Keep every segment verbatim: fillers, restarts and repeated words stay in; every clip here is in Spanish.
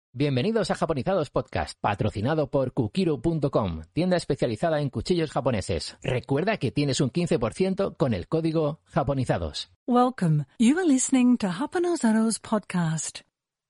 Bienvenidos a Japonizados Podcast, patrocinado por Kukiro punto com, tienda especializada en cuchillos japoneses. Recuerda que tienes un quince por ciento con el código Japonizados. Welcome. You are listening to Japonizados Podcast.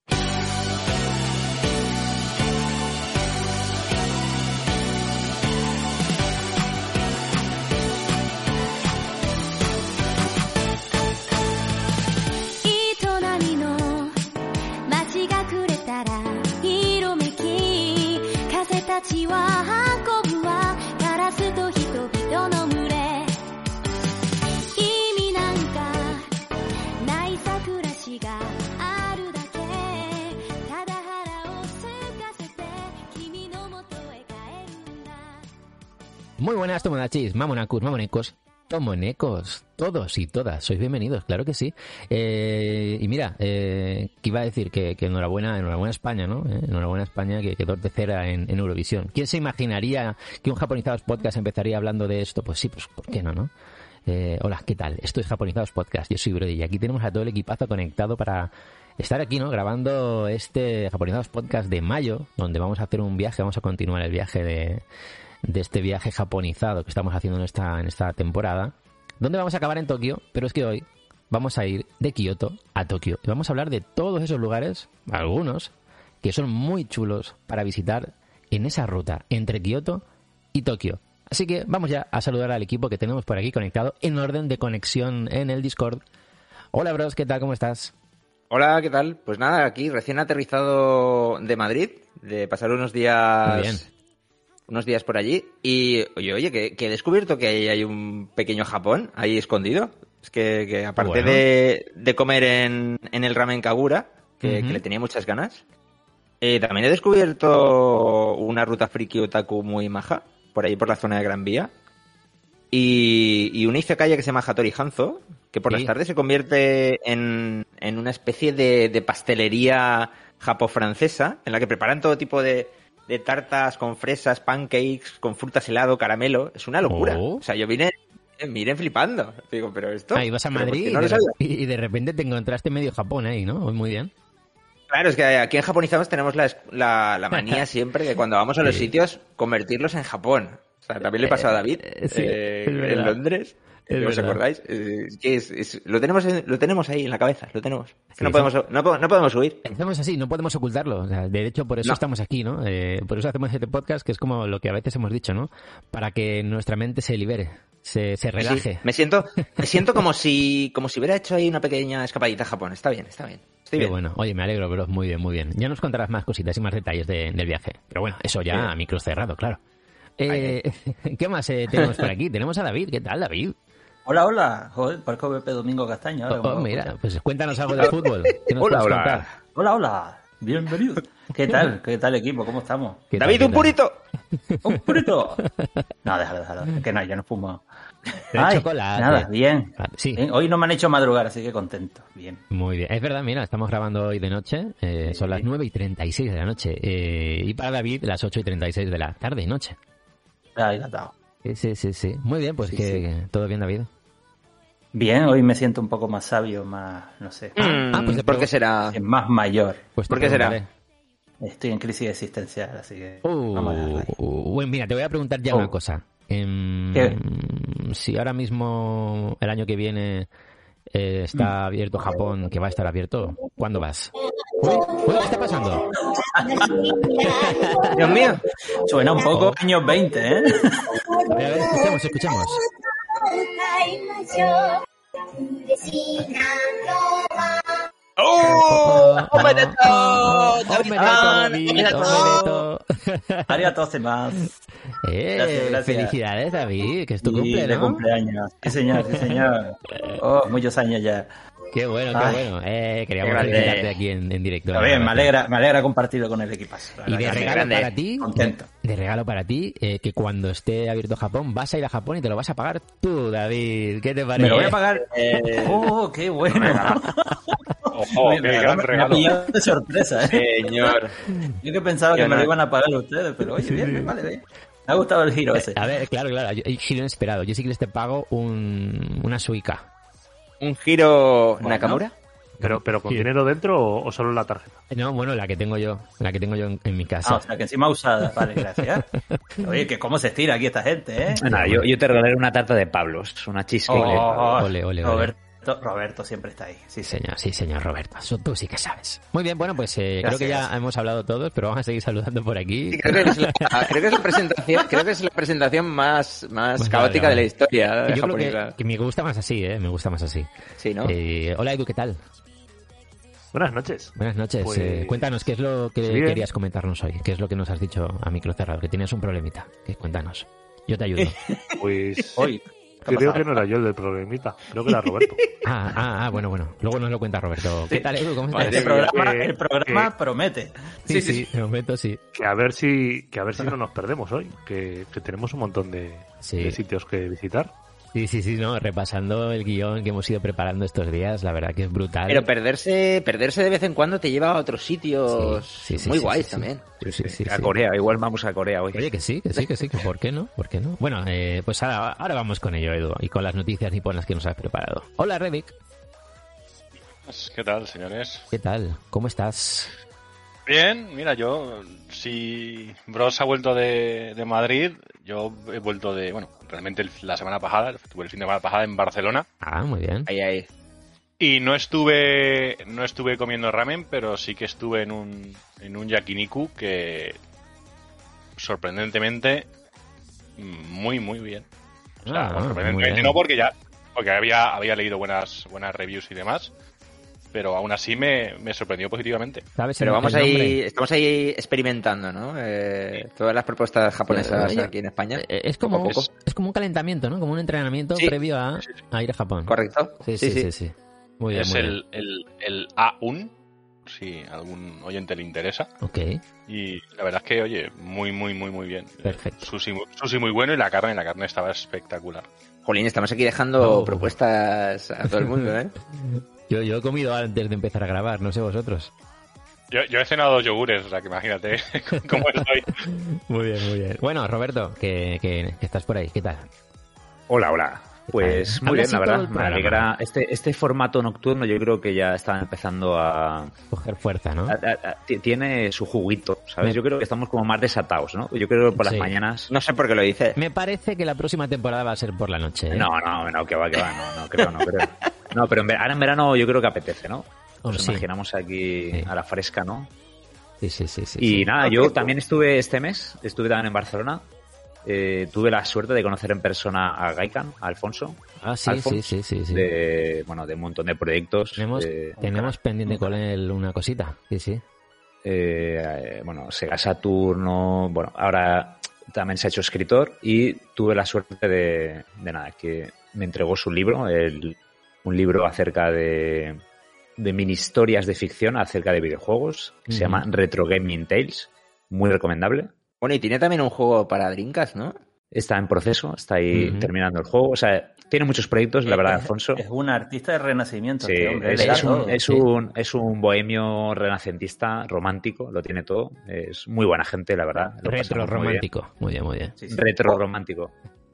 Muy buenas, Tomodachis, mamonacos, mamonecos, tomonecos, todos y todas, sois bienvenidos, claro que sí. Eh, y mira, eh, que iba a decir que, que enhorabuena, enhorabuena España, ¿no? Eh, enhorabuena España, que quedó tercera en, en Eurovisión. ¿Quién se imaginaría que un Japonizados Podcast empezaría hablando de esto? Pues sí, pues ¿por qué no, no? Eh, hola, ¿qué tal? Esto es Japonizados Podcast, yo soy Brody y aquí tenemos a todo el equipazo conectado para estar aquí, ¿no? Grabando este Japonizados Podcast de mayo, donde vamos a hacer un viaje, vamos a continuar el viaje de... de este viaje japonizado que estamos haciendo en esta, en esta temporada, donde vamos a acabar en Tokio, pero es que hoy vamos a ir de Kioto a Tokio y vamos a hablar de todos esos lugares, algunos, que son muy chulos para visitar en esa ruta entre Kioto y Tokio. Así que vamos ya a saludar al equipo que tenemos por aquí conectado en orden de conexión en el Discord. Hola, bros, ¿qué tal? ¿Cómo estás? Hola, ¿qué tal? Pues nada, aquí recién aterrizado de Madrid, de pasar unos días... Muy bien. unos días por allí y oye, oye, que, que he descubierto que hay, hay un pequeño Japón ahí escondido. Es que, que aparte bueno. de, de comer en, en el ramen Kagura, que, Uh-huh. que le tenía muchas ganas, eh, también he descubierto una ruta friki otaku muy maja, por ahí por la zona de Gran Vía, y, y una izakaya que se llama Hattori Hanzo, que por Sí. las tardes se convierte en, en una especie de, de pastelería japo-francesa, en la que preparan todo tipo de de tartas con fresas, pancakes, con frutas helado, caramelo. Es una locura. Oh. O sea, yo vine, miren flipando. Digo, pero esto... Ah, ibas a ¿pero por Madrid qué y, no lo de, sabía? y de repente te encontraste medio Japón ahí, ¿no? Muy bien. Claro, es que aquí en Japonizados tenemos la, la, la manía siempre de cuando vamos a los Sí. sitios convertirlos en Japón. O sea, también le pasó a David Eh, sí, eh, es en verdad. Londres. Es ¿Os verdad. acordáis? Eh, que es, es- lo, tenemos, en- lo tenemos ahí en la cabeza, lo tenemos. Es que Sí, no, podemos, no, po- no podemos huir. Estamos así, no podemos ocultarlo. O sea, de hecho, por eso No. estamos aquí, ¿no? Eh, por eso hacemos este podcast, que es como lo que a veces hemos dicho, ¿no? Para que nuestra mente se libere, se, se relaje. Sí, me siento, me siento como si, como si hubiera hecho ahí una pequeña escapadita a Japón. Está bien, está bien. Estoy Qué bien. bueno. Oye, me alegro, bro. Muy bien, muy bien. Ya nos contarás más cositas y más detalles de- del viaje. Pero bueno, eso ya Sí. a micro cerrado, claro. Eh, ¿Qué más eh, tenemos por aquí? Tenemos a David. ¿Qué tal, David? Hola, hola. Joder, parezco Pepe Domingo Castaño. ahora, Oh, como- oh, mira, pues cuéntanos algo de fútbol. ¿Qué nos Hola, puedes hola. contar? Hola, hola. Bienvenido. ¿Qué tal? ¿Qué tal, equipo? ¿Cómo estamos? ¿Qué tal, David, qué un tal? purito. ¡Un purito! No, déjalo, déjalo. Es que no, ya no fumo. De chocolate. Nada, bien. Ah, sí. Bien, hoy no me han hecho madrugar, así que contento. Bien. Muy bien. Es verdad, mira, estamos grabando hoy de noche. eh, Sí, son las sí. nueve y treinta y seis de la noche. eh, y para David, las ocho y treinta y seis de la tarde y noche. Ah, encantado. Sí, sí, sí, sí. Muy bien, pues Sí, que, sí. que todo bien, David. Bien, hoy me siento un poco más sabio, más, no sé, Mm, ah, pues te ¿Por pregun- qué será? más mayor. Pues te ¿Por qué será? preguntaré. Estoy en crisis existencial, así que Uh, vamos a darle ahí. uh, bueno, mira, te voy a preguntar ya Oh. una cosa. Em, ¿Qué? si ahora mismo, el año que viene, eh, está abierto Japón, que va a estar abierto, ¿cuándo vas? Uy, uy, ¿qué está pasando? Dios mío. Suena un poco Oh. años veinte, ¿eh? A ver, a ver, escuchemos, escuchemos. ¡Oh! Oh, ¡Omedeto! oh, David, omedeto, ah, David, omedeto. omedeto. Arigatou más. Eh, Gracias, gracias. Felicidades, David, que es tu Y cumple, de ¿no? cumpleaños. Sí, señor, sí, señor. Oh, muchos años ya. Qué bueno, qué Ay, bueno. Eh, queríamos qué grande. felicitarte aquí en, en directo. Está bien, me alegra, me alegra compartirlo con el equipazo. la Y de verdad que regalo grande. para ti, Contento. de regalo para ti, eh, que cuando esté abierto Japón, vas a ir a Japón y te lo vas a pagar tú, David. ¿Qué te parece? Me lo voy a pagar. Eh, Oh, qué bueno. Ojo, Me- qué me- gran me ha regalo. pillado de sorpresa, ¿eh? Señor. Yo que pensaba Qué que me lo honor. iban a pagar ustedes, pero oye, bien, bien, vale, bien. Me ha gustado el giro ese. A ver, claro, claro. Yo, giro inesperado. Yo sí que te pago un, una suica. ¿Un giro Bueno. Nakamura? Pero, pero ¿con Sí. dinero dentro o, o solo la tarjeta? No, bueno, la que tengo yo, la que tengo yo en, en mi Ah, casa. o sea, que encima usada. Vale, gracias. Oye, que cómo se estira aquí esta gente, ¿eh? Nada, yo, yo te regalaré una tarta de Pablos, una cheesecake. de Pablos. Oh, ole, ole, ole. Roberto, Roberto siempre está ahí. Sí, sí. Señor, sí, señor Roberto, eso tú sí que sabes. Muy bien, bueno, pues eh, creo que ya Gracias. hemos hablado todos, pero vamos a seguir saludando por aquí. Sí, creo, que es la, creo que es la presentación, creo que es la presentación más, más Más caótica larga. de la historia de Yo creo que, japonesa. que me gusta más así, ¿eh? Me gusta más así. Sí, ¿no? Eh, hola Edu, ¿qué tal? Buenas noches. Buenas noches. Pues, Eh, cuéntanos, ¿qué es lo que bien. querías comentarnos hoy? ¿Qué es lo que nos has dicho a micro cerrado? Que tienes un problemita. Que cuéntanos. Yo te ayudo. Pues Hoy. ¿qué ha creo pasado? que no era yo el del problemita, creo que era Roberto. Ah, ah, ah, bueno, bueno. Luego nos lo cuenta Roberto. ¿Qué tal, Edu? ¿Cómo Madre estás? El programa, que- el programa que- promete. Sí, sí, de momento sí. Que a ver si que a ver si no nos perdemos hoy, que, que tenemos un montón de, Sí. de sitios que visitar. Sí, sí, sí, no. Repasando el guión que hemos ido preparando estos días, la verdad que es brutal. Pero perderse, perderse de vez en cuando te lleva a otros sitios Sí, sí, sí, muy sí, guays sí, sí. también. Sí, sí, sí, a sí. Corea, igual vamos a Corea hoy. Oye, que sí, que sí, que sí, que ¿por qué no? ¿Por qué no? Bueno, eh, pues ahora, ahora vamos con ello, Edu, y con las noticias niponas que nos has preparado. Hola, Redik. ¿Qué tal, señores? ¿Qué tal? ¿Cómo estás? Bien, mira, yo, si Bros ha vuelto de, de Madrid, yo he vuelto de, bueno, realmente el- la semana pasada, estuve el fin de semana pasada en Barcelona, Ah, muy bien. Ahí, ahí. y no estuve, no estuve comiendo ramen, pero sí que estuve en un, en un yakiniku que, sorprendentemente, muy, muy bien. O sea, Ah, bueno, muy sorprendentemente bien. no porque ya, porque había, había leído buenas, buenas reviews y demás, pero aún así me, me sorprendió positivamente. ¿Sabes Pero el- vamos el ahí, nombre? estamos ahí experimentando, ¿no? Eh, todas las propuestas japonesas Oye, aquí en España. Eh, Es como, Poco a poco. es como un calentamiento, ¿no? Como un entrenamiento Sí. previo a, a ir a Japón. ¿Correcto? Sí, sí, sí, sí. Muy bien, Es muy bien. el, el, el A U N, si a algún oyente le interesa. Ok, Y la verdad es que, oye, muy, muy, muy, muy bien. perfecto. Sushi, mu- sushi muy bueno y la carne, la carne estaba espectacular. Jolín, estamos aquí dejando Oh. propuestas a todo el mundo, ¿eh? Yo, yo he comido antes de empezar a grabar, no sé vosotros. Yo, yo he cenado dos yogures, o sea que imagínate cómo estoy. Muy bien, muy bien. Bueno, Roberto, que, que, que estás por ahí, ¿qué tal? Hola, hola. Pues tal? muy Habla bien, así la todo verdad. el Me programa. alegra. Este, este formato nocturno yo creo que ya está empezando a, Coger fuerza, ¿no? a- a- a- ti- tiene su juguito, ¿sabes? Me- Yo creo que estamos como más desatados, ¿no? Yo creo que por Sí. las mañanas... No sé por qué lo dice. Me parece que la próxima temporada va a ser por la noche, ¿eh? No, no, no, que va, que va, no, no creo, no creo. No, pero en ver- ahora en verano yo creo que apetece, ¿no? Hombre, Nos sí. imaginamos aquí Sí. a la fresca, ¿no? Sí, sí, sí. sí, Y sí. nada, yo también estuve este mes, estuve también en Barcelona. Eh, tuve la suerte de conocer en persona a Gaikan, a Alfonso, Ah, sí, Alphonse, sí, sí, sí, sí. de, bueno, de un montón de proyectos. Tenemos, eh, tenemos pendiente con él una cosita, sí, sí. eh, bueno, Sega Saturno, bueno, ahora también se ha hecho escritor y tuve la suerte de, de nada, que me entregó su libro, el, un libro acerca de, de mini historias de ficción acerca de videojuegos, que se Ujú. llama Retro Gaming Tales, muy recomendable. Bueno, y tiene también un juego para Dreamcast, ¿no? Está en proceso, está ahí Ujú. terminando el juego, o sea, tiene muchos proyectos, la verdad, Alfonso. Es un artista de renacimiento. Sí, este hombre, es, le da es un, todo. es, sí. un, es un bohemio renacentista, romántico, lo tiene todo. Es muy buena gente, la verdad. lo Retro pasamos muy bien. romántico. Muy bien, muy bien. Sí, sí. Retro romántico.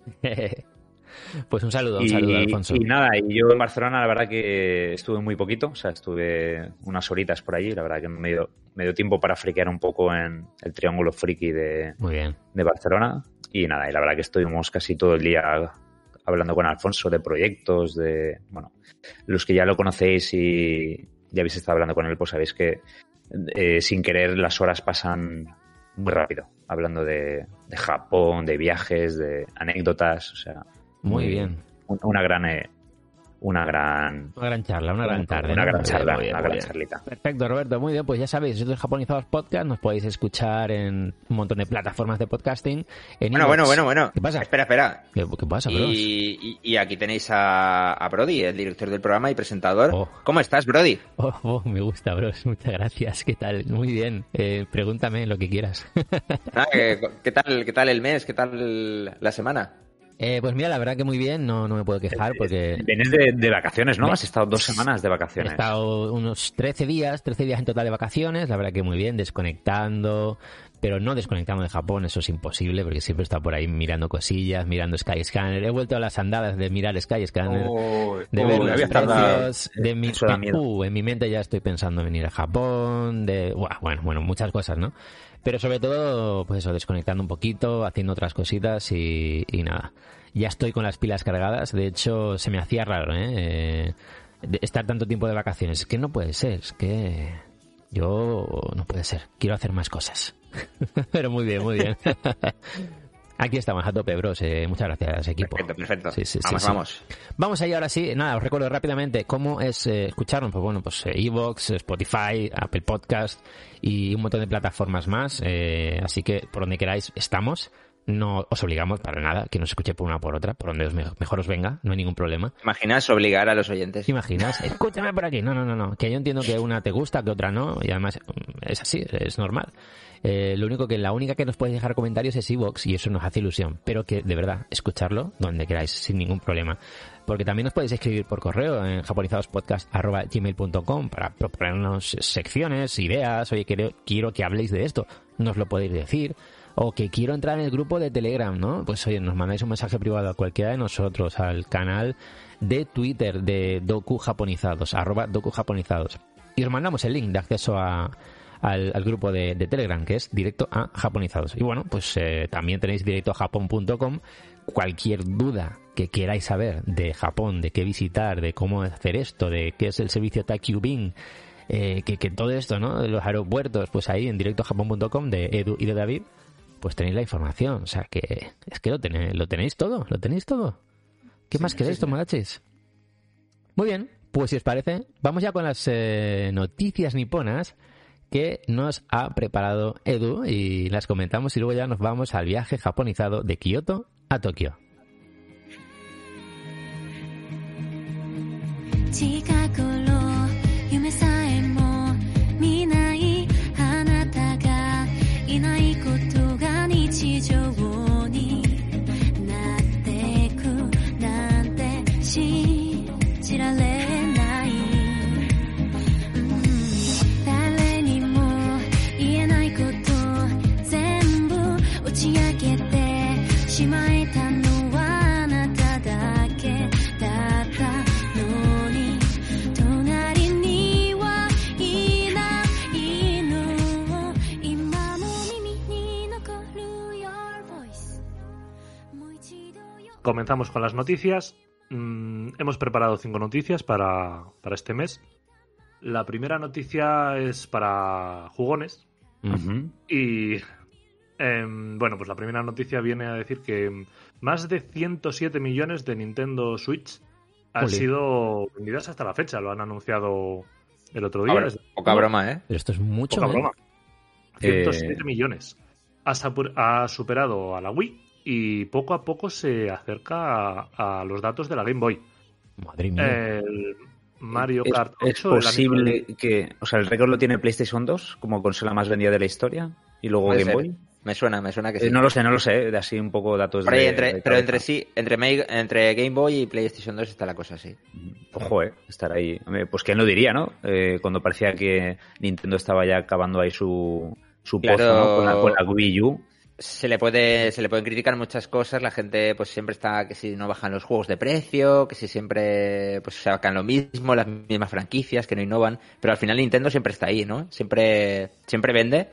Pues un saludo, un Y, saludo, Alfonso. y nada, y yo en Barcelona la verdad que estuve muy poquito, o sea, estuve unas horitas por allí, la verdad que me dio, me dio tiempo para friquear un poco en el triángulo friki de, Muy bien. de Barcelona. Y nada, y la verdad que estuvimos casi todo el día hablando con Alfonso de proyectos, de, bueno, los que ya lo conocéis y ya habéis estado hablando con él, pues sabéis que eh, sin querer las horas pasan muy rápido, hablando de, de Japón, de viajes, de anécdotas, o sea, Muy bien. un- una gran, eh, una gran, Una gran charla, una gran tarde. una ¿no? gran Muy charla, bien, muy bien, una muy gran bien. charlita. Perfecto, Roberto. Muy bien, pues ya sabéis, esto es Japonizados Podcast. Nos podéis escuchar en un montón de plataformas de podcasting. En Bueno, iVoox. bueno, bueno, bueno. ¿Qué pasa? Espera, espera. ¿Qué, qué pasa, bros? Y, y- y aquí tenéis a, a Brody, el director del programa y presentador. Oh. ¿Cómo estás, Brody? Oh, oh, me gusta, bros. Muchas gracias. ¿Qué tal? Muy bien. Eh, pregúntame lo que quieras. Ah, ¿qué, qué tal, ¿Qué tal el mes? ¿Qué tal la semana? Eh, pues mira, la verdad que muy bien. No, no me puedo quejar porque Vienes de, de vacaciones, ¿no? Me- Has estado dos semanas de he vacaciones. estado unos trece días, trece días en total de vacaciones. La verdad que muy bien, desconectando, pero no desconectando de Japón, eso es imposible, porque siempre está por ahí mirando cosillas, mirando Skyscanner. He vuelto a las andadas de mirar Skyscanner, Oh, de oh, ver me los había tardado. precios, de mi, Eso da miedo. uh, en mi mente ya estoy pensando en venir a Japón, de, buah, bueno, bueno, muchas cosas, ¿no? Pero sobre todo, pues eso, desconectando un poquito, haciendo otras cositas y, y nada. Ya estoy con las pilas cargadas, de hecho se me hacía raro, ¿eh? eh de estar tanto tiempo de vacaciones. Es que no puede ser, es que yo no puede ser, quiero hacer más cosas. Pero muy bien, muy bien. Aquí estamos a tope, bros. Eh, muchas gracias, equipo. Perfecto, perfecto. Sí, sí, vamos, sí, vamos. Sí. Vamos ahí ahora sí. Nada, os recuerdo rápidamente cómo es eh, escucharnos. Pues bueno, pues iVoox, eh, Spotify, Apple Podcast y un montón de plataformas más. Eh, así que por donde queráis estamos. No os obligamos para nada que nos escuche por una o por otra, por donde os me- mejor os venga, no hay ningún problema. ¿Imaginas obligar a los oyentes? ¿Te imaginas? Escúchame por aquí. No, no, no, no. Que yo entiendo que una te gusta, que otra no, y además mm, es así, es normal. Eh, lo único que la única que nos puede dejar comentarios es iVoox y eso nos hace ilusión, pero que de verdad escucharlo donde queráis sin ningún problema. Porque también nos podéis escribir por correo en japonizadospodcast arroba gmail punto com para proponernos secciones, ideas. Oye, quiero, quiero que habléis de esto, nos lo podéis decir. O que quiero entrar en el grupo de Telegram, ¿no? Pues oye, nos mandáis un mensaje privado a cualquiera de nosotros, al canal de Twitter de Doku Japonizados, arroba Doku Japonizados. Y os mandamos el link de acceso a, al, al grupo de, de Telegram, que es directo a Japonizados. Y bueno, pues eh, también tenéis directo a japón punto com. Cualquier duda que queráis saber de Japón, de qué visitar, de cómo hacer esto, de qué es el servicio Takyubin, eh, que, que todo esto, ¿no? De los aeropuertos, pues ahí en directo a japón punto com de Edu y de David, pues tenéis la información. O sea que es que lo tenéis, lo tenéis todo, lo tenéis todo. ¿Qué Sí, más sí, queréis, sí. tomodachis? Muy bien, pues si os parece, vamos ya con las eh, noticias niponas que nos ha preparado Edu y las comentamos y luego ya nos vamos al viaje japonizado de Kioto a Tokio. 近頃夢さえも見ないあなたがいないことが日常になってくなんて信じられない、うん、誰にも言えないこと全部打ち明けてしまえたのはあなただけだったのに隣にはいないの今も耳に残る Your voice もう一度よ Comenzamos con las noticias. Mm, hemos preparado cinco noticias para, para este mes. La primera noticia es para jugones. Ujú. Y em, bueno, pues la primera noticia viene a decir que em, más de ciento siete millones de Nintendo Switch han Ole. sido vendidas hasta la fecha. Lo han anunciado el otro día. Poca, Es- poca broma, ¿eh? Pero esto es mucho, Poca ¿eh? broma. Eh, ciento siete millones. Ha, sapu- ha superado a la Wii y poco a poco se acerca a, a los datos de la Game Boy. Madre mía. El Mario ¿Es, Kart es ocho, el posible Animal- que... O sea, el récord lo tiene PlayStation dos como consola más vendida de la historia y luego Puede Game ser. Boy. Me suena, me suena que Eh, sí. no lo sé, no lo sé. De así un poco datos Por ahí de... entre- de pero cabeza. entre sí, entre, Mega- entre Game Boy y PlayStation dos está la cosa así. Ojo, eh, estar ahí. Hombre, pues quién lo diría, ¿no? Eh, cuando parecía que Nintendo estaba ya acabando ahí su, su pozo, Claro. ¿no? Con la, con la Wii U. Se le puede, se le pueden criticar muchas cosas, la gente pues siempre está que si no bajan los juegos de precio, que si siempre pues sacan lo mismo, las mismas franquicias, que no innovan, pero al final Nintendo siempre está ahí, ¿no? Siempre, siempre vende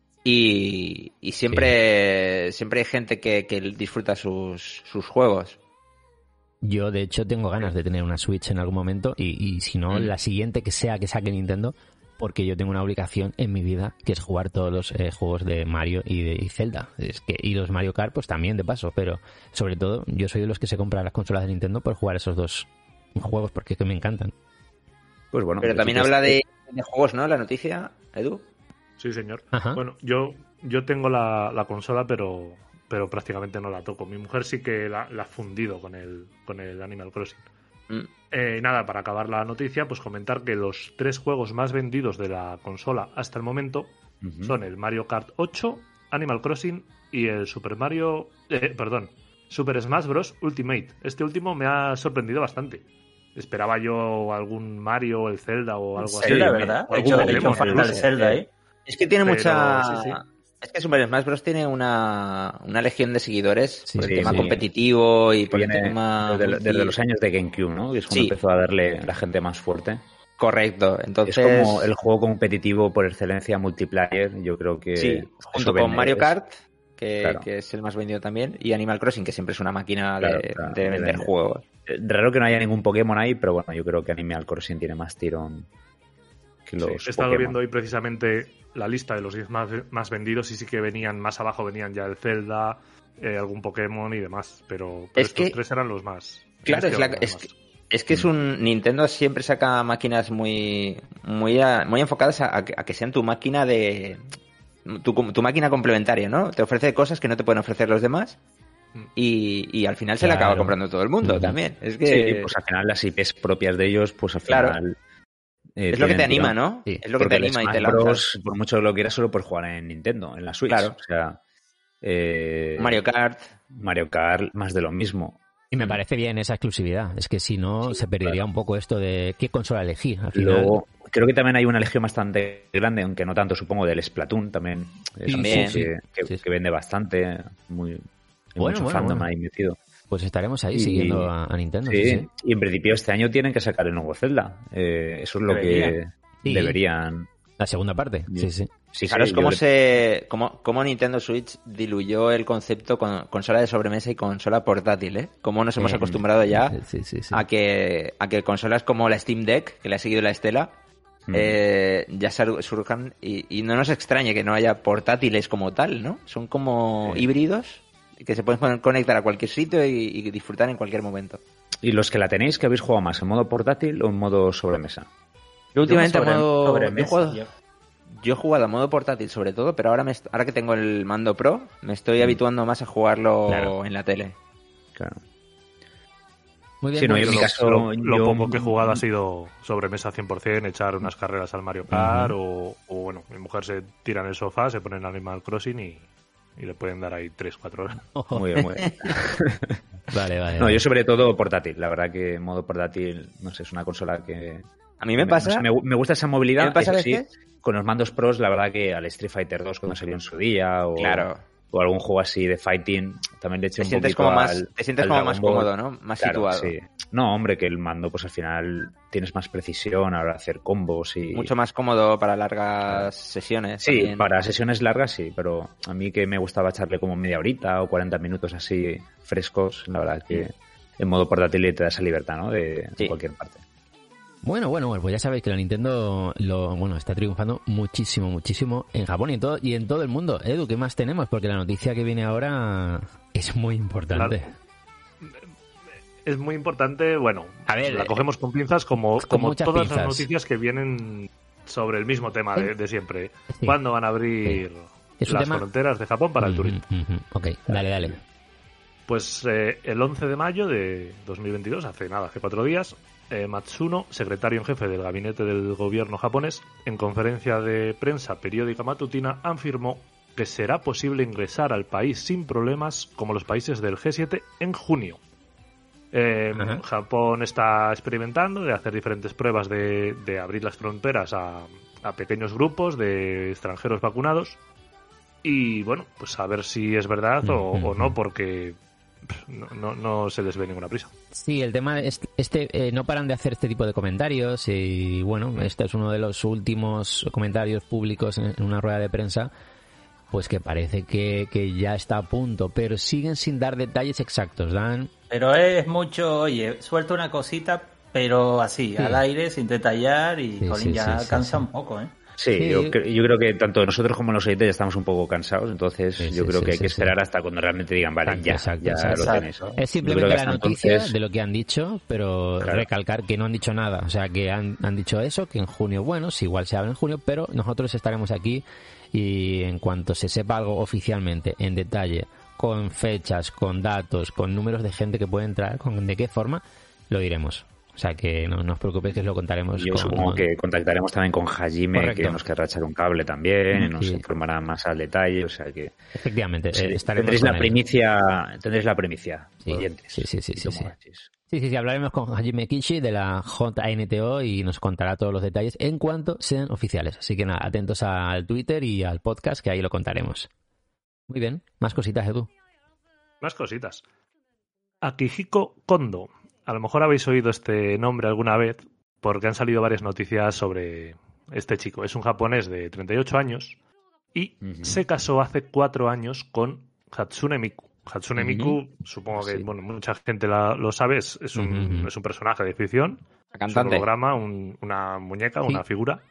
y, y siempre, siempre hay gente que, que disfruta sus, sus juegos. Yo, de hecho, tengo ganas de tener una Switch en algún momento y, y si no, Mm. la siguiente que sea que saque Nintendo, porque yo tengo una obligación en mi vida que es jugar todos los eh, juegos de Mario y de y Zelda. Es que, y los Mario Kart, pues también de paso, pero sobre todo yo soy de los que se compran las consolas de Nintendo por jugar esos dos juegos porque es que me encantan. Pues bueno. Pero pues también sí que habla es- de, de juegos, ¿no? La noticia, Edu. Sí, señor. Ajá. Bueno, yo, yo tengo la, la consola, pero, pero prácticamente no la toco. Mi mujer sí que la, la ha fundido con el, con el Animal Crossing. Mm. Eh, nada, para acabar la noticia, pues comentar que los tres juegos más vendidos de la consola hasta el momento Ujú. son el Mario Kart ocho, Animal Crossing y el Super Mario... eh, perdón, Super Smash Bros. Ultimate. Este último me ha sorprendido bastante. Esperaba yo algún Mario, el Zelda o algo así. Zelda, ¿verdad? O He algún hecho, he hecho Pokémon, falta el incluso. Zelda ahí. Es que tiene Pero, mucha, sí, sí. Es que Super Smash Bros. Tiene una, una legión de seguidores Sí, por el sí, tema sí. competitivo y por el Viene tema... desde, desde los años de GameCube, ¿no? Que es cuando Sí. empezó a darle la gente más fuerte. Correcto, entonces... Es como el juego competitivo por excelencia multiplayer, yo creo que... Sí, eso junto vende, con Mario es- Kart, que, Claro. que es el más vendido también, y Animal Crossing, que siempre es una máquina Claro, de, claro, de de vender vender. juegos. Eh, Raro que no haya ningún Pokémon ahí, pero bueno, yo creo que Animal Crossing tiene más tirón que los Sí, he estado Pokémon. viendo hoy precisamente la lista de los diez más, más vendidos y sí que venían más abajo, venían ya el Zelda, eh, algún Pokémon y demás, pero, pero Es estos que- tres eran los más. Claro, es, la- los es, más. que- es que es un... Nintendo siempre saca máquinas muy muy, a- muy enfocadas a, a que a que sean tu máquina de... Tu, tu máquina complementaria, ¿no? Te ofrece cosas que no te pueden ofrecer los demás y, y al final se la acaba Claro. comprando todo el mundo Ujú. también. Es que... Sí, pues al final las I Pes propias de ellos, pues al Claro. final... eh, es lo que te tienen anima, tirón. ¿no? Sí, Es lo que Porque te el anima y Smash te lanzas. Bros, por mucho que lo quieras, solo puedes jugar en Nintendo, en la Switch. Claro. O sea, eh, Mario Kart. Mario Kart, más de lo mismo. Y me parece bien esa exclusividad. Es que si no, se perdería un poco esto de qué consola elegir. Al Y final, luego, creo que también hay una legión bastante grande, aunque no tanto, supongo, del Splatoon también. Es Sí, un sí, juego sí. que, que- Sí, sí. que vende bastante, muy, hay Bueno, mucho bueno, fandom bueno. ahí metido. pues estaremos ahí Y- siguiendo a, a Nintendo. Sí, Sí, sí. y en principio este año tienen que sacar el nuevo Zelda. Eh, eso es lo que Deberían. Sí. deberían. La segunda parte. Sí, sí. Sí, Fijaros sí, cómo, yo- se, cómo, cómo Nintendo Switch diluyó el concepto con consola de sobremesa y consola portátil, ¿eh? Cómo nos hemos Eh, acostumbrado ya Sí, sí, sí. a que, a que consolas como la Steam Deck, que le ha seguido la estela, Mm. eh, ya sar- surjan y, y no nos extrañe que no haya portátiles como tal, ¿no? Son como Sí. híbridos que se pueden poner- conectar a cualquier sitio y, y disfrutar en cualquier momento. ¿Y los que la tenéis, que habéis jugado más, en modo portátil o en modo sobremesa? Yo últimamente Yo a sobre- modo... sobre yo he mesa, jugado- yo- Yo he jugado a modo portátil sobre todo, pero ahora, me est- ahora que tengo el mando Pro, me estoy habituando más a jugarlo Claro. en la tele. Claro. Muy bien. Sí, no, muy yo en bien. mi caso, lo, lo yo- poco que he jugado ha sido sobremesa cien por ciento, echar unas carreras al Mario Kart o, o, bueno, mi mujer se tira en el sofá, se pone en Animal Crossing y, y le pueden dar ahí tres cuatro horas. Muy bien, muy bien. Vale, vale. No, vale. yo sobre todo portátil. La verdad que en modo portátil, no sé, es una consola que... A mí me no pasa... sé, me, me gusta esa movilidad. ¿Me pasa eso a sí, veces? con los mandos pros, la verdad que al Street Fighter dos cuando salió en su día o, Claro. o algún juego así de fighting, también le eché Te un sientes poquito como más, al- te sientes al como Dragon más Ball. cómodo, ¿no? Más Claro, situado. sí. No, hombre, que el mando, pues al final tienes más precisión a la hora de hacer combos y... Mucho más cómodo para largas sesiones. Sí, también. para sesiones largas sí, pero a mí que me gustaba echarle como media horita o cuarenta minutos así frescos, la verdad que en modo portátil te da esa libertad, ¿no? De, de Sí. cualquier parte. Bueno, bueno, bueno, pues ya sabéis que la Nintendo lo, bueno, está triunfando muchísimo, muchísimo en Japón y en todo, y en todo el mundo. Edu, ¿qué más tenemos? Porque la noticia que viene ahora es muy importante. Claro. Es muy importante, bueno, A ver, la cogemos con pinzas como, con como muchas todas pinzas. las noticias que vienen sobre el mismo tema de, de siempre. Sí. ¿Cuándo van a abrir Es un las tema- fronteras de Japón para el Ujú, turismo? ujú. Ok, dale, dale. Pues eh, el once de mayo de dos mil veintidós, hace nada, hace cuatro días, eh, Matsuno, secretario en jefe del gabinete del gobierno japonés, en conferencia de prensa periódica matutina, afirmó que será posible ingresar al país sin problemas como los países del G siete en junio. Eh, Ajá. Japón está experimentando de hacer diferentes pruebas de, de abrir las fronteras a, a pequeños grupos de extranjeros vacunados y bueno, pues a ver si es verdad o, Ujú. o no, porque pff, no, no, no se les ve ninguna prisa. Sí, el tema es este, eh, no paran de hacer este tipo de comentarios y bueno, este es uno de los últimos comentarios públicos en en una rueda de prensa, pues que parece que, que ya está a punto, pero siguen sin dar detalles exactos, Dan. Pero es mucho, oye, suelta una cosita, pero así, Sí. al aire, sin detallar y Sí, jolín, sí, ya sí, sí, cansa sí. un poco, ¿eh? Sí, Sí. Yo, cre- yo creo que tanto nosotros como los oyentes ya estamos un poco cansados, entonces Sí, yo sí, creo sí, que hay sí, que sí. esperar hasta cuando realmente digan, vale, Exacto, ya, exacto, ya exacto. lo tenéis. Exacto. Es Yo creo simplemente que la hasta noticia entonces- de lo que han dicho, pero Claro. recalcar que no han dicho nada. O sea, que han, han dicho eso, que en junio, bueno, si igual se abre en junio, pero nosotros estaremos aquí y en cuanto se sepa algo oficialmente, en detalle, con fechas, con datos, con números de gente que puede entrar, con de qué forma, lo diremos. O sea, que no, no os preocupéis que os lo contaremos. Yo con- supongo que contactaremos también con Hajime, Correcto. que nos querrá echar un cable también, y nos Sí. informará más al detalle, o sea que Efectivamente, sí, eh, estaremos tendréis con la él. primicia, tendréis la primicia, Sí, oyentes. sí, sí, sí, Y sí, sí. tomogachis. Sí, sí, sí, hablaremos con Hajime Kishi de la J N T O y nos contará todos los detalles en cuanto sean oficiales. Así que nada, atentos al Twitter y al podcast, que ahí lo contaremos. Muy bien, más cositas, Edu. Más cositas. Akihiko Kondo. A lo mejor habéis oído este nombre alguna vez porque han salido varias noticias sobre este chico. Es un japonés de treinta y ocho años y Ujú. se casó hace cuatro años con Hatsune Miku. Hatsune Miku, Ujú. supongo que Sí. bueno, mucha gente la- lo sabe, es, es un, Ujú. es un personaje de ficción. La Es un cantante. holograma, un- una muñeca, Sí. una figura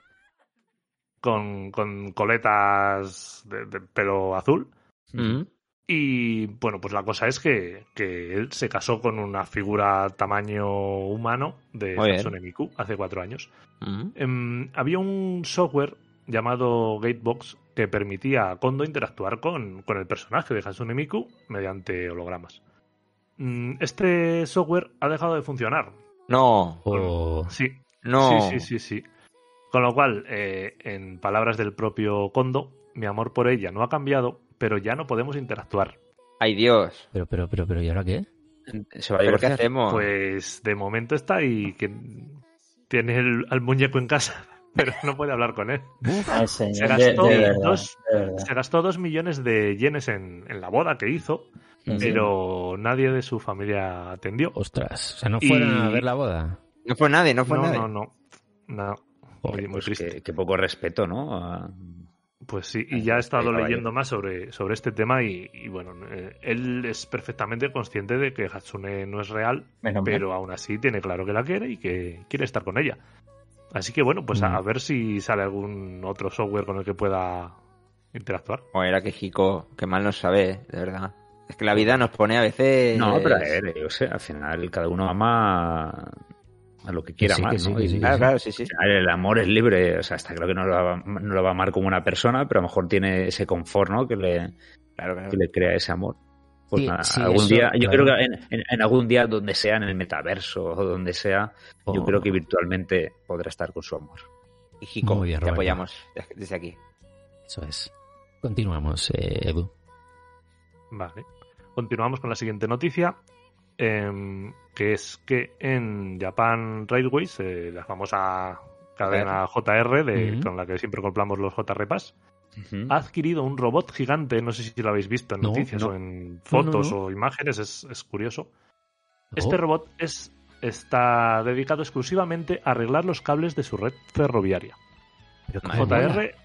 con, con coletas de, de pelo azul. Ujú. Y bueno, pues la cosa es que, que él se casó con una figura tamaño humano de Muy bien. Hatsune Miku hace cuatro años. Ujú. Em, había un software llamado Gatebox que permitía a Kondo interactuar con, con el personaje de Hatsune Miku mediante hologramas. Mm, Este software ha dejado de funcionar. No, O... Sí, no. sí, sí, sí, sí. Con lo cual, eh, en palabras del propio Kondo, mi amor por ella no ha cambiado, pero ya no podemos interactuar. Ay, Dios. Pero, pero, pero, pero, ¿y ahora qué? ¿Se va a ¿Pero qué divorciar? hacemos? Pues de momento está ahí que tiene el, al muñeco en casa, pero no puede hablar con él. Ay, Se señor, de, gastó de verdad, dos- de verdad. Se gastó dos millones de yenes en, en la boda que hizo, Sí. pero nadie de su familia atendió. Ostras, o sea, ¿no Y- fueron a ver la boda? No fue nadie, no fue No, nadie. no, no. No. Muy, muy Pues triste. qué, qué poco respeto, ¿no? A- Pues sí, y Al ya he resto de estado caballero. leyendo más sobre, sobre este tema y, y bueno, eh, él es perfectamente consciente de que Hatsune no es real, Menos mal. pero aún así tiene claro que la quiere y que quiere estar con ella. Así que bueno, pues a, Mm. a ver si sale algún otro software con el que pueda interactuar. O era que Jico, que mal nos sabe, de verdad. Es que la vida nos pone a veces... No, pero a ver, yo sé, al final cada uno ama a lo que quiera sí, más, que sí, ¿no? que Y sí, Claro, claro, sí, sí. al final el amor es libre, o sea, está claro que no lo, va, no lo va a amar como una persona, pero a lo mejor tiene ese confort, ¿no? Que le, Claro, claro. que le crea ese amor. Pues Sí, nada, sí, algún eso, día, yo claro. creo que en, en- en algún día donde sea, en el metaverso o donde sea, yo Oh. creo que virtualmente podrá estar con su amor. Y Jico, Muy bien, te Roberto. apoyamos desde aquí. Eso es. Continuamos, eh, Edu. Vale. Continuamos con la siguiente noticia, em, que es que en Japan Railways, eh, la famosa cadena J R de, Ujú. con la que siempre compramos los J R Pass, Ujú. ha adquirido un robot gigante, no sé si lo habéis visto en No, noticias no. o en No, fotos no, no. o imágenes, es, es curioso. Oh. Este robot es, está dedicado exclusivamente a arreglar los cables de su red ferroviaria. Madre J R mía.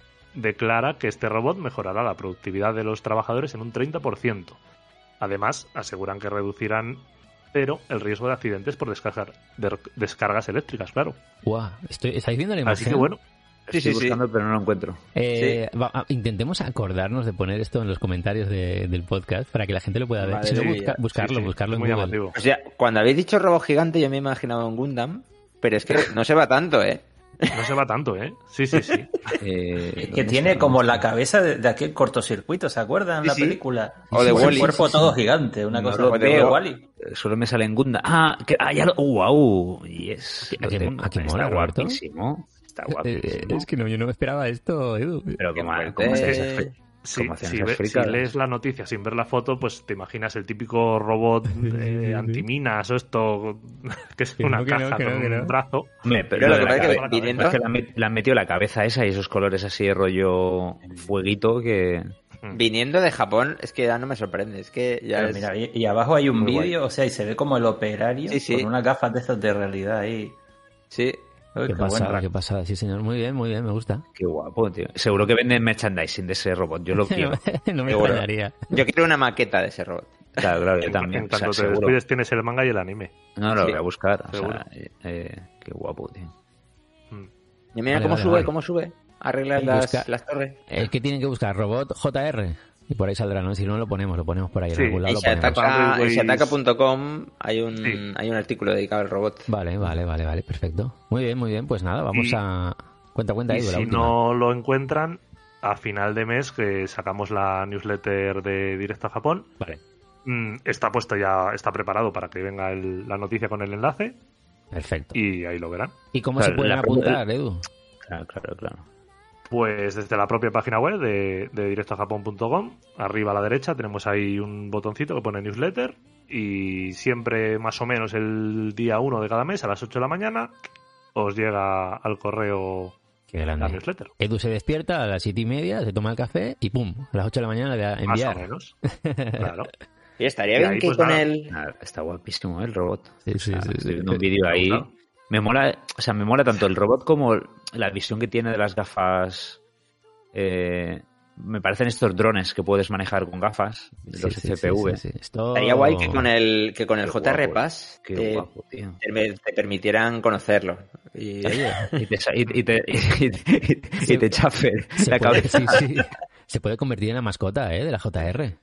declara que este robot mejorará la productividad de los trabajadores en un treinta por ciento. Además, aseguran que reducirán cero el riesgo de accidentes por descargar, de- descargas eléctricas, claro. Guau, estoy, ¿estáis viendo la imagen? Así que bueno, Sí, Estoy sí, sí. buscando, pero no lo encuentro. Eh, va- ah, intentemos acordarnos de poner esto en los comentarios de- del podcast para que la gente lo pueda ver. Madre Si no, mía. busca- buscarlo, sí, sí, buscarlo en muy Google. llamativo. O sea, cuando habéis dicho robot gigante, yo me imaginaba un Gundam, pero es que no se va tanto, ¿eh? No se va tanto, ¿eh? Sí, sí, sí. Eh, Que ¿dónde tiene está? como la cabeza de, de aquel cortocircuito, ¿se acuerdan Sí, la sí. película? O de Con Wall-E. el cuerpo Sí, sí, todo sí. gigante, una No cosa lo de veo. Wall-E. Solo me sale en Gunda. Ah, que, ah ya lo. Uh, wow. Yes. ¿A qué- Lo tengo. a qué Está mola, Roberto? guapísimo. Está Eh, guapísimo. es que no, yo no me esperaba esto, Edu. Pero Qué como, fuerte. como hacían esas fe- Sí, como hacían si, esas ve- si fricadas. lees la noticia sin ver la foto, pues te imaginas el típico robot eh, antiminas o esto, que es Que una no, que no, caja que no, con que no. un brazo. Hombre, pero Pero lo lo de que la pasa es que cabe- viniendo- es que le han met- le han metido la cabeza esa y esos colores así de rollo fueguito que... Viniendo de Japón, es que ya no me sorprende. Es que ya Pero es... mira, y, y abajo hay un muy guay. vídeo, o sea, y se ve como el operario Sí, sí. con unas gafas de esas de realidad ahí. Sí. Uy, Qué qué buen pasada, rack. qué pasada. Sí, señor. Muy bien, muy bien, me gusta. Qué guapo, tío. Seguro que venden merchandising de ese robot. Yo lo quiero. no me Seguro. extrañaría. Yo quiero una maqueta de ese robot. Claro, claro, yo En, también. en O sea, cuanto te seguro. descuides tienes el manga y el anime. No, lo Sí. voy a buscar. O Seguro. sea, eh, eh, qué guapo, tío. Mm. Y mira Vale, cómo vale, sube, vale. cómo sube. Arreglar Y las, busca- las torres. Eh, ¿Qué tienen que buscar? Robot J R. Y por ahí saldrá, ¿no? Si no lo ponemos, lo ponemos por ahí. Sí, en algún lado En lo ponemos. Shataka- en Railways- Shataka punto com hay un, Sí. hay un artículo dedicado al robot. Vale, vale, vale, vale, perfecto. Muy bien, muy bien. Pues nada, vamos Y- a... Cuenta, cuenta, Y Edu, la si última. no lo encuentran, a final de mes que sacamos la newsletter de Directo a Japón, Vale, mm, está puesto ya, está preparado para que venga el- la noticia con el enlace perfecto. y ahí lo verán. ¿Y cómo Claro, se pueden la pregunta- apuntar, Edu? Claro, claro, claro. Pues desde la propia página web de, de directo a japón punto com, arriba a la derecha tenemos ahí un botoncito que pone newsletter y siempre más o menos el día uno de cada mes a las ocho de la mañana os llega al correo Qué grande. la newsletter. Edu se despierta a las siete y media, se toma el café y pum, a las ocho de la mañana le da a enviar. Más o menos. Claro. Y estaría Y bien ahí, que pues, con nada. el... Nada, está guapísimo ¿eh? El robot. Sí, sí, O sea, sí, sí. estoy viendo un vídeo ahí. Claro. Me mola, o sea, me mola tanto el robot como la visión que tiene de las gafas. Eh, me parecen estos drones que puedes manejar con gafas, de los Sí, sí, C P V. sí, sí, sí. Esto- Estaría guay que con el, que con el Qué J R guapo, Pass Qué te, guapo, tío. te, te permitieran conocerlo. Y... Oye, Y te, sa- y, y te, y, y- y te chafe se la puede, cabeza. sí, sí. Se puede convertir en la mascota, ¿eh? De la J R.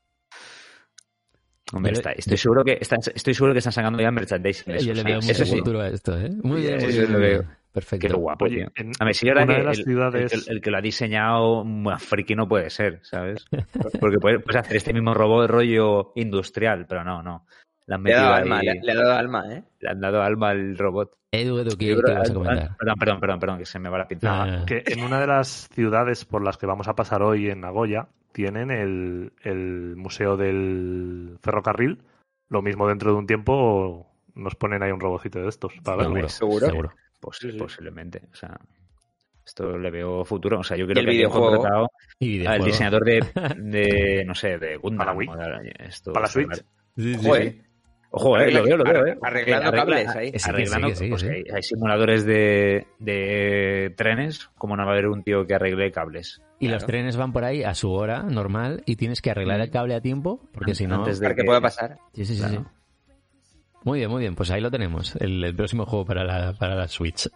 Hombre, Yo le- está- estoy seguro que están, estoy seguro que están sacando ya merchandising. de eso, Yo le o sea, veo mucho eso sí. futuro a esto, ¿eh? Muy bien, Sí, muy sí, bien. lo muy veo. bien. Perfecto. Qué guapo, Oye, tío. en A ver, si ahora una que de las el, ciudades- el, el- el que lo ha diseñado más friki no puede ser, ¿sabes? Porque puedes, puedes hacer este mismo robot rollo industrial, pero no, no. Le han Le ha metido dado ahí- alma, le, le ha dado alma, ¿eh? le han dado alma al robot. Edu, Edu, ¿qué, Yo qué creo- vas a ah, comentar? Perdón, perdón, perdón, perdón, que se me va la pintada. Ah, Que en una de las ciudades por las que vamos a pasar hoy en Nagoya tienen el, el Museo del Ferrocarril. Lo mismo dentro de un tiempo nos ponen ahí un robocito de estos para verlo. seguro, seguro. seguro. Pues, Sí, sí. posiblemente. O sea, esto le veo futuro. O sea, yo Y creo el que aquí han videojuego. contratado Y al videojuego. diseñador de, de, no sé, de Gundam. Para la Wii. o de- esto, Para la está Switch. claro. Sí, sí, Ojo, sí. ¿eh? Ojo, eh, lo veo, lo veo, eh. Arreglando Arregla- cables ahí. Que sí, que Arreglando, sí, que sí, que pues, sí. Hay, hay simuladores de, de trenes, como no va a haber un tío que arregle cables. Y los Claro. trenes van por ahí a su hora normal y tienes que arreglar el cable a tiempo porque si no... Antes de Para que que- pueda pasar. Sí, sí, sí, Claro. sí. Muy bien, muy bien. Pues ahí lo tenemos. El, el próximo juego para la, para la Switch.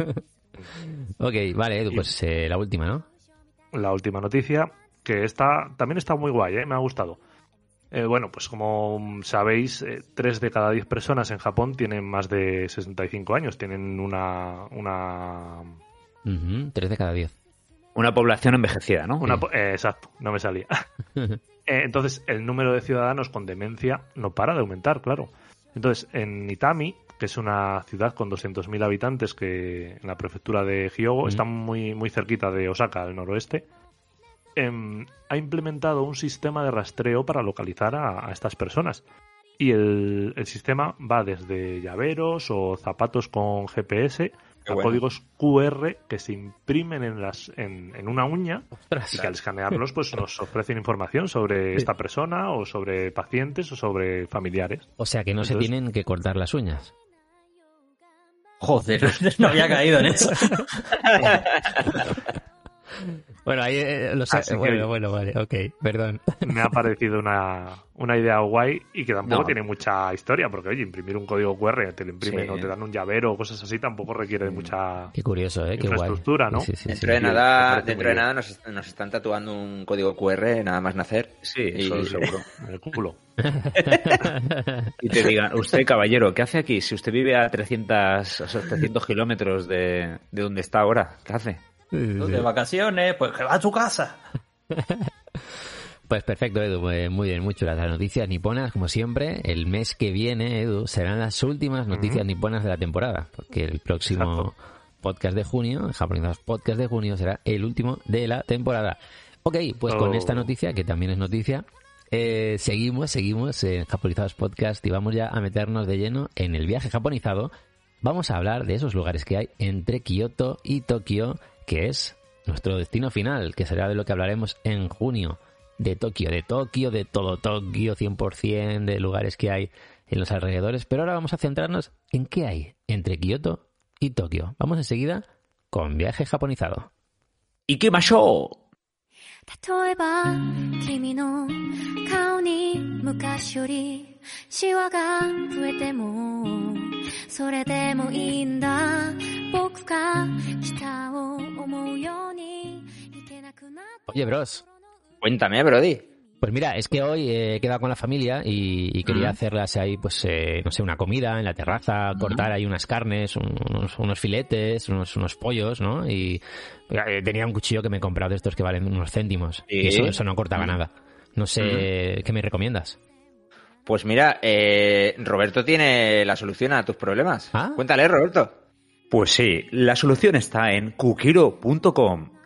Ok, vale, Edu, pues eh, la última, ¿no? La última noticia, que está, también está muy guay, ¿eh? Me ha gustado. Eh, bueno, pues como sabéis, eh, tres de cada diez personas en Japón tienen más de sesenta y cinco años, tienen una... una, Ujú, tres de cada diez. Una población envejecida, ¿no? una po- eh, exacto, no me salía. Eh, entonces, el número de ciudadanos con demencia no para de aumentar, claro. Entonces, en Itami, que es una ciudad con doscientos mil habitantes que en la prefectura de Hyogo, Mm. está muy, muy cerquita de Osaka, al noroeste, em, ha implementado un sistema de rastreo para localizar a, a estas personas. Y el, el sistema va desde llaveros o zapatos con G P S Qué a bueno. códigos Q R que se imprimen en, las, en, en una uña y que al escanearlos pues nos ofrecen información sobre esta persona o sobre pacientes o sobre familiares. O sea que no se Entonces- tienen que cortar las uñas. Joder, no había caído en eso. Bueno, ahí eh, lo sé. Así que- Bueno, bueno, vale, ok, perdón. Me ha parecido una, una idea guay y que tampoco No. tiene mucha historia, porque oye, imprimir un código Q R, te lo imprimen Sí. o te dan un llavero o cosas así, tampoco requiere de mucha... Qué curioso, ¿eh? Qué guay. Infraestructura, ¿no? Sí, sí, sí, Dentro de sí. me nada, parece dentro muy de bien. nada nos, nos están tatuando un código Q R nada más nacer. Sí, Y- eso seguro. En el culo. Y te digan, usted, caballero, ¿qué hace aquí? Si usted vive a trescientos, o sea, trescientos kilómetros de, de donde está ahora, ¿qué hace? Sí, sí, sí. De vacaciones, pues que va a tu casa. Pues perfecto, Edu. Pues muy bien, muy chulas las noticias niponas, como siempre. El mes que viene, Edu, serán las últimas noticias niponas de la temporada, porque el próximo Exacto. podcast de junio, el Japonizados Podcast de junio, será el último de la temporada. Ok, pues con Oh. esta noticia, que también es noticia, eh, seguimos, seguimos en Japonizados Podcast y vamos ya a meternos de lleno en el viaje japonizado. Vamos a hablar de esos lugares que hay entre Kioto y Tokio, que es nuestro destino final, que será de lo que hablaremos en junio. De Tokio, de Tokio, de todo Tokio, cien por ciento, de lugares que hay en los alrededores. Pero ahora vamos a centrarnos en qué hay entre Kioto y Tokio. Vamos enseguida con viaje japonizado. ¿Y qué pasó? 例えば君の顔に昔よりシワが増えてもそれでもいいんだ僕が北を思うようにいけなくなった Oye, bros, Cuéntame, Brody. pues mira, es que hoy he quedado con la familia y, y quería hacerlas ahí, pues, eh, no sé, una comida en la terraza, cortar ahí unas carnes, un- unos, unos filetes, unos, unos pollos, ¿no? Y eh, tenía un cuchillo que me he comprado de estos que valen unos céntimos. Sí. Y eso, eso no cortaba nada. No sé, ¿qué me recomiendas? Pues mira, eh, Roberto tiene la solución a tus problemas. Ah. Cuéntale, Roberto. Pues sí, la solución está en kukiro punto com.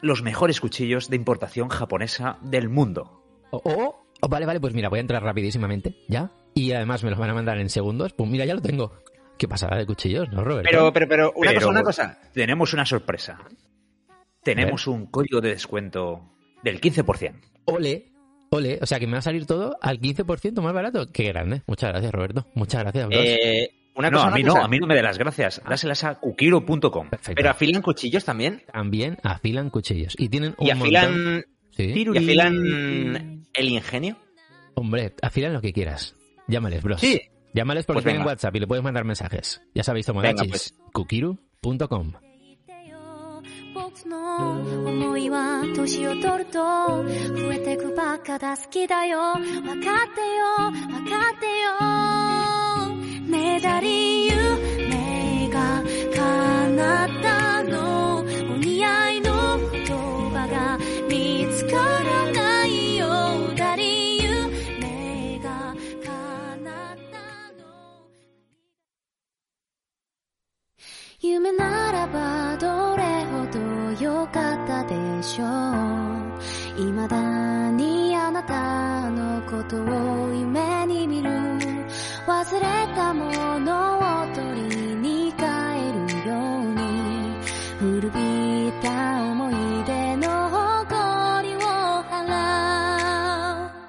los mejores cuchillos de importación japonesa del mundo. Oh, oh, oh, vale, vale, pues mira, voy a entrar rapidísimamente, ¿ya? Y además me los van a mandar en segundos. Pues mira, ya lo tengo. Qué pasada de cuchillos, ¿no, Roberto? Pero, pero, pero, una Pero cosa, una cosa. Tenemos una sorpresa. Tenemos un código de descuento del quince por ciento. Ole, ole. O sea, que me va a salir todo al quince por ciento más barato. Qué grande. Muchas gracias, Roberto. Muchas gracias, Bros. Eh, una No, cosa, a una mí no, cosa. a mí no me dé las gracias. Dáselas a kukiro punto com. Perfecto. Pero afilan cuchillos también. También afilan cuchillos. Y tienen un Y afilan, montón... Sí. y afilan el ingenio. Hombre, afilan lo que quieras. Llámales, Bros. Sí. Llámales porque Pues tienen venga. WhatsApp y le puedes mandar mensajes. Ya sabéis, Venga, Tomodachis. pues. kukiru punto com. 僕の思いは年を取ると増えてくばっかだ好きだよわかってよわかってよねだり夢が叶ったのお似合いの言葉が見つからないよだり夢が叶ったの夢ならばどれほどよかったでしょう未だにあなたのことを夢に見る忘れたものを取りに帰るように古びた思い出の誇りを払う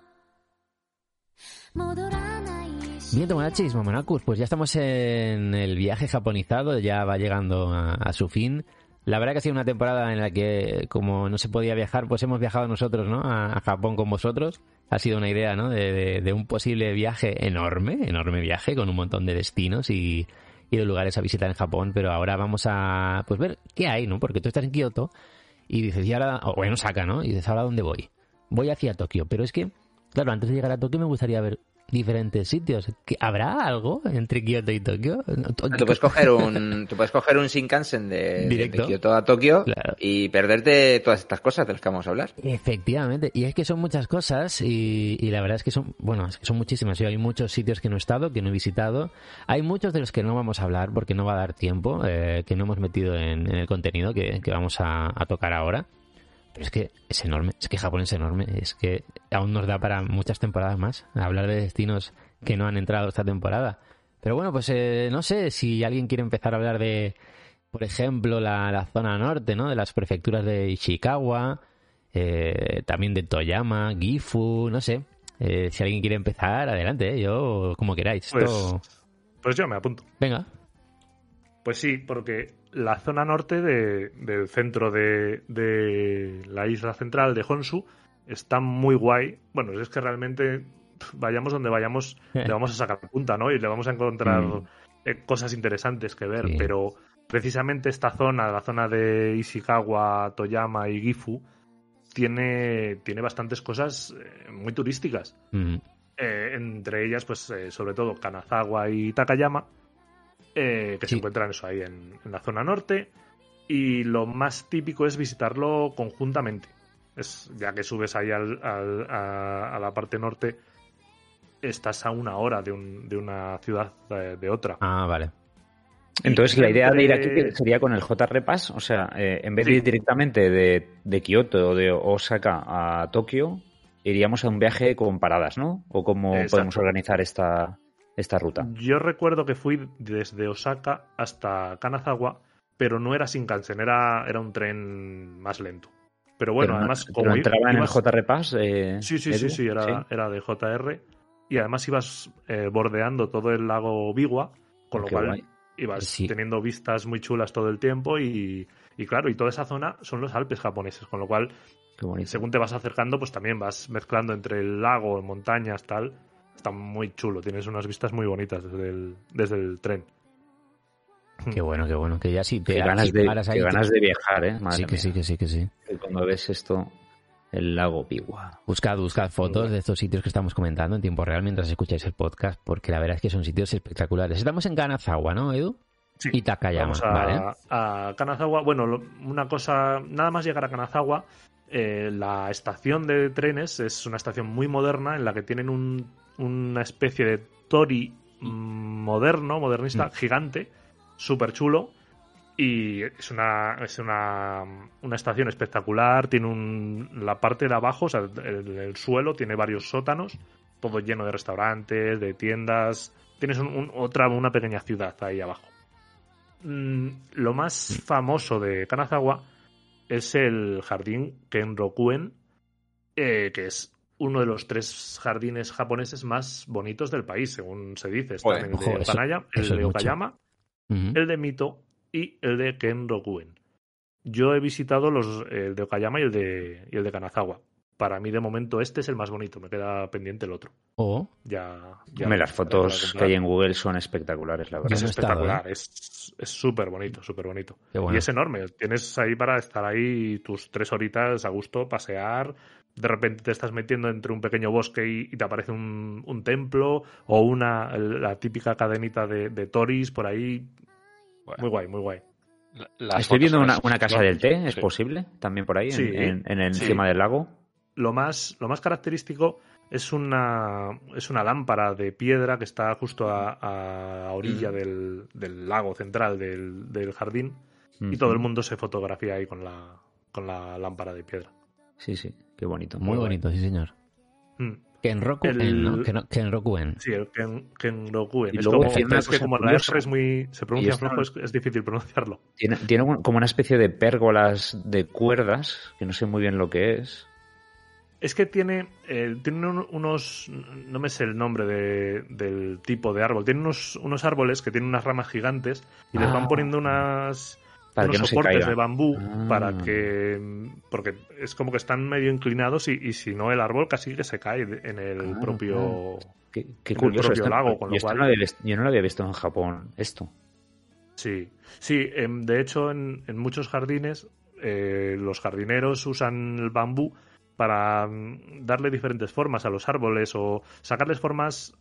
戻らない Bien, Tomodachis, Momonacus, pues ya estamos en el viaje japonizado, ya va llegando a, a su fin. La verdad que ha sido una temporada en la que, como no se podía viajar, pues hemos viajado nosotros, ¿no? A, a Japón con vosotros. Ha sido una idea, ¿no? De, de, de un posible viaje enorme, enorme viaje, con un montón de destinos y, y de lugares a visitar en Japón. Pero ahora vamos a, pues, ver qué hay, ¿no? Porque tú estás en Kioto y dices, y ahora, o en Osaka, ¿no? Y dices, ¿ahora dónde voy? Voy hacia Tokio. Pero es que, claro, antes de llegar a Tokio me gustaría ver diferentes sitios. ¿Habrá algo entre Kioto y Tokio? Tú puedes coger un, tú puedes coger un Shinkansen de, Directo. de Kioto a Tokio Claro. y perderte todas estas cosas de las que vamos a hablar. Efectivamente, y es que son muchas cosas y, y la verdad es que son, bueno, es que son muchísimas. Yo hay muchos sitios que no he estado, que no he visitado. Hay muchos de los que no vamos a hablar porque no va a dar tiempo, eh, que no hemos metido en, en el contenido que, que vamos a, a tocar ahora. Pero es que es enorme, es que Japón es enorme, es que aún nos da para muchas temporadas más hablar de destinos que no han entrado esta temporada. Pero bueno, pues eh, no sé si alguien quiere empezar a hablar de, por ejemplo, la, la zona norte, ¿no? De las prefecturas de Ishikawa, eh, también de Toyama, Gifu, no sé. Eh, si alguien quiere empezar, adelante, ¿eh? Yo como queráis. Pues, Esto... pues yo me apunto. Venga. Pues sí, porque la zona norte de, del centro de, de la isla central de Honshu está muy guay. Bueno, es que realmente vayamos donde vayamos, le vamos a sacar punta, ¿no? Y le vamos a encontrar Mm. eh, cosas interesantes que ver. Sí. Pero precisamente esta zona, la zona de Ishikawa, Toyama y Gifu, tiene, tiene bastantes cosas eh, muy turísticas. Mm. Eh, entre ellas, pues eh, sobre todo Kanazawa y Takayama, eh, que Sí. se encuentran eso ahí en, en la zona norte. Y lo más típico es visitarlo conjuntamente. Es, ya que subes ahí al, al- a, a la parte norte, estás a una hora de, un- de una ciudad de, de otra. Ah, vale. Entonces, la idea de ir aquí Entre- sería con el J R Pass, o sea, eh, en vez Sí. de ir directamente de, de Kioto o de Osaka a Tokio, iríamos a un viaje con paradas, ¿no? ¿O cómo Exacto. podemos organizar esta, esta ruta? Yo recuerdo que fui desde Osaka hasta Kanazawa, pero no era Shinkansen, era, era un tren más lento. Pero bueno, Pero no- además, pero como i- entraba en el ibas- J R Pass. eh, Sí, sí, Edu? sí, sí, era, era de J R. Y además ibas eh, bordeando todo el lago Biwa, con Oh, lo qué cual guay. ibas Sí. teniendo vistas muy chulas todo el tiempo. Y, y claro, y toda esa zona son los Alpes japoneses, con lo cual, Qué bonito. según te vas acercando, pues también vas mezclando entre el lago, montañas, tal. Está muy chulo, tienes unas vistas muy bonitas desde el, desde el tren. Qué bueno, qué bueno. Que ya sí te, Qué ganas, si te de, paras qué ahí, ganas te- de viajar, ¿eh? Madre Sí, que mía. sí, que sí, que sí. Que cuando ves esto, el lago Biwa. Buscad, buscad fotos de estos sitios que estamos comentando en tiempo real mientras escucháis el podcast, porque la verdad es que son sitios espectaculares. Estamos en Kanazawa, ¿no, Edu? Sí. Y Takayama, Vamos a, ¿vale? a Kanazawa. Bueno, lo- una cosa, nada más llegar a Kanazawa, eh, la estación de trenes es una estación muy moderna en la que tienen un- una especie de tori mm, moderno, modernista, Mm. gigante, súper chulo. Y es una es una, una estación espectacular. Tiene un, la parte de abajo, o sea, el, el suelo tiene varios sótanos, todo lleno de restaurantes, de tiendas. Tienes un, un, otra una pequeña ciudad ahí abajo. Mm, lo más famoso de Kanazawa es el jardín Kenrokuen, eh, que es uno de los tres jardines japoneses más bonitos del país, según se dice. Están Joder, el de ojo, eso- Tanaya, el eso es de mucho. Okayama, Ujú. el de Mito y el de Kenrokuen. Yo he visitado los el de Okayama y el de y el de Kanazawa. Para mí, de momento, este es el más bonito. Me queda pendiente el otro. O Ya, ya Hombre, las para fotos que comparar. hay en Google son espectaculares, la verdad. Es no he estado, espectacular, es es súper bonito, súper bonito. Qué bueno. Y es enorme. Tienes ahí para estar ahí tus tres horitas a gusto, pasear. De repente te estás metiendo entre un pequeño bosque y, y te aparece un, un templo o una la típica cadenita de, de toris por ahí. Bueno. Muy guay, muy guay. La- las Estoy fotos viendo son una, esas- una casa son- del té, ¿es sí. posible? También por ahí, en- Sí, en, en el sí. encima del lago. Lo más, lo más característico es una, es una lámpara de piedra que está justo a, a orilla Mm. del, del lago central del, del jardín y Ujú. todo el mundo se fotografía ahí con la, con la lámpara de piedra. Sí, sí, qué bonito. muy guay. bonito, sí, señor. Mm. Kenrokuen, El- ¿no? Ken- Kenrokuen. Sí, el Ken, Kenrokuen. Y Es luego como, tiene una es que cosa como la curiosa. R es muy, se pronuncia Y esto- flojo, es, es difícil pronunciarlo. Tiene, tiene un- como una especie de pérgolas de cuerdas, que no sé muy bien lo que es. Es que tiene, eh, tiene un- unos, no me sé el nombre de- del tipo de árbol, tiene unos, unos árboles que tienen unas ramas gigantes y les Ah. van poniendo unas, Para unos que no se soportes caiga. de bambú Ah. para que, porque es como que están medio inclinados y, y si no el árbol casi que se cae de- en el Claro, propio... Qué, qué en el curioso. propio esto- lago, con yo, lo esto cual- no lo había vis- yo no lo había visto en Japón, esto. Sí, sí, em, de hecho en, en muchos jardines eh, los jardineros usan el bambú para mm, darle diferentes formas a los árboles o sacarles formas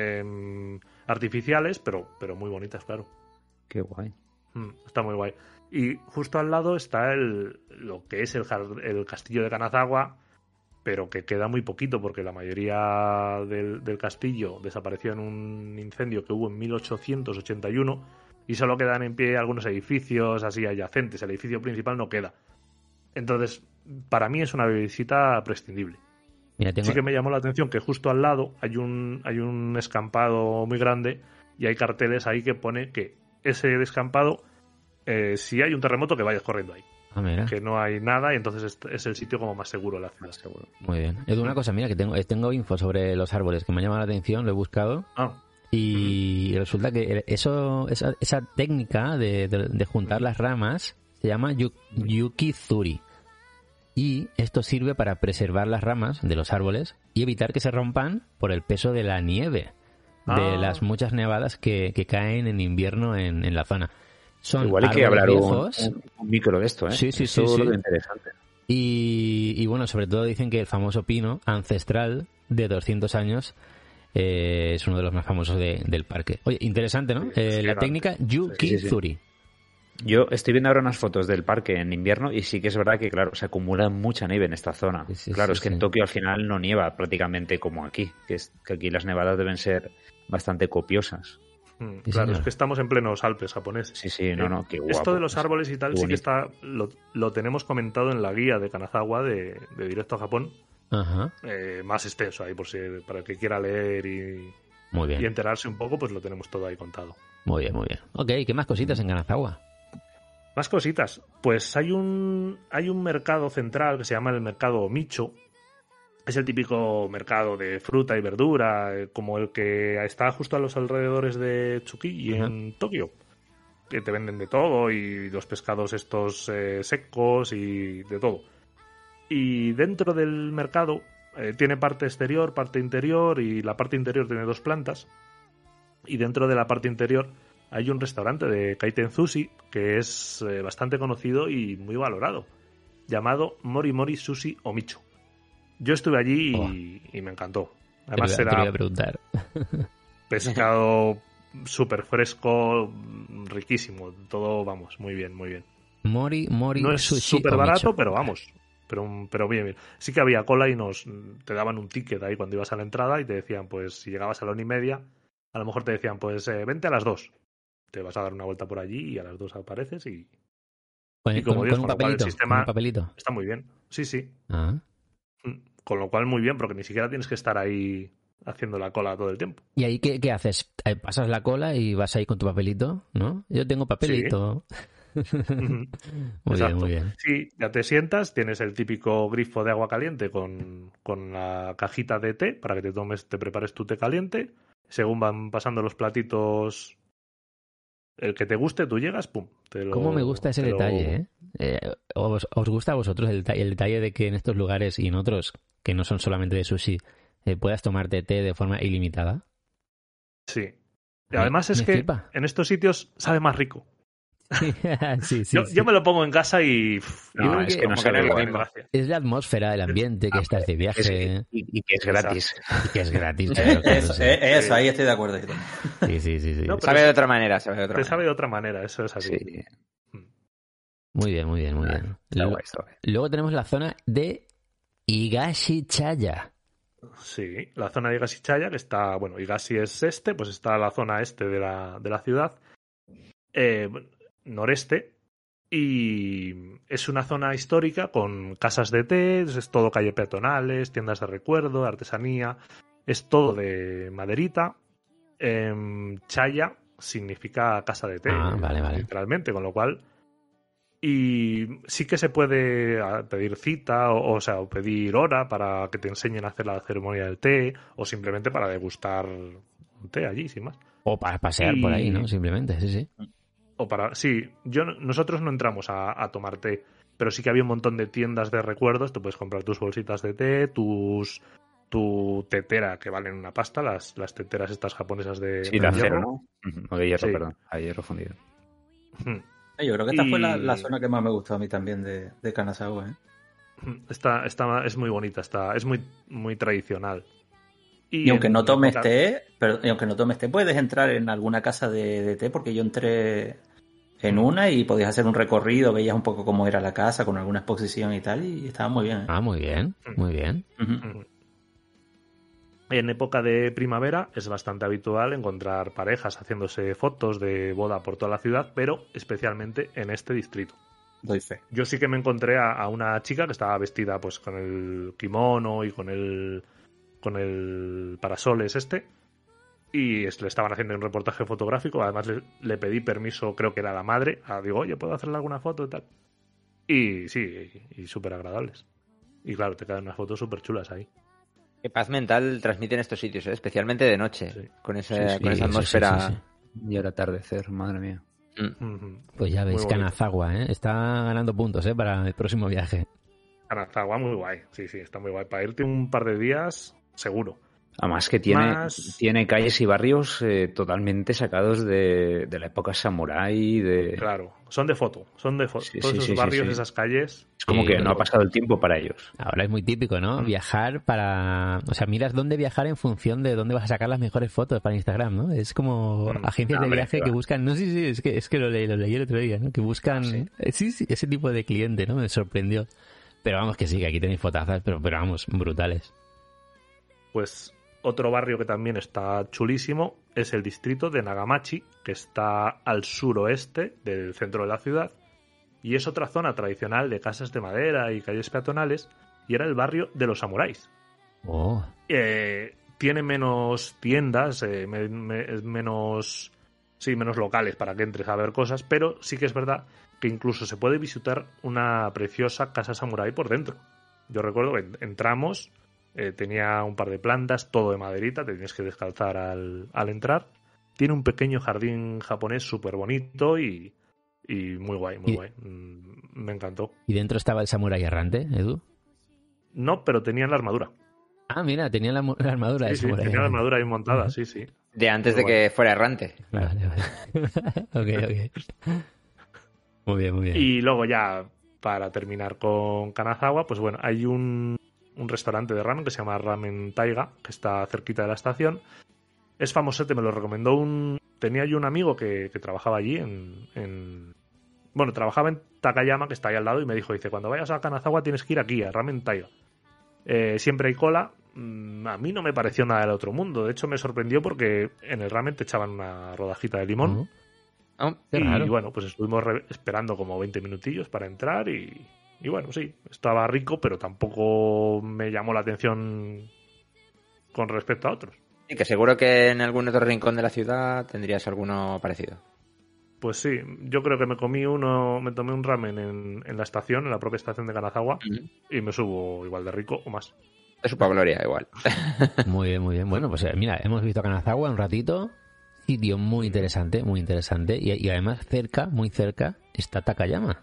em, artificiales, pero, pero muy bonitas, claro. Qué guay. Mm, está muy guay. Y justo al lado está el, lo que es el, jar- el castillo de Kanazawa, pero que queda muy poquito porque la mayoría del, del castillo desapareció en un incendio que hubo en mil ochocientos ochenta y uno y solo quedan en pie algunos edificios así adyacentes. El edificio principal no queda. Entonces, para mí es una visita prescindible. Mira, tengo... Sí que me llamó la atención que justo al lado hay un, hay un escampado muy grande y hay carteles ahí que pone que ese descampado, eh, si hay un terremoto, que vayas corriendo ahí. Ah, mira. Que no hay nada y entonces es, es el sitio como más seguro de la ciudad. Muy bien. Edu, una cosa, mira, que tengo, tengo info sobre los árboles que me ha llamado la atención, lo he buscado. Ah, Y resulta que eso, esa, esa técnica de, de- de juntar las ramas se llama yu- yukizuri. Y esto sirve para preservar las ramas de los árboles y evitar que se rompan por el peso de la nieve, de Ah. las muchas nevadas que, que caen en invierno en, en la zona. Son Igual hay que árboles hablar un, viejos. un- un micro de esto, ¿eh? Sí, sí, Esto sí, sí. lo veo interesante. Y, y bueno, sobre todo dicen que el famoso pino ancestral de doscientos años eh, es uno de los más famosos de- del parque. Oye, interesante, ¿no? Sí, Eh, sí, la no, técnica sí, sí. Yukizuri. Yo estoy viendo ahora unas fotos del parque en invierno y sí que es verdad que, claro, se acumula mucha nieve en esta zona. Sí, sí, claro, sí, es que sí. en Tokio al final no nieva prácticamente como aquí, que, es, que aquí las nevadas deben ser bastante copiosas. mm, Sí, claro, señor. es que estamos en plenos Alpes japoneses. Sí, sí, no, Eh, no, qué guapo. Esto de los árboles y tal Qué sí que bonito. está, lo, lo tenemos comentado en la guía de Kanazawa de, de Directo a Japón, Ajá. eh, más extenso ahí por si para el que quiera leer y, Muy y bien. enterarse un poco, pues lo tenemos todo ahí contado. Muy bien, muy bien. Ok, ¿qué más cositas en Kanazawa? Más cositas. Pues hay un, hay un mercado central que se llama el mercado Micho. Es el típico mercado de fruta y verdura, eh, como el que está justo a los alrededores de Tsukiji Ajá. en Tokio. Que te venden de todo y los pescados estos eh, secos y de todo. Y dentro del mercado eh, tiene parte exterior, parte interior y la parte interior tiene dos plantas. Y dentro de la parte interior hay un restaurante de Kaiten Sushi que es eh, bastante conocido y muy valorado, llamado Mori Mori Sushi Omicho. Yo estuve allí y, y me encantó. Además te, lo- te lo era iba a preguntar. pescado súper fresco, riquísimo. Todo, vamos, muy bien, muy bien. Mori, Mori, No es sushi súper o barato, micho. pero vamos. Pero, pero bien, bien. Sí que había cola y nos te daban un ticket ahí cuando ibas a la entrada y te decían, pues si llegabas a la una y media, a lo mejor te decían, pues eh, vente a las dos. te vas a dar una vuelta por allí y a las dos apareces y, Con, y como con- digo, con un con lo cual el papelito. sistema- Con un papelito. está muy bien. Sí, sí. Ah. Con lo cual muy bien, porque ni siquiera tienes que estar ahí haciendo la cola todo el tiempo. ¿Y ahí qué, qué haces? Eh, ¿Pasas la cola y vas ahí con tu papelito? ¿No? Yo tengo papelito. Muy bien, Exacto. muy bien. Sí, ya te sientas, tienes el típico grifo de agua caliente con, con la cajita de té para que te tomes, te prepares tu té caliente. Según van pasando los platitos, el que te guste, tú llegas, pum. Te lo, ¿Cómo me gusta ese te lo- detalle, eh? Eh, ¿os, os gusta a vosotros el, deta- el detalle de que en estos lugares y en otros, que no son solamente de sushi, eh, puedas tomarte té de forma ilimitada? Sí. Y Me- además es me que flipa. en estos sitios sabe más rico. sí, sí, yo, sí. yo me lo pongo en casa y... pff, Yo No, creo es que- que no como sabe que no es lo igual. mismo. gracias. Es la atmósfera, el ambiente, que estás de Es- viaje y, y que es gratis. y que es gratis. Claro, claro, Eso, sí. eh, eso, ahí estoy de acuerdo. yo también. Sí, sí, sí, sí. No, pero Sabe es- de otra manera, sabe de otra Te manera. sabe de otra manera, eso es así. Sí, Muy bien, muy bien, muy bien. está Luego, guay, está guay. luego tenemos la zona de Higashichaya. Sí, la zona de Higashichaya, que está, bueno, Higashi es este, pues está la zona este de la, de la ciudad, eh, noreste, y es una zona histórica con casas de té, es todo calle peatonales, tiendas de recuerdo, artesanía, es todo de maderita. Em, Chaya significa casa de té, Ah, vale, vale. literalmente, con lo cual... Y sí que se puede ah, pedir cita, o, o sea, o pedir hora para que te enseñen a hacer la ceremonia del té, o simplemente para degustar un té allí, sin más. O para pasear por ahí, Y- ¿no? Simplemente, sí, sí. O para, sí, yo no- nosotros no entramos a, a tomar té, pero sí que había un montón de tiendas de recuerdos, te puedes comprar tus bolsitas de té, tus tu tetera, que valen una pasta, las, las teteras estas japonesas de, Sí, de de acero, hierro. ¿no? Ujú, o de hierro, Sí. perdón. A hierro fundido. Ujú. Yo creo que esta Y- fue la, la zona que más me gustó a mí también de, de Kanazawa. ¿eh? Está, está, es muy bonita, está, es muy, muy tradicional. Y, aunque en no tomes época- té, pero, y aunque no tomes té, puedes entrar en alguna casa de, de té, porque yo entré en una y podías hacer un recorrido, veías un poco cómo era la casa, con alguna exposición y tal, y estaba muy bien. ¿eh? Ah, muy bien, muy bien. Ujú. Ujú. En época de primavera es bastante habitual encontrar parejas haciéndose fotos de boda por toda la ciudad, pero especialmente en este distrito. Doy fe. Yo sí que me encontré a, a una chica que estaba vestida pues con el kimono y con el con el parasoles este, y es- le estaban haciendo un reportaje fotográfico. Además le, le pedí permiso, creo que era la madre, a, digo, oye, ¿puedo hacerle alguna foto y tal? Y sí, y, y súper agradables. Y claro, te quedan unas fotos súper chulas ahí. Qué paz mental transmiten estos sitios, ¿eh? Especialmente de noche, Sí. con, ese, Sí, sí, con esa eso sí, atmósfera. sí, sí. Y el atardecer, madre mía. Mm. Ujú. Pues ya Muy veis, bonito. Kanazawa, ¿eh? Está ganando puntos, ¿eh? Para el próximo viaje. Kanazawa, muy guay. Sí, sí, está muy guay. Para irte un par de días, seguro. Además que tiene, Más- tiene calles y barrios eh, totalmente sacados de, de la época samurái. De... Claro, son de foto. Son de foto. Sí, Todos sí, esos sí, sí, barrios, sí. esas calles. Es como Sí, que pero- no ha pasado el tiempo para ellos. Ahora es muy típico, ¿no? Mm. Viajar para... O sea, miras dónde viajar en función de dónde vas a sacar las mejores fotos para Instagram, ¿no? Es como Mm. agencias No, de hombre, viaje qué que va. buscan... No, sí, sí, es que, es que lo leí, lo leí el otro día, ¿no? Que buscan... Sí. Eh, Sí, sí, ese tipo de cliente, ¿no? Me sorprendió. Pero vamos que sí, que aquí tenéis fotazas, pero, pero vamos, brutales. Pues otro barrio que también está chulísimo es el distrito de Nagamachi, que está al suroeste del centro de la ciudad, y es otra zona tradicional de casas de madera y calles peatonales, y era el barrio de los samuráis. Oh, Eh, tiene menos tiendas, eh, me- me- es menos, sí, menos locales para que entres a ver cosas, pero sí que es verdad que incluso se puede visitar una preciosa casa samurái por dentro. Yo recuerdo que en- entramos, eh, tenía un par de plantas, todo de maderita, te tienes que descalzar al, al entrar. Tiene un pequeño jardín japonés súper bonito y, y muy guay, muy Y- guay. Mm, Me encantó. ¿y dentro estaba el samurái errante, Edu? No, pero tenían la armadura. Ah, mira, tenía la, mu- la armadura Sí, de sí, samurái tenía la errante. armadura ahí montada, sí, sí. De antes Muy de que fuera errante. Vale, vale. ok, ok. Muy bien, muy bien. Y luego ya, para terminar con Kanazawa, pues bueno, hay un, un restaurante de ramen que se llama Ramen Taiga, que está cerquita de la estación. Es famosete, me lo recomendó un... Tenía yo un amigo que, que trabajaba allí en, en... Bueno, trabajaba en Takayama, que está ahí al lado, y me dijo, dice, cuando vayas a Kanazawa tienes que ir aquí, a Ramen Taiga. Eh, siempre hay cola. Mm, A mí no me pareció nada del otro mundo. De hecho, me sorprendió porque en el ramen te echaban una rodajita de limón. Ujú. Oh, Qué y raro. bueno, pues estuvimos re- esperando como veinte minutillos para entrar y, y bueno, sí, estaba rico, pero tampoco me llamó la atención con respecto a otros. Y que seguro que en algún otro rincón de la ciudad tendrías alguno parecido. Pues sí, yo creo que me comí uno, me tomé un ramen en, en la estación, en la propia estación de Kanazawa, Ujú. y me subo igual de rico o más. De su Gloria, igual. Muy bien, muy bien. Bueno, pues eh, mira, hemos visto Kanazawa un ratito. Sitio muy interesante, muy interesante. Y, y además cerca, muy cerca, está Takayama.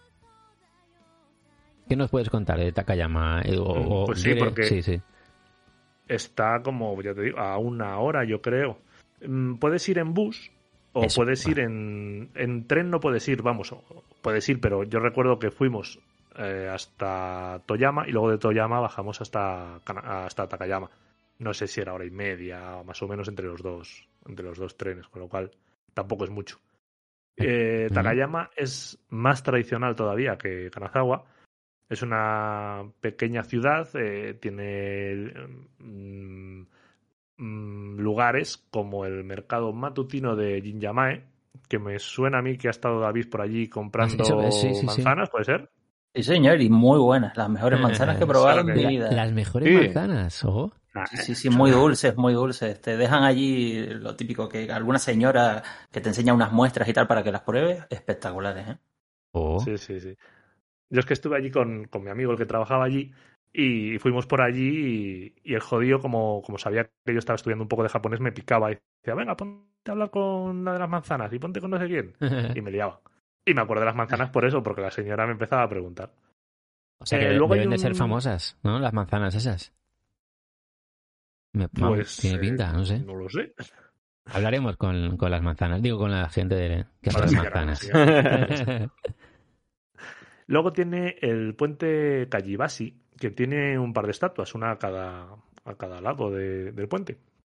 ¿Qué nos puedes contar de Takayama? Eh, o- o- Pues sí, quiere- porque- Sí, sí. Está como, ya te digo, a una hora, yo creo. Mm, Puedes ir en bus o Eso, puedes ir en, en tren, no puedes ir, vamos, o- puedes ir, pero yo recuerdo que fuimos eh, hasta Toyama y luego de Toyama bajamos hasta, Kana- hasta Takayama. No sé si era hora y media, más o menos entre los dos, entre los dos trenes, con lo cual tampoco es mucho. Eh, Ujú. Takayama es más tradicional todavía que Kanazawa. Es una pequeña ciudad, eh, tiene mm, mm, lugares como el mercado matutino de Jinjamae, que me suena a mí que ha estado David por allí comprando Ah, sí, eso es, sí, sí, sí. manzanas, ¿puede ser? Sí, señor, y muy buenas. Las mejores manzanas que he probado en Claro que mi sí. vida. Las mejores Sí. manzanas, ojo. Sí, sí, sí, muy dulces, muy dulces. Te dejan allí lo típico que alguna señora que te enseña unas muestras y tal para que las pruebes. Espectaculares, ¿eh? Oh. Sí, sí, sí. Yo es que estuve allí con, con mi amigo, el que trabajaba allí, y fuimos por allí y, y el jodido, como, como sabía que yo estaba estudiando un poco de japonés, me picaba y decía, venga, ponte a hablar con la de las manzanas y ponte con no sé quién. Y me liaba. Y me acuerdo de las manzanas por eso, porque la señora me empezaba a preguntar. O sea que Eh, de- luego hay deben de un- ser famosas, ¿no? Las manzanas esas. Me, vamos, Pues tiene eh, pinta, no sé. No lo sé. Hablaremos con, con las manzanas. Digo, con la gente de, que hace Para las enseñar a la manzanas. señora. Luego tiene el puente Kajibasi, que tiene un par de estatuas, una a cada, a cada lado de- del puente.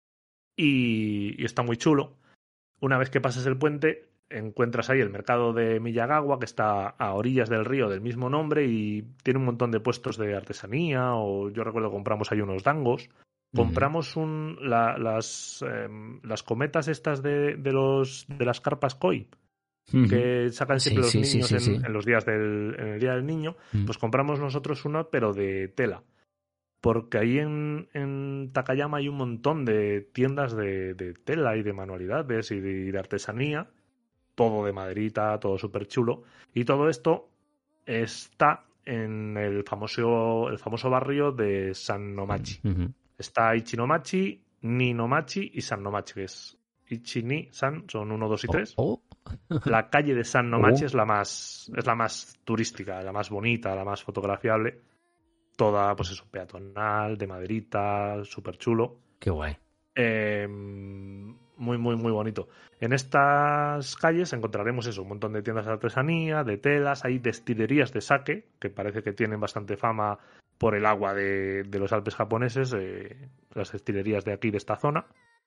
Y, y está muy chulo. Una vez que pasas el puente, encuentras ahí el mercado de Miyagawa, que está a orillas del río del mismo nombre y tiene un montón de puestos de artesanía, o yo recuerdo que compramos ahí unos dangos. Compramos un, la- las, em, las cometas estas de, de, los, de las carpas koi, Ujú. que sacan Sí, siempre los sí, sí, niños sí, en, sí. en los días del en el día del niño, Mm. pues compramos nosotros una, pero de tela. Porque ahí en, en Takayama hay un montón de tiendas de, de tela y de manualidades y de, y de artesanía, todo de maderita, todo súper chulo. Y todo esto está en el famoso, el famoso barrio de Sannomachi. Ujú. Está Ichinomachi, Ninomachi y Sannomachi, que es Ichi, Ni, San, son uno, dos y tres. Oh, oh. La calle de Sannomachi Oh. es la más es la más turística, la más bonita, la más fotografiable. Toda, pues eso, peatonal, de maderita, súper chulo. Qué guay. Eh, muy, muy, muy bonito. En estas calles encontraremos eso, un montón de tiendas de artesanía, de telas, hay destilerías de sake, que parece que tienen bastante fama por el agua de, de los Alpes japoneses, eh, las destilerías de aquí, de esta zona.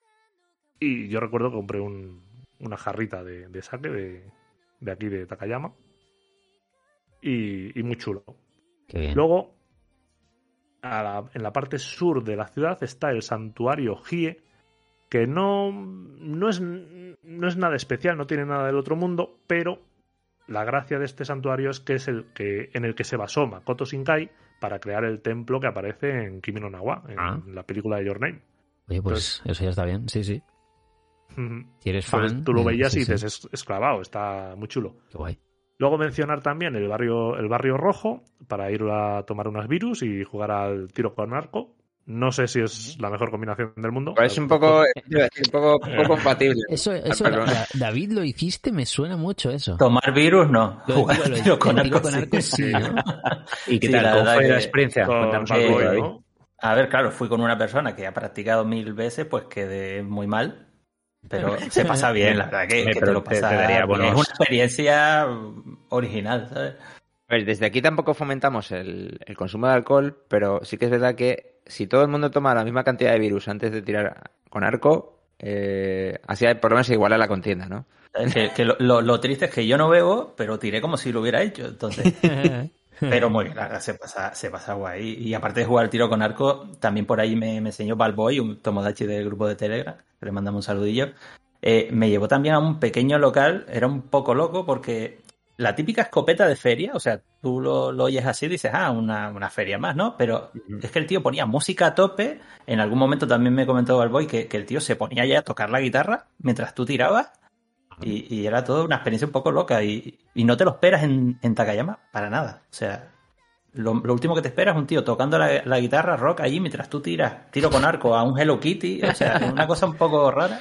Y yo recuerdo que compré un, una jarrita de, de sake de, de aquí, de Takayama. Y, y muy chulo. Qué bien. Luego, a la- en la parte sur de la ciudad está el santuario Hie, que no, no, es, no es nada especial, no tiene nada del otro mundo, pero la gracia de este santuario es que es el que en el que se basó Makoto Shinkai para crear el templo que aparece en Kimi no Na wa, en Ah. la película de Your Name. Oye, pues eso ya está bien. Sí, sí. Ujú. Si eres Entonces, fan. tú lo eh, veías sí, y sí. dices, es, es clavado, está muy chulo. Qué guay. Luego mencionar también el barrio, el barrio rojo para ir a tomar unas virus y jugar al tiro con arco. No sé si es la mejor combinación del mundo. Pues es un poco, iba a decir, un poco, poco compatible. Eso, eso Perdón. Da- David, lo hiciste, me suena mucho eso. Tomar virus, no. Lo- Jugar digo, lo- tiro con el tiro arco, con arco sí, ¿no? ¿Y qué Sí, tal? la ¿Cómo verdad fue la que- experiencia? Con Cuéntanos Bad un poco, Boy, David. ¿no? A ver, claro, fui con una persona que ha practicado mil veces, pues quedé muy mal. Pero se pasa bien, la verdad que, Hombre, que pero te lo te- te pasa daría bien. buenos- Es una experiencia mm, original, ¿sabes? A ver, desde aquí tampoco fomentamos el, el consumo de alcohol, pero sí que es verdad que si todo el mundo toma la misma cantidad de virus antes de tirar con arco, eh, así por lo menos se iguala la contienda, ¿no? Es que, que lo, lo- lo triste es que yo no bebo, pero tiré como si lo hubiera hecho. Entonces, pero muy bien, la verdad, se pasa, se pasa guay. Y aparte de jugar tiro con arco, también por ahí me, me enseñó Balboy, un tomodachi del grupo de Telegram, que le mandamos un saludillo. Eh, me llevó también a un pequeño local, era un poco loco porque la típica escopeta de feria, o sea, tú lo, lo oyes así y dices, ah, una, una feria más, ¿no? Pero uh-huh. es que el tío ponía música a tope, en algún momento también me comentó Balboy que, que el tío se ponía ya a tocar la guitarra mientras tú tirabas y, y era toda una experiencia un poco loca y, y no te lo esperas en, en Takayama para nada, o sea... Lo, lo último que te esperas es un tío tocando la, la guitarra rock allí mientras tú tiras tiro con arco a un Hello Kitty. O sea, es una cosa un poco rara.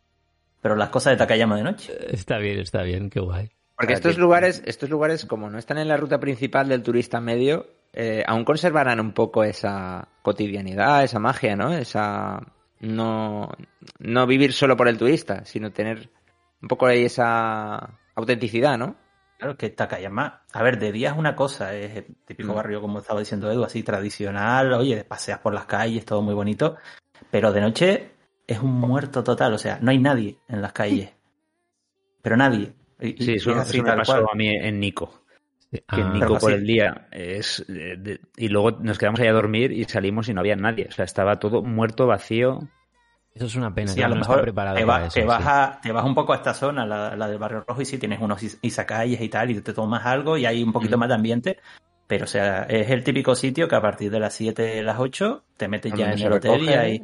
Pero las cosas de Takayama de noche. Está bien, está bien, qué guay. Porque estos lugares, estos lugares, como no están en la ruta principal del turista medio, eh, aún conservarán un poco esa cotidianidad, esa magia, ¿no? Esa no, no vivir solo por el turista, sino tener un poco ahí esa autenticidad, ¿no? Claro, que Takayama, a ver, de día es una cosa, es el típico mm. barrio, como estaba diciendo Edu, así tradicional, oye, paseas por las calles, todo muy bonito, pero de noche es un muerto total, o sea, no hay nadie en las calles, pero nadie. Y, sí, eso, así, eso me pasó cual. a mí en Nico, que ah, en Nico por así. el día, es de, de, y luego nos quedamos ahí a dormir y salimos y no había nadie, o sea, estaba todo muerto, vacío. Eso es una pena, sí, que a lo no mejor está preparado te, va, para eso, te, vas sí. a, te vas un poco a esta zona, la, la del Barrio Rojo, y sí tienes unos izakayas y tal, y te tomas algo y hay un poquito mm. más de ambiente, pero o sea, es el típico sitio que a partir de las siete, las ocho, te metes ya en el hotel y ahí...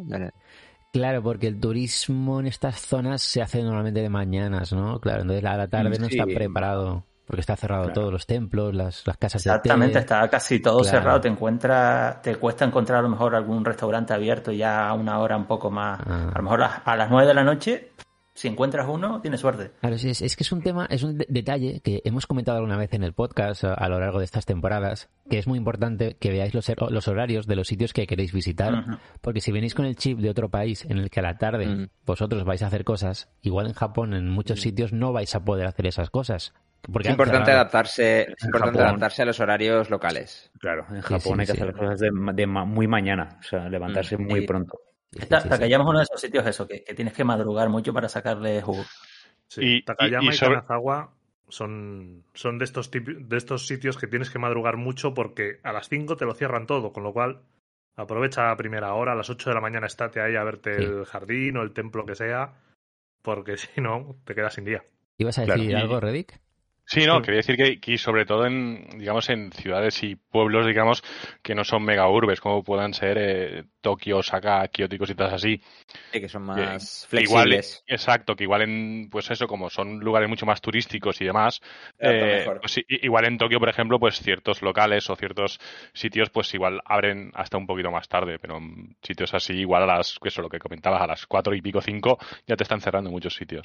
Claro, porque el turismo en estas zonas se hace normalmente de mañanas, ¿no? Claro, entonces a la tarde no sí. está preparado. Porque está cerrado claro. todos los templos, las, las casas de té. Exactamente, está casi todo claro. cerrado. Te encuentra, te cuesta encontrar a lo mejor algún restaurante abierto ya a una hora un poco más. Ah. A lo mejor a, a las nueve de la noche, si encuentras uno, tienes suerte. Claro, sí, es, es que es un tema, es un de- detalle que hemos comentado alguna vez en el podcast a, a lo largo de estas temporadas, que es muy importante que veáis los, los horarios de los sitios que queréis visitar. Uh-huh. Porque si venís con el chip de otro país en el que a la tarde uh-huh. vosotros vais a hacer cosas, igual en Japón, en muchos uh-huh. sitios, no vais a poder hacer esas cosas. Porque es importante adaptarse, es importante Japón, adaptarse a los horarios locales. Claro, en Japón sí, sí, hay que sí. hacer cosas de, de muy mañana, o sea, levantarse mm, muy sí. pronto. Esta, sí, sí, Takayama sí. es uno de esos sitios eso, que, que tienes que madrugar mucho para sacarle jugo. Sí, y, Takayama y, y, sobre... y Kanazawa son, son de estos tipi, de estos sitios que tienes que madrugar mucho porque a las cinco te lo cierran todo, con lo cual aprovecha a primera hora, a las ocho de la mañana estate ahí a verte sí. el jardín o el templo que sea, porque si no, te quedas sin día. ¿Ibas a decir claro. algo, Reddick? Sí, no, quería decir que, que sobre todo en, digamos, en ciudades y pueblos, digamos, que no son mega urbes, como puedan ser eh, Tokio, Osaka, Kioto y cositas así. Sí, que son más que, flexibles. Igual, exacto, que igual en, pues eso, como son lugares mucho más turísticos y demás, eh, pues igual en Tokio, por ejemplo, pues ciertos locales o ciertos sitios, pues igual abren hasta un poquito más tarde, pero en sitios así, igual a las, eso lo que comentabas, a las cuatro y pico, cinco, ya te están cerrando muchos sitios.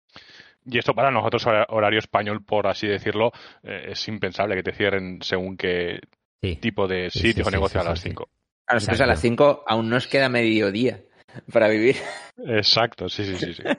Y esto para nosotros, horario español, por así decirlo, eh, es impensable que te cierren según qué sí. tipo de sitios sí, sí, o negocios sí, sí, a las cinco. Sí. A nosotros a las cinco aún nos queda mediodía para vivir. Exacto, sí, sí, sí. sí.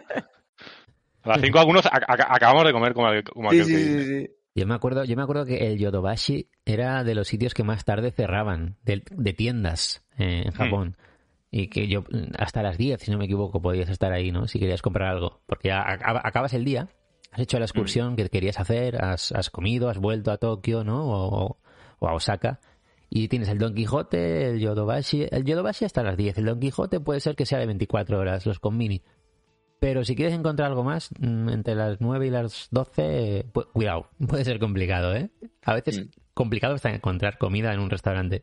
A las cinco algunos a- a- acabamos de comer como, como aquel sí, que sí, dice. sí, sí. Yo me acuerdo, yo me acuerdo que el Yodobashi era de los sitios que más tarde cerraban, de, de tiendas eh, en Japón. Mm. Y que yo, hasta las diez, si no me equivoco, podías estar ahí, ¿no? Si querías comprar algo. Porque ya acabas el día, has hecho la excursión mm. que querías hacer, has, has comido, has vuelto a Tokio, ¿no? O, o a Osaka. Y tienes el Don Quijote, el Yodobashi. El Yodobashi hasta las diez. El Don Quijote puede ser que sea de veinticuatro horas, los Konbini. Pero si quieres encontrar algo más, entre las nueve y las doce, pues, cuidado, puede ser complicado, ¿eh? A veces mm. complicado está encontrar comida en un restaurante.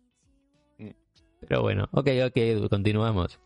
Pero bueno, ok, ok, Edu, continuamos.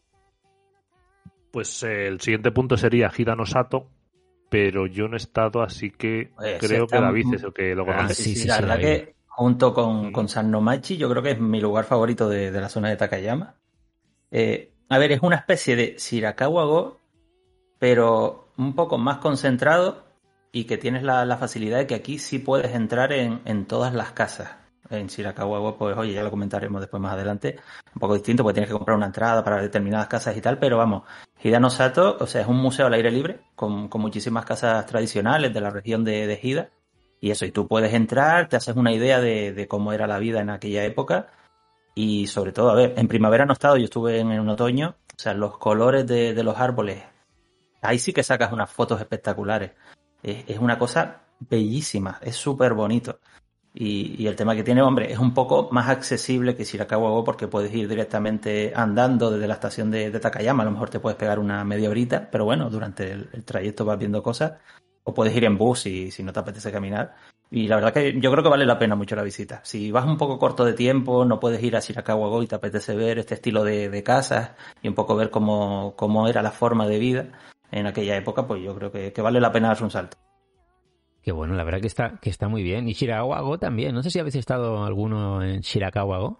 Pues eh, el siguiente punto sería Hida Sato, pero yo no he estado, así que Oye, creo que David es el que lo conoce. Ah, sí, sí, sí, la sí, verdad que junto con, con Sannomachi yo creo que es mi lugar favorito de, de la zona de Takayama. Eh, a ver, es una especie de Shirakawa-go, pero un poco más concentrado y que tienes la, la facilidad de que aquí sí puedes entrar en, en todas las casas. En Shirakawa, pues oye, ya lo comentaremos después más adelante, un poco distinto porque tienes que comprar una entrada para determinadas casas y tal, pero vamos, Hida Sato, o sea, es un museo al aire libre con, con muchísimas casas tradicionales de la región de, de Hida y eso, y tú puedes entrar, te haces una idea de, de cómo era la vida en aquella época y sobre todo, a ver, en primavera no he estado, yo estuve en, en otoño, o sea, los colores de, de los árboles, ahí sí que sacas unas fotos espectaculares, es, es una cosa bellísima, es súper bonito. Y, y el tema que tiene, hombre, es un poco más accesible que Shirakawa-go porque puedes ir directamente andando desde la estación de, de Takayama. A lo mejor te puedes pegar una media horita, pero bueno, durante el, el trayecto vas viendo cosas. O puedes ir en bus si, si no te apetece caminar. Y la verdad que yo creo que vale la pena mucho la visita. Si vas un poco corto de tiempo, no puedes ir a Shirakawa-go y te apetece ver este estilo de, de casas y un poco ver cómo, cómo era la forma de vida en aquella época, pues yo creo que, que vale la pena darse un salto. Qué bueno, la verdad que está, que está muy bien. Y Shirakawa-go también. No sé si habéis estado alguno en Shirakawa-go.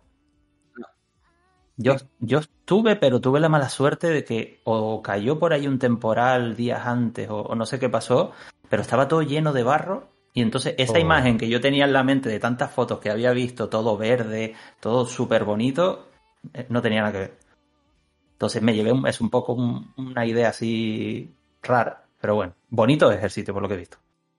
Yo, yo estuve, pero tuve la mala suerte de que o cayó por ahí un temporal días antes o, o no sé qué pasó, pero estaba todo lleno de barro y entonces esa Oh. imagen que yo tenía en la mente de tantas fotos que había visto, todo verde, todo súper bonito, eh, no tenía nada que ver. Entonces me llevé, un- es un poco un- una idea así rara, pero bueno, bonito es el sitio por lo que he visto.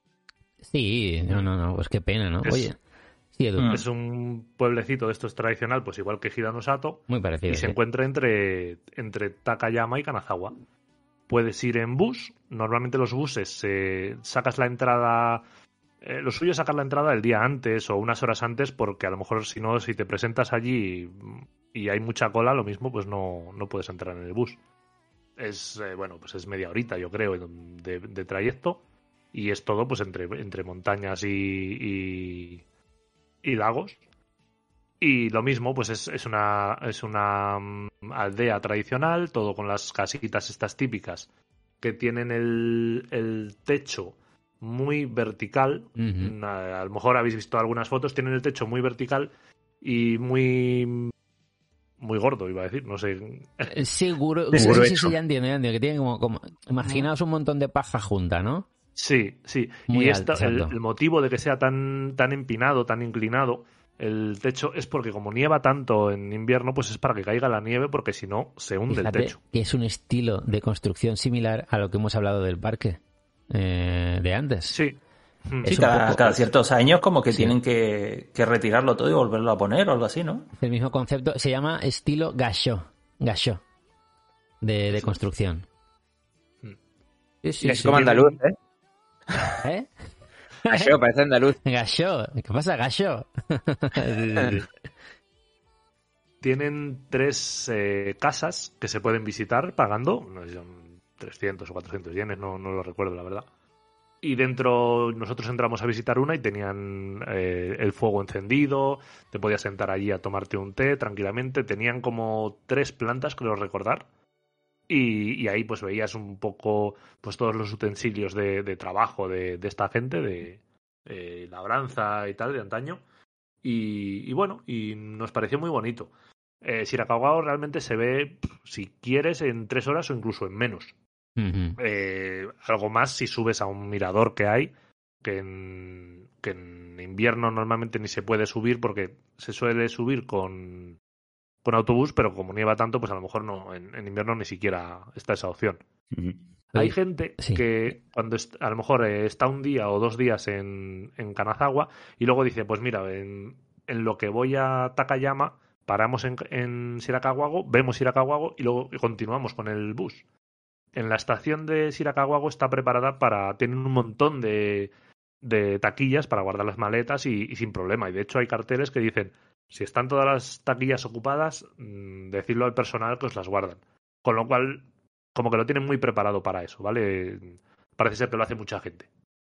Sí, no, no, no, pues qué pena, ¿no? Es- Oye, sí, Edu, Mm. Es un pueblecito de estos tradicional, pues igual que Hidanosato, muy parecido. y se sí. encuentra entre, entre Takayama y Kanazawa. Puedes ir en bus. Normalmente los buses eh, sacas la entrada. Eh, lo suyo es sacar la entrada el día antes o unas horas antes, porque a lo mejor si no, si te presentas allí y, y hay mucha cola, lo mismo, pues no, no puedes entrar en el bus. Es eh, bueno, pues es media horita, yo creo, de, de trayecto, y es todo pues entre, entre montañas y, y, y lagos. Y lo mismo, pues es, es una, es una mm, aldea tradicional, todo con las casitas estas típicas, que tienen el, el techo muy vertical. Ujú. A, a lo mejor habéis visto algunas fotos, tienen el techo muy vertical y muy muy gordo, iba a decir, no sé. Eh, Seguro, Sí, sí, seguro sí, sí, hecho. ya entiendo, ya entiendo, que tiene como, como, imaginaos un montón de paja junta, ¿no? Sí, sí. Muy y alto, esta, el, exacto. el motivo de que sea tan, tan empinado, tan inclinado el techo es porque como nieva tanto en invierno, pues es para que caiga la nieve, porque si no se hunde Fíjate el techo. que es un estilo de construcción similar a lo que hemos hablado del parque eh, de antes. Sí. Mm. Es Sí, un cada, poco- cada ciertos años como que Sí. tienen que, que retirarlo todo y volverlo a poner o algo así, ¿no? El mismo concepto, se llama estilo gachó, gachó de, de construcción. Mm. Sí, sí, Es sí. como andaluz, ¿eh? ¿Eh? Aseo, parece andaluz. Gachó, ¿qué pasa, gachó? Sí, sí, sí. Tienen tres eh, casas que se pueden visitar pagando, no sé si son trescientos o cuatrocientos yenes, no, no lo recuerdo la verdad. Y dentro nosotros entramos a visitar una y tenían eh, el fuego encendido, te podías sentar allí a tomarte un té tranquilamente, tenían como tres plantas, creo recordar. Y, y ahí pues veías un poco pues todos los utensilios de, de trabajo de, de esta gente, de eh, labranza y tal, de antaño. Y, y bueno, y nos pareció muy bonito. Eh, Shirakawa realmente se ve, si quieres, en tres horas o incluso en menos. Ujú. Eh, algo más si subes a un mirador que hay, que en, que en invierno normalmente ni se puede subir porque se suele subir con, con autobús, pero como nieva tanto, pues a lo mejor no, en, en invierno ni siquiera está esa opción. Ujú. Hay Oye, gente sí. que cuando est- a lo mejor eh, está un día o dos días en, en Kanazawa y luego dice, pues mira, en, en lo que voy a Takayama, paramos en, en Shirakawa-go, vemos Shirakawa-go y luego continuamos con el bus. En la estación de Shirakawa-go está preparada para... Tienen un montón de, de taquillas para guardar las maletas y, y sin problema. Y de hecho hay carteles que dicen, si están todas las taquillas ocupadas, mmm, decidlo al personal que os las guardan. Con lo cual, como que lo tienen muy preparado para eso, ¿vale? Parece ser que lo hace mucha gente.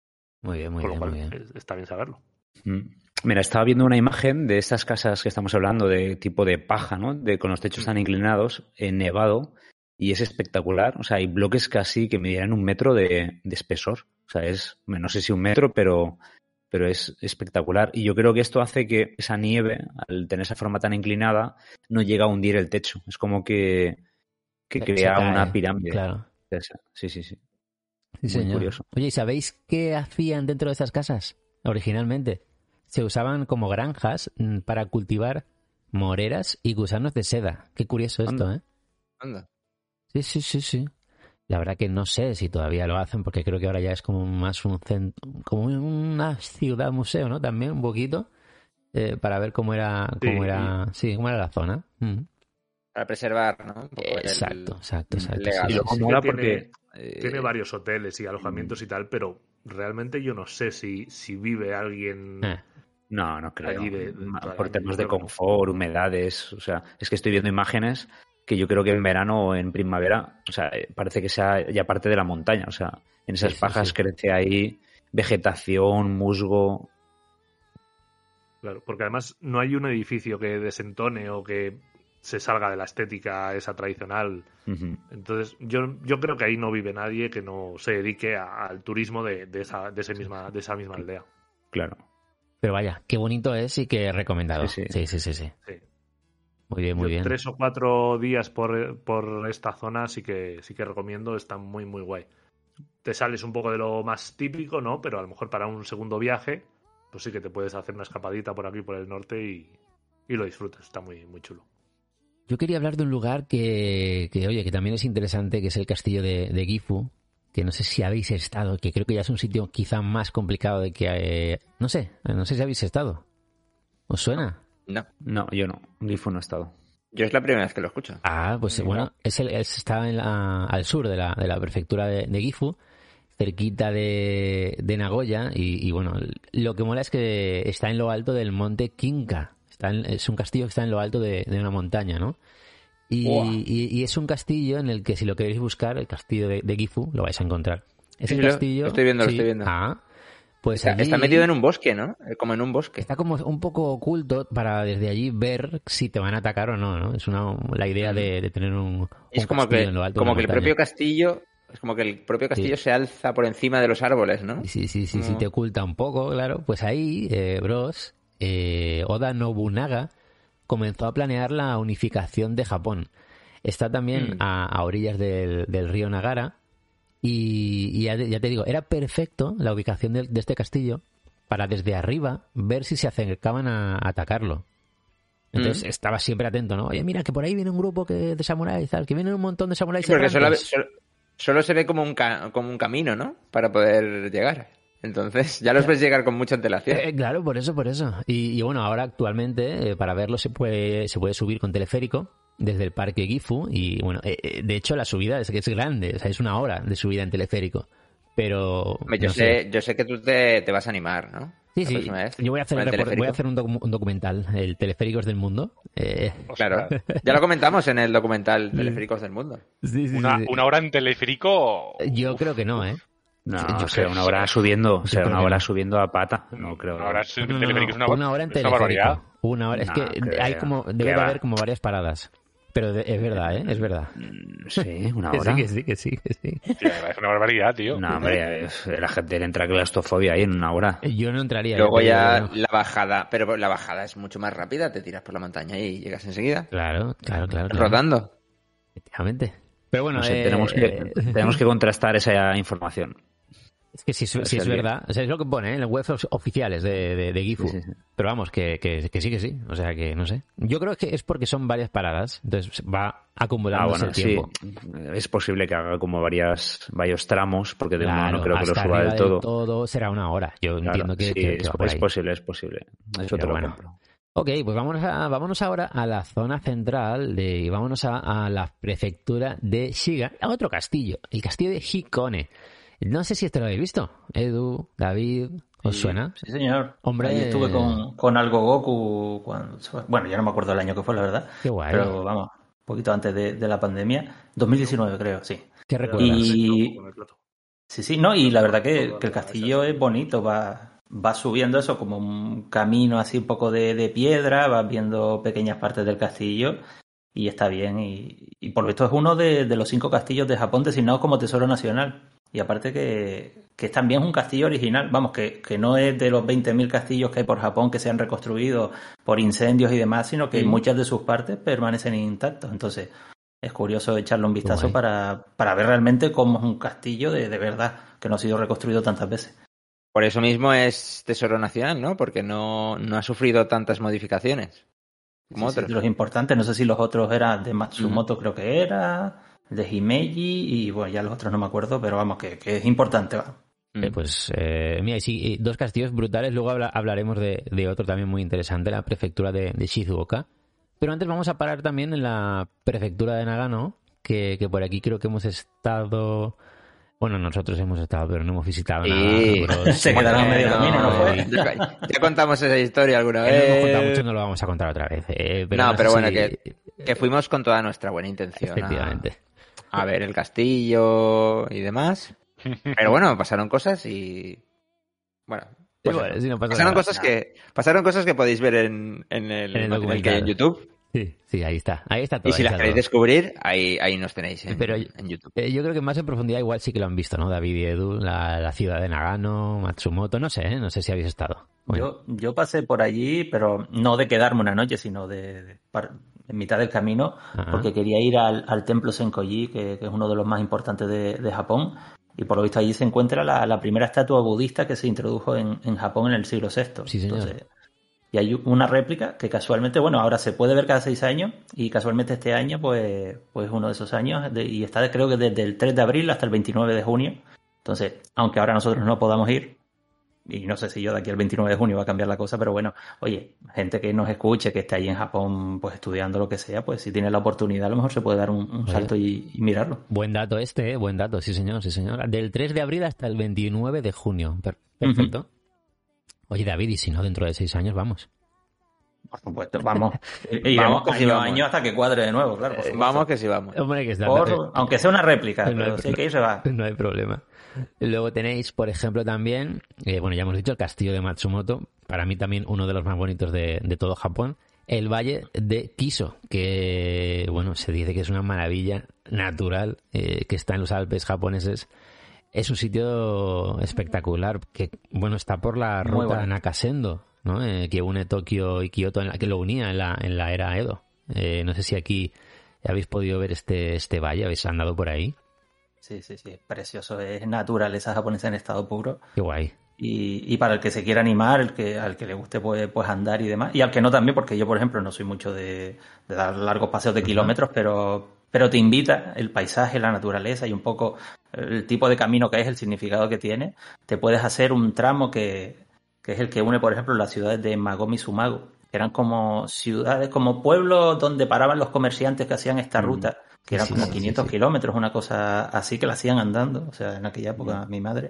Muy bien, muy Con bien, lo muy cual bien. es- está bien saberlo. Mm. Mira, estaba viendo una imagen de estas casas que estamos hablando, de tipo de paja, ¿no? De, con los techos tan inclinados, en nevado, y es espectacular. O sea, hay bloques casi que medían un metro de, de espesor. O sea, es, bueno, no sé si un metro, pero, pero es espectacular. Y yo creo que esto hace que esa nieve, al tener esa forma tan inclinada, no llega a hundir el techo. Es como que, que Se crea cae, una pirámide. Claro. Sí, sí, sí. Sí, Muy señor. curioso. Oye, ¿y sabéis qué hacían dentro de esas casas originalmente? Se usaban como granjas mm, para cultivar moreras y gusanos de seda. Qué curioso esto, Anda. ¿eh? Anda. Sí, sí, sí, sí. La verdad que no sé si todavía lo hacen, porque creo que ahora ya es como más un centro, como una ciudad museo, ¿no? También un poquito, eh, para ver cómo era, cómo Sí, era, sí, cómo era la zona. Mm. Para preservar, ¿no? Un poco el- Exacto, exacto, el exacto. legado. sí, Y luego sí, sí. mola Tiene- porque... eh, Tiene varios hoteles y alojamientos y tal, pero realmente yo no sé si, si vive alguien Eh, No, no creo. Allí de- de Ma- toda la Por año, temas yo de creo que no. confort, humedades. O sea, es que estoy viendo imágenes que yo creo que en verano o en primavera, o sea, eh, parece que sea ya parte de la montaña. O sea, en esas Sí, sí, pajas sí. crece ahí vegetación, musgo. Claro, porque además no hay un edificio que desentone o que se salga de la estética esa tradicional. Ujú. Entonces, yo, yo creo que ahí no vive nadie que no se dedique a- al turismo de, de esa, de, ese misma, de esa misma aldea. Claro. Pero vaya, qué bonito es y qué recomendado. Sí, Sí, sí. sí, sí. sí. Sí. Muy bien, muy Yo bien. Tres o cuatro días por, por esta zona sí que sí que recomiendo, está muy muy guay. Te sales un poco de lo más típico, ¿no? Pero a lo mejor para un segundo viaje, pues sí que te puedes hacer una escapadita por aquí, por el norte y, y lo disfrutas, está muy, muy chulo. Yo quería hablar de un lugar que, que, oye, que también es interesante, que es el castillo de, de Gifu, que no sé si habéis estado, que creo que ya es un sitio quizá más complicado de que... eh, no sé, no sé si habéis estado. ¿Os suena? No, No, yo no. Gifu no he estado. yo es la primera vez que lo escucho. Ah, pues bueno, es el, es- está en la- al sur de la, de la prefectura de, de Gifu, cerquita de, de Nagoya, y, y bueno, lo que mola es que está en lo alto del monte Kinka. Está en- es un castillo que está en lo alto de, de una montaña, ¿no? Y, Buah. y- y es un castillo en el que, si lo queréis buscar, el castillo de, de Gifu, lo vais a encontrar. Es Sí, el lo- castillo... lo estoy viendo, lo sí. estoy viendo. Ah, pues Está, allí- está metido en un bosque, ¿no? Eh, Como en un bosque. Está como un poco oculto para desde allí ver si te van a atacar o no, ¿no? Es una, la idea de, de tener un, Es un como castillo que, en lo alto de como una que el montaña. propio castillo, es como que el propio castillo se alza por encima de los árboles, ¿no? Sí, sí, sí, sí, Como- te oculta un poco, claro. Pues ahí, eh, Bros, eh, Oda Nobunaga comenzó a planear la unificación de Japón. Está también Mm. a, a orillas del, del río Nagara y, y ya, ya te digo, era perfecto la ubicación de, de este castillo para desde arriba ver si se acercaban a, a atacarlo. Entonces Mm. estaba siempre atento, ¿no? Oye, mira, que por ahí viene un grupo que, de samuráis, tal, que vienen un montón de samuráis Sí, porque solo, errantes. solo, solo se ve como un, ca- como un camino, ¿no? Para poder llegar. Entonces, ya los ves llegar con mucha antelación. Eh, claro, por eso, por eso. Y, y bueno, ahora actualmente, eh, para verlo se puede, se puede subir con teleférico desde el parque Gifu. Y bueno, eh, eh, de hecho la subida es que es grande, o sea, es una hora de subida en teleférico. Pero... Hombre, yo, no sé, sé. yo sé que tú te, te vas a animar, ¿no? Sí, La sí. próxima vez. Yo voy a hacer, Con un el report- voy a teleférico. hacer un, docu- un documental, el Teleféricos del Mundo. Eh, Claro. Ya lo comentamos en el documental Teleféricos del Mundo. sí, sí, Una, sí. una hora en teleférico. Yo creo que no, ¿eh? No, Yo o sea, creo- una hora subiendo, o sea, creo una que hora no. subiendo a pata. No creo. Una hora en No, no, teleférico es no, una, una hora en es una teleférico. barbaridad. Una hora. Es No, que creo. hay como, debe ¿Qué de va? haber como varias paradas. Pero de- es verdad, ¿eh? Es verdad. Sí, una Que hora. sí, que sí, que sí, que sí. Tía, es una barbaridad, tío. No, hombre, es- la gente le entra claustrofobia ahí en una hora. Yo no entraría. Luego yo te digo ya que no. la bajada, pero la bajada es mucho más rápida, te tiras por la montaña y llegas enseguida, Claro, claro, claro. claro. rodando. Efectivamente. Pero bueno, No sé, eh, tenemos, que, eh, tenemos que contrastar esa información. es que si, es- Parece si es bien. verdad, o sea, es lo que pone ¿eh? en las webs oficiales de, de, de Gifu. Sí, sí, sí. Pero vamos, que, que, que sí, que sí. O sea, que no sé. Yo creo que es porque son varias paradas, entonces va Ah, acumulándose bueno, el sí. tiempo. Es posible que haga como varias, varios tramos, porque de uno Claro, no creo que lo hasta suba arriba del todo. todo será una hora. Yo Claro, entiendo que, sí, que- que es, va por es ahí. posible, es posible. Eso Pero te lo bueno. compro. Ok, pues vámonos, a, vámonos ahora a la zona central de, y vámonos a, a la prefectura de Shiga, a otro castillo, el castillo de Hikone. No sé si este lo habéis visto. Edu, David, ¿os Sí, suena? Sí, señor. Hombre. Ahí estuve con, con Algo Goku cuando... Bueno, ya no me acuerdo el año que fue, la verdad. Qué guay. Pero vamos, un poquito antes de, de la pandemia. dos mil diecinueve, creo, sí. ¿Qué recuerdas? Y- Con el plato. Sí, sí, no, y la verdad que, que el castillo es bonito, va, va subiendo eso como un camino así un poco de, de piedra, vas viendo pequeñas partes del castillo y está bien. Y, y por lo visto es uno de, de los cinco castillos de Japón designados como Tesoro Nacional. Y aparte que, que también es un castillo original, vamos, que, que no es de los veinte mil castillos que hay por Japón que se han reconstruido por incendios y demás, sino que Mm. muchas de sus partes permanecen intactos. Entonces es curioso echarle un vistazo guay. para, para ver realmente cómo es un castillo de, de verdad, que no ha sido reconstruido tantas veces. Por eso mismo es Tesoro Nacional, ¿no? Porque no, no ha sufrido tantas modificaciones como Sí, sí, otros. de los importantes, no sé si los otros eran de Matsumoto, creo que era, de Himeji, y bueno, ya los otros no me acuerdo, pero vamos, que, que es importante, va. Mm. Eh, pues eh, mira, y sí, y dos castillos brutales. Luego habla- hablaremos de, de otro también muy interesante, la prefectura de, de Shizuoka. Pero antes vamos a parar también en la prefectura de Nagano, que, que por aquí creo que hemos estado Bueno, nosotros hemos estado, pero no hemos visitado Sí. nada. Bros. Se quedaron a medio camino, ¿no fue? Ya, ya contamos esa historia alguna Eh, no hemos vez. contado mucho, no lo vamos a contar otra vez. eh, pero no, no pero sé bueno, si- que, que fuimos con toda nuestra buena intención. a- Efectivamente. A, ver el castillo y demás. Pero bueno, pasaron cosas y... Bueno, pues Sí, bueno, eso. sí, no pasa pasaron, nada. cosas que, pasaron cosas que podéis ver en, en el, En el material que hay en documental. YouTube. Sí, sí, ahí está. Ahí está todo. Y si ahí las está queréis todo. descubrir, ahí, ahí nos tenéis en, Pero- en YouTube. Eh, yo creo que más en profundidad igual sí que lo han visto, ¿no? David y Edu, la, la ciudad de Nagano, Matsumoto, no sé, ¿eh? No sé si habéis estado. Bueno, Yo, yo pasé por allí, pero no de quedarme una noche, sino de, de par- en mitad del camino, Ajá. porque quería ir al, al templo Senkoji, que, que es uno de los más importantes de, de Japón, y por lo visto allí se encuentra la, la primera estatua budista que se introdujo en, en Japón en el siglo sexto. Sí, señor. Entonces, y hay una réplica que casualmente, bueno, ahora se puede ver cada seis años, y casualmente este año, pues, pues uno de esos años, de- y está creo que desde el tres de abril hasta el veintinueve de junio. Entonces, aunque ahora nosotros no podamos ir, y no sé si yo de aquí al veintinueve de junio va a cambiar la cosa, pero bueno, oye, gente que nos escuche, que esté ahí en Japón, pues estudiando lo que sea, pues si tiene la oportunidad, a lo mejor se puede dar un, un Oye. salto y, y mirarlo. buen dato este, ¿eh? Buen dato, sí señor, sí señor. Del tres de abril hasta el veintinueve de junio. Per- Perfecto. Oye, David, y si no, dentro de seis años vamos. Por supuesto, vamos. Y iremos que sí, año a vamos. año hasta que cuadre de nuevo, claro. por Eh, supuesto. vamos que sí, vamos. Hombre, que está... Por- aunque sea una réplica, No hay pero si hay que ir, se va. No hay problema. Luego tenéis, por ejemplo, también, eh, bueno, ya hemos dicho, el castillo de Matsumoto, para mí también uno de los más bonitos de, de todo Japón. El valle de Kiso, que, bueno, se dice que es una maravilla natural, eh, que está en los Alpes japoneses. Es un sitio espectacular, que, bueno, está por la Muy ruta bonito. Nakasendo, ¿no? Eh, que une Tokio y Kioto, en la, que lo unía en la, en la era Edo. Eh, no sé si aquí habéis podido ver este, este valle, habéis andado por ahí. Sí, sí, sí, es precioso, es naturaleza japonesa en estado puro. Qué guay. Y, y para el que se quiera animar, el que, al que le guste pues, pues andar y demás, y al que no también, porque yo, por ejemplo, no soy mucho de, de dar largos paseos de kilómetros, pero, pero te invita el paisaje, la naturaleza y un poco el tipo de camino que es, el significado que tiene. Te puedes hacer un tramo que, que es el que une, por ejemplo, las ciudades de Magomi y Sumago, que eran como ciudades, como pueblos donde paraban los comerciantes que hacían esta ruta, que eran Sí, como sí, quinientos sí, sí. kilómetros, una cosa así, que la hacían andando, o sea, en aquella época mi madre.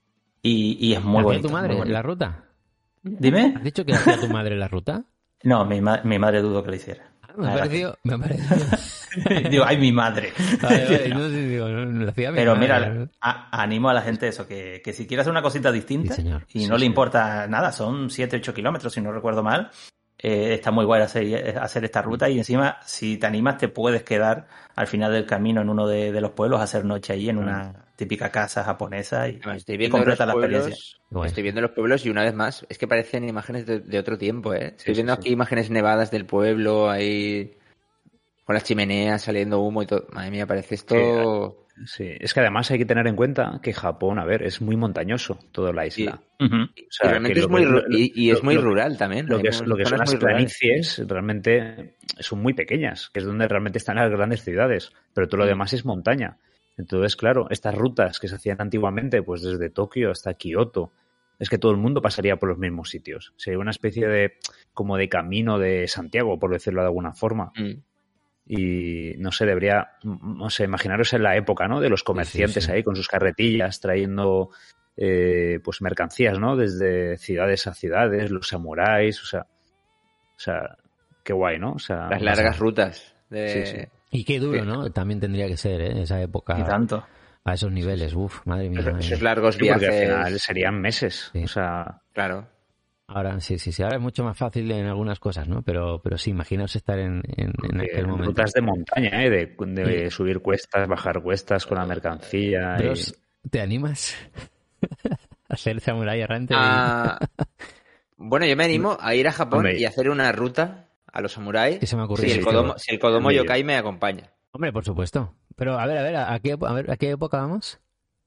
Y, y es muy ¿Hacía bonito. tu madre muy bonito. la ruta? Dime. ¿Has dicho que hacía tu madre la ruta? No, mi, ma- mi madre dudo que lo hiciera. Ah, me ha Ah, era- parecido... Me ha parecido... Digo, ay, mi madre. Vale, vale, no sé, digo, no, no lo hacía mi Pero madre. mira, a- animo a la gente eso, que, que si quiere hacer una cosita distinta Sí, señor. y Sí, no le sí. importa nada, son siete ocho kilómetros, si no recuerdo mal, eh, está muy guay hacer, hacer esta ruta y encima, si te animas, te puedes quedar al final del camino en uno de, de los pueblos a hacer noche allí en una típica casa japonesa y, Además, estoy y viendo los completa la experiencia. pueblos, Guay. estoy viendo los pueblos y una vez más, es que parecen imágenes de, de otro tiempo, ¿eh? Estoy Sí, viendo sí, aquí imágenes nevadas del pueblo, ahí con las chimeneas saliendo humo y todo. Madre mía, parece esto... Sí, es que además hay que tener en cuenta que Japón, a ver, es muy montañoso toda la isla. Ujú. O Y sea, realmente que es lo muy que- ru- lo- y, y es lo- muy lo- rural también. Lo Hay que, es, lo que son zonas las muy rurales. planicies realmente son muy pequeñas, que es donde realmente están las grandes ciudades, pero todo lo Mm. demás es montaña. Entonces, claro, estas rutas que se hacían antiguamente, pues desde Tokio hasta Kioto, es que todo el mundo pasaría por los mismos sitios. Sería una especie de como de camino de Santiago, por decirlo de alguna forma. Mm. Y no sé, debería, no sé, imaginaros en la época, ¿no? De los comerciantes sí. ahí con sus carretillas trayendo eh, pues mercancías, ¿no? Desde ciudades a ciudades, los samuráis, o sea, o sea, qué guay, ¿no? O sea, Las largas rutas. De... Sí, sí. Y qué duro, Sí. ¿no? También tendría que ser, ¿eh? Esa época. Y tanto. A esos niveles. Uf, madre mía. Esos, madre esos mía. largos sí, porque viajes. al final serían meses, Sí. o sea, Claro. Ahora sí, sí, sí. Ahora es mucho más fácil en algunas cosas, ¿no? Pero, pero sí, imaginaos estar en, en, en eh, aquel momento. rutas de montaña, ¿eh? De, de Y- subir cuestas, bajar cuestas con la mercancía. y- Bros, ¿te animas a ser samurái errante? Ah, bueno, yo me animo a ir a Japón Hombre. y hacer una ruta a los samuráis. Que se me ha ocurrido. Si el Sí, Kodomo, tío. si el Kodomo Muy Yokai me acompaña. Hombre, por supuesto. Pero a ver, a ver, ¿a qué, a ver, ¿a qué época vamos?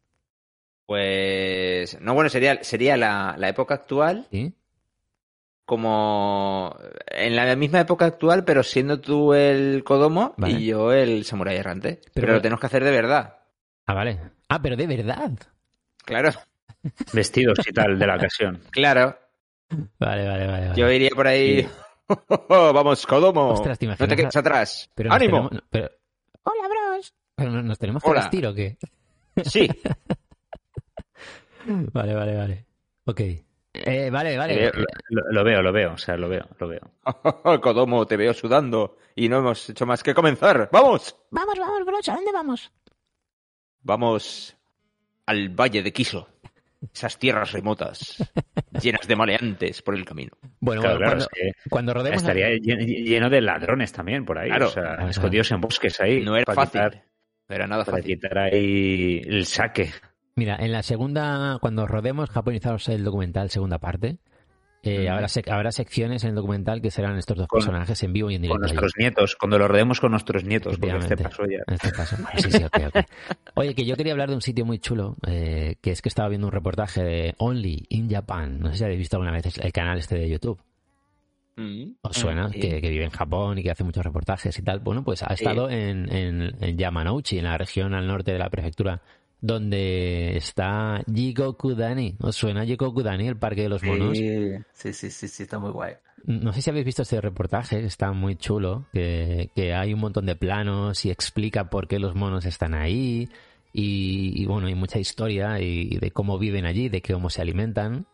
Pues. No, bueno, sería, sería la, la época actual, Sí. como. En la misma época actual, pero siendo tú el Kodomo Vale. y yo el samurái errante. Pero, Pero- lo tenemos que hacer de verdad. Ah, vale. Ah, pero de verdad. Claro, Vestidos y tal de la ocasión. claro. Vale, vale, vale. vale. Yo iría por ahí. Vamos, Kodomo. Ostras, ¿te no imaginas te quedes a- atrás. Pero nos ¡Ánimo! tenemos- pero- Hola, bros. Pero nos, nos tenemos que Hola. vestir o qué? Sí. Vale, vale, vale. Ok. Eh, vale, vale. Veo, lo, lo veo, lo veo, o sea, lo veo, lo veo. Kodomo, te veo sudando y no hemos hecho más que comenzar. ¡Vamos! Vamos, vamos, brocha, ¿a dónde vamos? Vamos al Valle de Kiso. Esas tierras remotas, llenas de maleantes por el camino. Bueno, Claro, bueno, claro, cuando, es que cuando rodemos... Estaría lleno, lleno de ladrones también por ahí, Claro. o sea, Claro. escondidos en bosques ahí. No era para fácil, quitar- pero nada para fácil. quitar ahí el saque. Mira, en la segunda, cuando rodemos Japonizados el documental, segunda parte, eh, Mm. habrá, sec- habrá secciones en el documental que serán estos dos Con- personajes en vivo y en Con directo. nuestros nietos, cuando lo rodeemos con nuestros nietos, porque este Efectivamente. paso ya... En este caso. Vale, sí, sí, ok, ok. Oye, que yo quería hablar de un sitio muy chulo, eh, que es que estaba viendo un reportaje de Only in Japan. No sé si habéis visto alguna vez el canal este de YouTube. Mm. ¿Os suena? Sí. Que, que vive en Japón y que hace muchos reportajes y tal. Bueno, pues ha Sí. estado en, en, en Yamanouchi, en la región al norte de la prefectura, donde está Jigokudani. ¿Os suena Jigokudani, el parque de los monos? Sí, sí, sí, sí, sí, está muy guay. No sé si habéis visto este reportaje, que está muy chulo, que, que hay un montón de planos y explica por qué los monos están ahí y, y bueno, hay mucha historia y, y de cómo viven allí, de cómo se alimentan.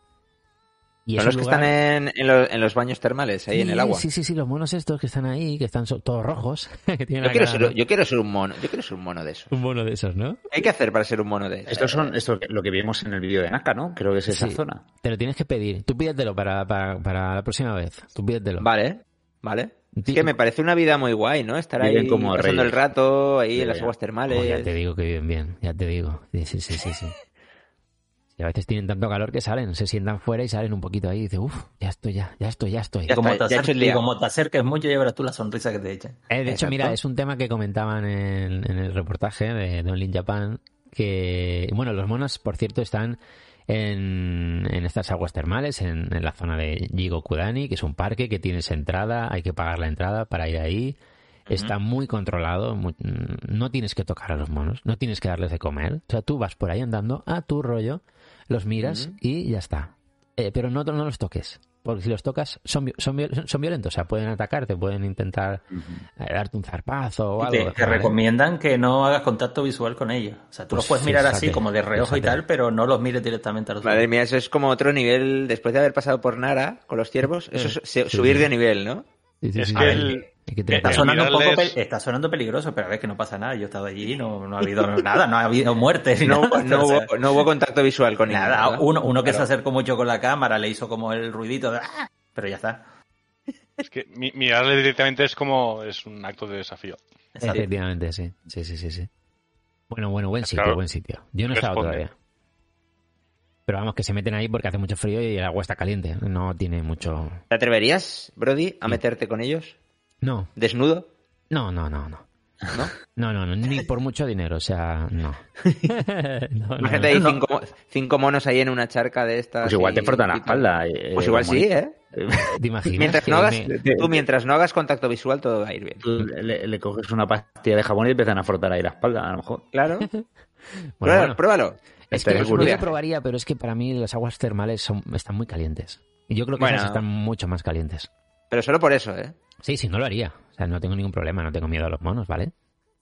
Y Son es los un que lugar- están en, en, los, en los baños termales, ahí en Sí, el agua. Sí, sí, sí, los monos estos que están ahí, que están so- todos rojos. que tienen Yo la quiero, cara- ser, yo quiero ser un mono. Yo quiero ser un mono de esos. Un mono de esos, ¿no? ¿Qué hay que hacer para ser un mono de esos? Estos son esto lo que vimos en el vídeo de Naka, ¿no? Creo que es esa Sí. zona. Te lo tienes que pedir. Tú pídetelo para, para, para la próxima vez. Tú pídetelo. Vale, vale. Es Ti- que me parece una vida muy guay, ¿no? Estar Viven ahí como pasando el reyes. rato, ahí Ya, en las ya. aguas Oh, termales. ya te digo que viven bien, ya te digo. Sí, sí, sí, sí. sí. Y a veces tienen tanto calor que salen, se sientan fuera y salen un poquito ahí y dicen, uff, ya estoy, ya, ya estoy, ya estoy. Ya Y como, está, te ya he hecho acerques, el día. y como te acerques mucho, ya verás tú la sonrisa que te echan. Eh, de hecho, Exacto. mira, es un tema que comentaban en, en el reportaje de, de Only in Japan, que, bueno, los monos, por cierto, están en, en estas aguas termales, en, en la zona de Jigokudani, que es un parque que tienes entrada, hay que pagar la entrada para ir ahí. Está muy controlado, muy- no tienes que tocar a los monos, no tienes que darles de comer. O sea, tú vas por ahí andando a tu rollo, los miras Ujú. y ya está. Eh, pero no, no los toques, porque si los tocas son, vi- son, vi- son violentos, o sea, pueden atacarte, pueden intentar eh, darte un zarpazo o Y algo. te, te ¿vale? recomiendan que no hagas contacto visual con ellos. O sea, tú Pues los puedes mirar así fíjate, como de reojo y fíjate. tal, pero no los mires directamente a los Madre ojos. mía, eso es como otro nivel. Después de haber pasado por Nara con los ciervos, eso es se- sí, subir sí. de nivel, ¿no? Sí, sí, Es sí, que sí. el- Hay que tener Está el cuidado. sonando, un poco mirarles- pe- está sonando peligroso, pero a ver que no pasa nada. Yo he estado allí, no, no ha habido nada, no ha habido muertes. ni No, nada, hubo- no, o sea, hubo, no hubo contacto visual con ellos. nada. ¿verdad? Uno, uno que Claro. se acercó mucho con la cámara le hizo como el ruidito de ¡ah! Pero ya está. Es que mi- mirarle directamente es como es un acto de desafío. Exacto. Efectivamente, sí. Sí, sí, sí, sí. Bueno, bueno, buen sitio, Claro. buen sitio. Yo no he estado Responde. todavía. Pero vamos, que se meten ahí porque hace mucho frío y el agua está caliente. No tiene mucho... ¿Te atreverías, Brody, a meterte con ellos? No, ¿Desnudo? no, no, no, no. ¿No? No, no, no, ni por mucho dinero, o sea, no. no, no, Imagínate ahí no. cinco, cinco monos ahí en una charca de estas. Pues igual y- te frotan la y tal. espalda. eh, Pues igual como sí, ahí. ¿eh? ¿Te imaginas? Mientras que no, hagas, me- tú mientras no hagas contacto visual, todo va a ir bien. Tú le, le coges una pastilla de jabón y empiezan a frotar ahí la espalda, a lo mejor. Claro. Bueno, pruébalo, bueno. pruébalo. Es Estaría que curioso. yo lo probaría, pero es que para mí las aguas termales son, están muy calientes. Y yo creo que Bueno. esas están mucho más calientes. Pero solo por eso, ¿eh? Sí, sí, no lo haría. O sea, no tengo ningún problema, no tengo miedo a los monos, ¿vale?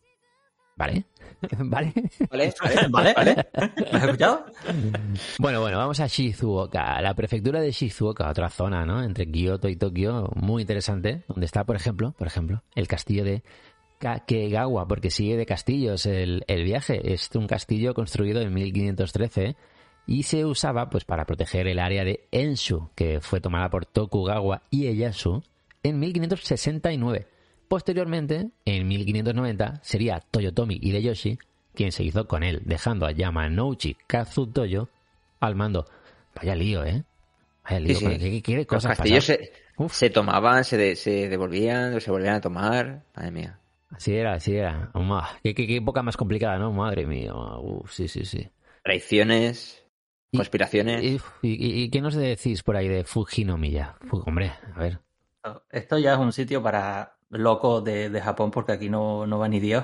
¿Vale? ¿Vale? ¿Vale? ¿Vale? ¿Vale? ¿Me has escuchado? Bueno, bueno, vamos a Shizuoka, la prefectura de Shizuoka, otra zona, ¿no? Entre Kioto y Tokio, muy interesante, donde está, por ejemplo, por ejemplo, el castillo de Kakegawa, porque sigue de castillos el, el viaje. Es un castillo construido en mil quinientos trece y se usaba pues para proteger el área de Enshu, que fue tomada por Tokugawa Ieyasu en mil quinientos sesenta y nueve. Posteriormente, en mil quinientos noventa, sería Toyotomi Hideyoshi quien se hizo con él, dejando a Yamanouchi Kazutoyo al mando. Vaya lío, ¿eh? Vaya lío, Sí, sí. con- ¿qué, qué- qué Los cosas castillos pasaron? se, Uf. se tomaban, se, de- se devolvían, se volvían a tomar. Madre mía. Así era, así era. Ua, qué, qué, qué época más complicada, ¿no? Madre mía. Uf, sí, sí, sí. Traiciones, Y- conspiraciones. ¿Y, y, y- y qué nos decís por ahí de Fujinomiya? Fu- hombre, a ver. Esto ya es un sitio para locos de, de Japón porque aquí no, no va ni Dios.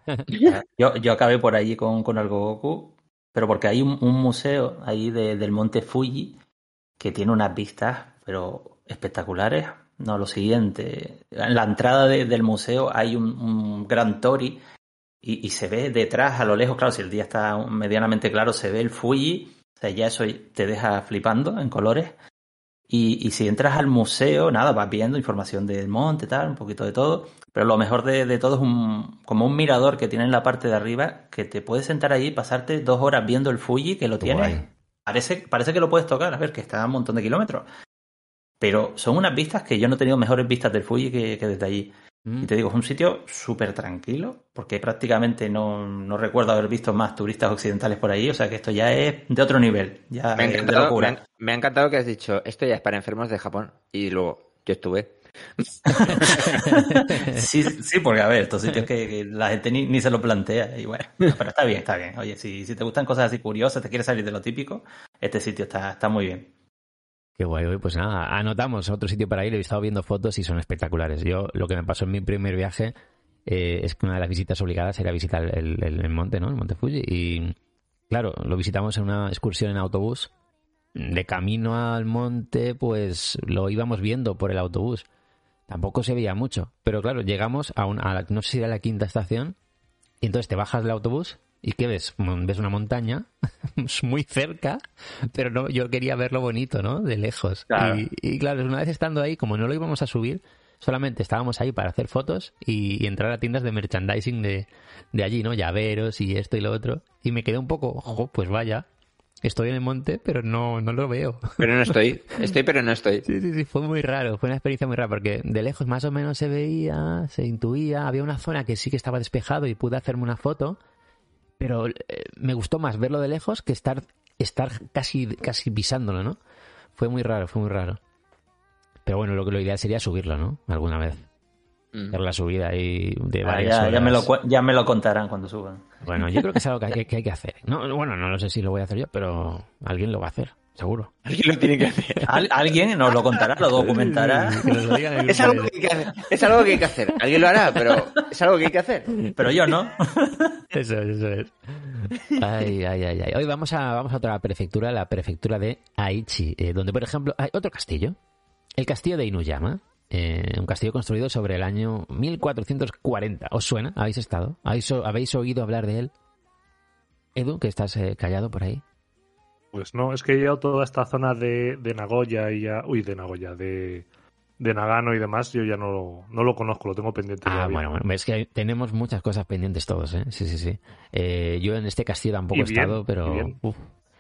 Yo, yo acabé por allí con, con el Goku, pero porque hay un, un museo ahí de- del monte Fuji que tiene unas vistas, pero espectaculares. No, lo siguiente, en la entrada de- del museo hay un, un gran tori y, y se ve detrás, a lo lejos, claro, si el día está medianamente claro, se ve el Fuji, o sea, ya eso te deja flipando en colores. Y, y si entras al museo, nada, vas viendo información del monte, tal, un poquito de todo. Pero lo mejor de, de todo es un como un mirador que tiene en la parte de arriba, que te puedes sentar allí y pasarte dos horas viendo el Fuji, que lo tienes. Parece, parece que lo puedes tocar, a ver, que está a un montón de kilómetros. Pero son unas vistas que yo no he tenido mejores vistas del Fuji que, que desde allí. Mm. Y te digo, es un sitio súper tranquilo, porque prácticamente no, no recuerdo haber visto más turistas occidentales por ahí, o sea que esto ya es de otro nivel, ya me ha es encantado, de locura. Me ha, me ha encantado que has dicho, esto ya es para enfermos de Japón, y luego yo estuve. sí, sí, porque a ver, estos sitios que, que la gente ni, ni se lo plantea, y bueno, pero está bien, está bien. Oye, si, si te gustan cosas así curiosas, te quieres salir de lo típico, este sitio está, está muy bien. Qué guay, hoy pues nada, anotamos otro sitio para ir, he estado viendo fotos y son espectaculares. Yo, lo que me pasó en mi primer viaje eh, es que una de las visitas obligadas era visitar el, el, el monte, ¿no? El monte Fuji. Y claro, lo visitamos en una excursión en autobús. De camino al monte, pues lo íbamos viendo por el autobús. Tampoco se veía mucho, pero claro, llegamos a, una, a la, no sé si era la quinta estación, y entonces te bajas del autobús. ¿Y qué ves? Ves una montaña muy cerca, pero no, yo quería verlo bonito, ¿no? De lejos. Claro. Y, y claro, una vez estando ahí, como no lo íbamos a subir, solamente estábamos ahí para hacer fotos y, y entrar a tiendas de merchandising de, de allí, ¿no? Llaveros y esto y lo otro. Y me quedé un poco, ojo, pues vaya, estoy en el monte, pero no, no lo veo. Pero no estoy. Estoy, pero no estoy. Sí, sí, sí, fue muy raro. Fue una experiencia muy rara porque de lejos más o menos se veía, se intuía. Había una zona que sí que estaba despejado y pude hacerme una foto. Pero eh, me gustó más verlo de lejos que estar estar casi casi pisándolo, ¿no? Fue muy raro, fue muy raro. Pero bueno, lo que lo ideal sería subirlo, ¿no? Alguna vez. Mm. Hacer la subida ahí de varias ah, ya, horas. Ya me, lo, ya me lo contarán cuando suban. Bueno, yo creo que es algo que hay que, hay que hacer. No, bueno, no lo sé si lo voy a hacer yo, pero alguien lo va a hacer. Seguro. Alguien lo tiene que hacer. ¿Al, alguien nos lo contará, lo documentará. Es algo que hay que hacer. Es algo que hay que hacer. Alguien lo hará, pero es algo que hay que hacer. Pero yo no. Eso es, eso es. Ay, ay, ay, ay. Hoy vamos a, vamos a otra prefectura, la prefectura de Aichi, eh, donde, por ejemplo, hay otro castillo. El castillo de Inuyama. Eh, un castillo construido sobre el año mil cuatrocientos cuarenta. ¿Os suena? ¿Habéis estado? ¿Habéis, ¿habéis oído hablar de él? Edu, que estás eh, callado por ahí. Pues no, es que he llegado toda esta zona de, de Nagoya y ya... Uy, de Nagoya, de, de Nagano y demás, yo ya no, no lo conozco, lo tengo pendiente. Ah, todavía. bueno, bueno, es que tenemos muchas cosas pendientes todos, ¿eh? Sí, sí, sí. Eh, yo en este castillo tampoco he estado, pero... Uf,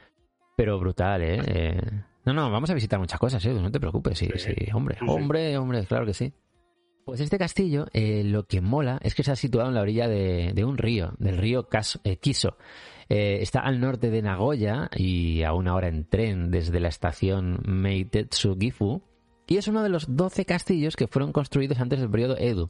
pero brutal, ¿eh? ¿eh? No, no, vamos a visitar muchas cosas, ¿eh? No te preocupes, sí, sí, sí. Hombre, sí, hombre, sí. hombre, claro que sí. Pues este castillo, eh, lo que mola es que se ha situado en la orilla de, de un río, del río Kaso, eh, Kiso. Eh, está al norte de Nagoya y a una hora en tren desde la estación Meitetsu Gifu, y es uno de los doce castillos que fueron construidos antes del periodo Edo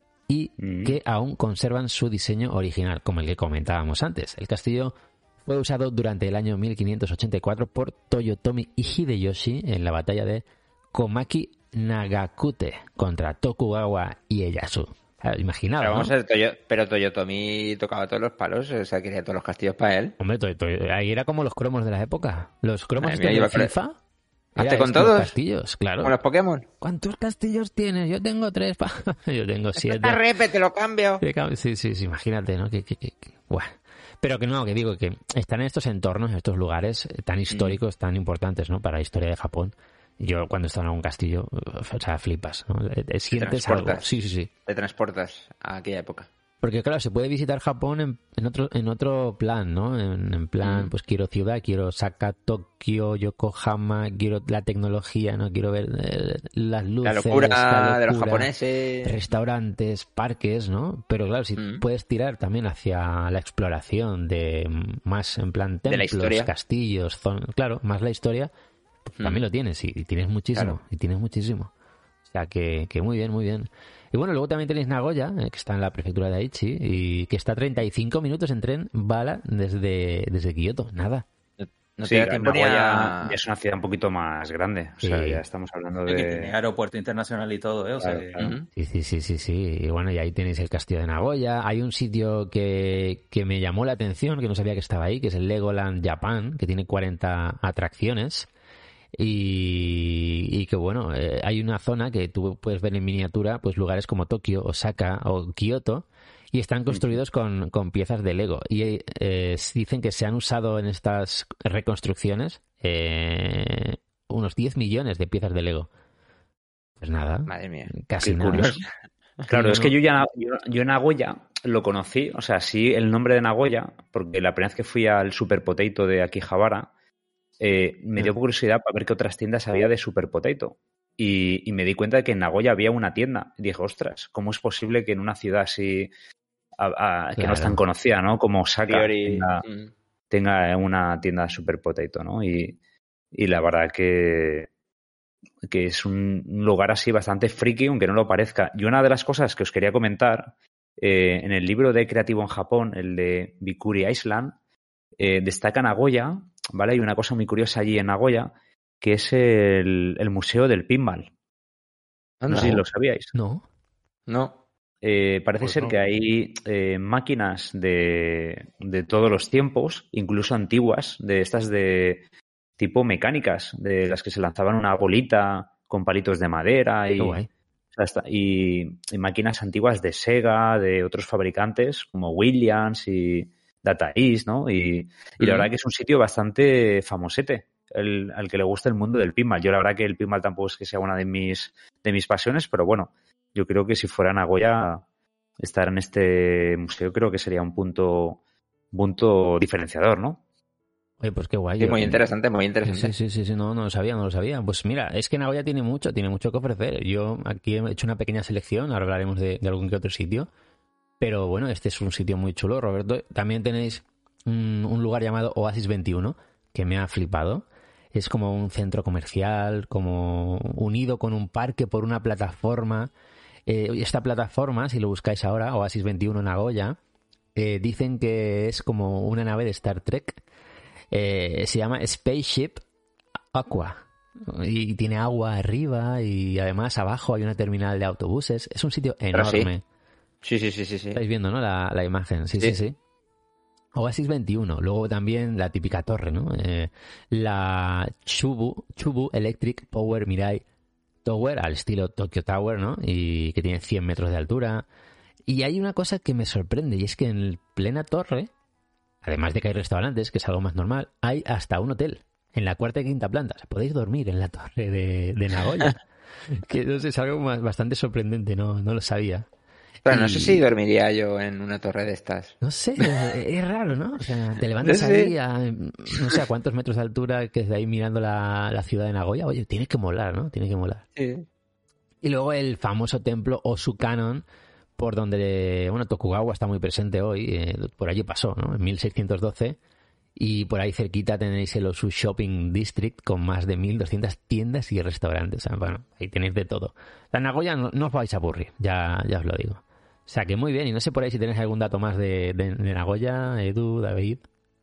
y mm. que aún conservan su diseño original, como el que comentábamos antes. El castillo fue usado durante el año mil quinientos ochenta y cuatro por Toyotomi Hideyoshi en la batalla de Komaki Nagakute contra Tokugawa Ieyasu. Imaginado, pero, vamos ¿no? a ver, Toyo, pero Toyotomi tocaba todos los palos, o sea, quería todos los castillos para él. Hombre, to, to, ahí era como los cromos de la época. Los cromos Madre mía, de FIFA. ¿Hazte con todos? Castillos, claro. Con los Pokémon. ¿Cuántos castillos tienes? Yo tengo tres. Pa... Yo tengo siete. Esta repe, te lo cambio. Sí, sí, sí, imagínate, ¿no? Que, que, que, que... Pero que no, que digo que están en estos entornos, en estos lugares tan históricos, mm. tan importantes, ¿no? Para la historia de Japón. Yo cuando estaba en un castillo, o sea, flipas, ¿no? Sientes algo. Sí, sí, sí. Te transportas a aquella época. Porque claro, se puede visitar Japón en, en otro en otro plan, ¿no? En, en plan, mm. pues quiero ciudad, quiero Osaka, Tokio, Yokohama, quiero la tecnología, ¿no? Quiero ver eh, las luces, la locura, la locura de los locura, japoneses, restaurantes, parques, ¿no? Pero claro, si mm. puedes tirar también hacia la exploración de más en plan templos, castillos, zon, claro, más la historia, mm. también lo tienes y, y tienes muchísimo, claro. y tienes muchísimo. O sea, que, que muy bien, muy bien. Y bueno, luego también tenéis Nagoya, eh, que está en la prefectura de Aichi, y que está a treinta y cinco minutos en tren bala desde, desde Kioto. Nada. No sí, Nagoya es una ciudad un poquito más grande. O sea, sí. ya estamos hablando de... Que tiene aeropuerto internacional y todo, ¿eh? O claro, sea, claro. Sí, sí, sí, sí, sí. Y bueno, y ahí tenéis el castillo de Nagoya. Hay un sitio que, que me llamó la atención, que no sabía que estaba ahí, que es el Legoland Japan, que tiene cuarenta atracciones. Y, y que bueno, eh, hay una zona que tú puedes ver en miniatura, pues lugares como Tokio, Osaka o Kioto, Y están construidos con, con piezas de Lego. Y eh, dicen que se han usado en estas reconstrucciones eh, unos diez millones de piezas de Lego. Pues nada. Madre mía. Casi Qué nada. curioso. Claro, es que yo ya yo, yo Nagoya lo conocí, o sea, sí el nombre de Nagoya, porque la primera vez que fui al Super Potato de Akihabara, eh, me dio curiosidad para ver qué otras tiendas había de Super Potato. Y, y me di cuenta de que en Nagoya había una tienda. Y dije, ostras, ¿cómo es posible que en una ciudad así, a, a, que Claro. no es tan conocida, ¿no? Como Osaka, Priori, tenga, mm. tenga una tienda de Super Potato, ¿no? Y, y la verdad que, que es un lugar así bastante friki, aunque no lo parezca. Y una de las cosas que os quería comentar, eh, en el libro de Creativo en Japón, el de Bikuri Island, eh, destaca Nagoya, ¿vale? Hay una cosa muy curiosa allí en Nagoya, que es el, el Museo del Pinball. No sé si lo sabíais. No. No. Eh, parece Pues ser no. que hay eh, máquinas de, de todos los tiempos, incluso antiguas, de estas de tipo mecánicas, de las que se lanzaban una bolita con palitos de madera y, Qué guay. o sea, hasta- y, y máquinas antiguas de Sega, de otros fabricantes como Williams y Data East, ¿no? Y, y la Mm. verdad que es un sitio bastante famosete, el, al que le gusta el mundo del pinball. Yo la verdad que el pinball tampoco es que sea una de mis, de mis pasiones, pero bueno, yo creo que si fuera Nagoya, estar en este museo creo que sería un punto, punto diferenciador, ¿no? Oye, pues qué guay. Sí, yo- muy interesante, muy interesante. Sí, sí, sí, sí, no, no lo sabía, no lo sabía. Pues mira, es que Nagoya tiene mucho, tiene mucho que ofrecer. Yo aquí he hecho una pequeña selección, ahora hablaremos de, de algún que otro sitio. Pero bueno, este es un sitio muy chulo, Roberto. También tenéis un, un lugar llamado Oasis veintiuno, que me ha flipado. Es como un centro comercial, como unido con un parque por una plataforma. Eh, esta plataforma, si lo buscáis ahora, Oasis veintiuno Nagoya, eh, dicen que es como una nave de Star Trek. Eh, se llama Spaceship Aqua. Y tiene agua arriba y además abajo hay una terminal de autobuses. Es un sitio Pero sí. enorme. Sí, sí, sí, sí, sí. Estáis viendo, ¿no? La, la imagen. Sí, sí, Sí. sí. Oasis veintiuno. Luego también la típica torre, ¿no? Eh, la Chubu, Chubu Electric Power Mirai Tower, al estilo Tokyo Tower, ¿no? Y que tiene cien metros de altura. Y hay una cosa que me sorprende, y es que en plena torre, además de que hay restaurantes, que es algo más normal, hay hasta un hotel en la cuarta y quinta planta. O sea, podéis dormir en la torre de, de Nagoya. Que no sé, es algo más- bastante sorprendente, no, no lo sabía. Pero no Y- sé si dormiría yo en una torre de estas. No sé, es, es raro, ¿no? O sea, te levantas No sé. ahí a no sé a cuántos metros de altura, que desde ahí mirando la, la ciudad de Nagoya. Oye, tiene que molar, ¿no? Tiene que molar. Sí. Y luego el famoso templo Osukanon, por donde, bueno, Tokugawa está muy presente hoy, eh, por allí pasó, ¿no? En mil seiscientos doce. Y por ahí cerquita tenéis el Osu Shopping District con más de mil doscientas tiendas y restaurantes. O sea, bueno, ahí tenéis de todo. La Nagoya no, no os vais a aburrir, ya, ya os lo digo. O sea, que muy bien. Y no sé por ahí si tenéis algún dato más de, de, de Nagoya, Edu, David.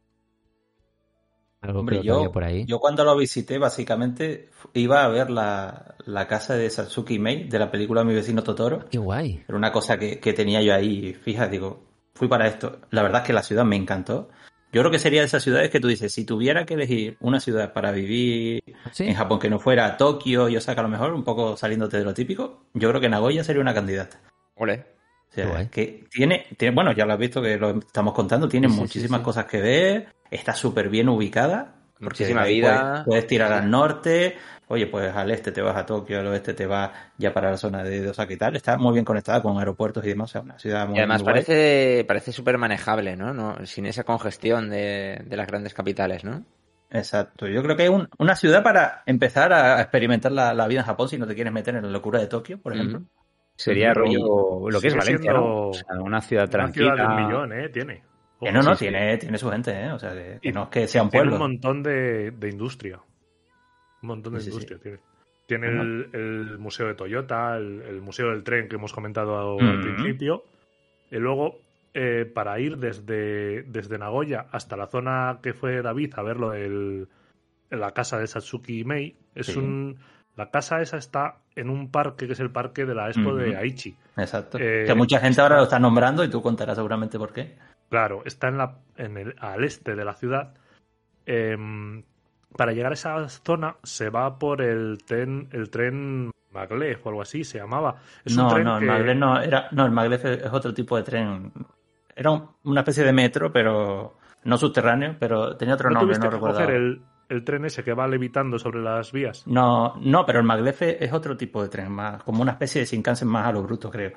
Algo Hombre, creo que yo, había por ahí. yo cuando lo visité, básicamente, iba a ver la, la casa de Satsuki Mei, de la película Mi vecino Totoro. Qué guay. Era una cosa que, que tenía yo ahí fija, digo, fui para esto. La verdad es que la ciudad me encantó. Yo creo que sería de esas ciudades que tú dices, si tuviera que elegir una ciudad para vivir ¿Sí? en Japón que no fuera Tokio y Osaka a lo mejor, un poco saliéndote de lo típico, yo creo que Nagoya sería una candidata. Ole. O sea, Qué guay. que tiene, tiene, bueno, ya lo has visto que lo estamos contando, tiene Sí, sí, muchísimas sí, sí. cosas que ver, está súper bien ubicada. Porque Muchísima ahí vida. Puedes, puedes tirar al norte, oye, pues al este te vas a Tokio, al oeste te vas ya para la zona de Osaka y tal. Está muy bien conectada con aeropuertos y demás, o sea, una ciudad muy, Y además muy guay. parece parece súper manejable, ¿no? ¿no? Sin esa congestión de, de las grandes capitales, ¿no? Exacto, yo creo que es un- una ciudad para empezar a experimentar la, la vida en Japón si no te quieres meter en la locura de Tokio, por ejemplo. Ujú. Sería Pero rollo lo que es sigue Valencia, siendo ¿no? O sea, una ciudad Una tranquila. ciudad de un millón, ¿eh? Tiene. Que Ojo, no, no, sí, sí. tiene, tiene su gente, ¿eh? O sea, que, que Y no es que sea un Tiene pueblo. un montón de, de industria. Un montón de Sí, sí, industria tiene. Tiene Ajá. el, el museo de Toyota, el, el museo del tren que hemos comentado Mm. al principio. Y luego, eh, para ir desde, desde Nagoya hasta la zona que fue David a verlo, el, la casa de Satsuki Mei, es Sí. un... La casa esa está en un parque que es el parque de la Expo Ujú. de Aichi. Exacto. Eh, que mucha gente está- ahora lo está nombrando y tú contarás seguramente por qué. Claro, está en la, en el, al este de la ciudad. Em, para llegar a esa zona se va por el tren, el tren Maglev o algo así se llamaba. Es no, un tren no, que... el Maglev no, era, no, el Maglev es otro tipo de tren. Era un, una especie de metro, pero no subterráneo, pero tenía otro ¿No nombre, tuviste no que recuerdo. coger el, el tren ese que va levitando sobre las vías? No, no, pero el Maglev es otro tipo de tren, más como una especie de Shinkansen más a lo bruto, creo.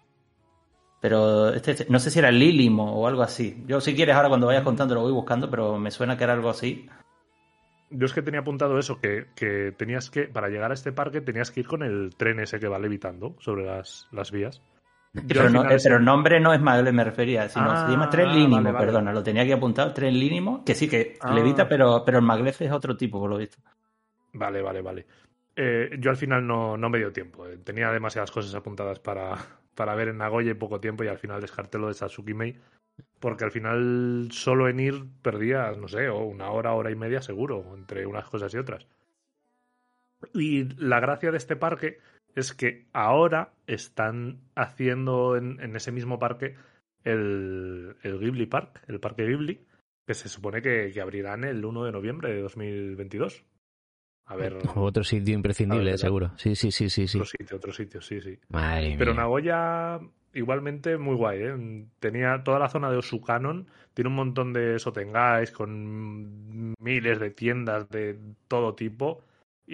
Pero este, no sé si era el Lilimo o algo así. Yo, si quieres, ahora cuando vayas contando lo voy buscando, pero me suena que era algo así. Yo es que tenía apuntado eso, que, que tenías que, para llegar a este parque, tenías que ir con el tren ese que va levitando sobre las, las vías. Yo Pero, al no, final eh, ese- pero el nombre no es Maglev, me refería, sino Ah, se llama Tren Línimo, vale, vale. perdona, lo tenía aquí apuntado, Tren Línimo, que sí que Ah. levita, pero, pero el Maglev es otro tipo, por lo visto. Vale, vale, vale. Eh, yo al final no, no me dio tiempo. eh. Tenía demasiadas cosas apuntadas para, para ver en Nagoya y poco tiempo y al final descarté lo de Satsuki Mei porque al final solo en ir perdía, no sé, o una hora, hora y media seguro, entre unas cosas y otras. Y la gracia de este parque es que ahora están haciendo en, en ese mismo parque el, el Ghibli Park, el parque Ghibli, que se supone que, que abrirán el uno de noviembre de dos mil veintidós. A ver, Otro sitio imprescindible, A ver, seguro. Sí, sí, sí, sí, sí. otro sitio, otro sitio, sí, sí. Madre Pero mía. Nagoya igualmente muy guay, ¿eh? Tenía toda la zona de Osukanon, tiene un montón de sotengais con miles de tiendas de todo tipo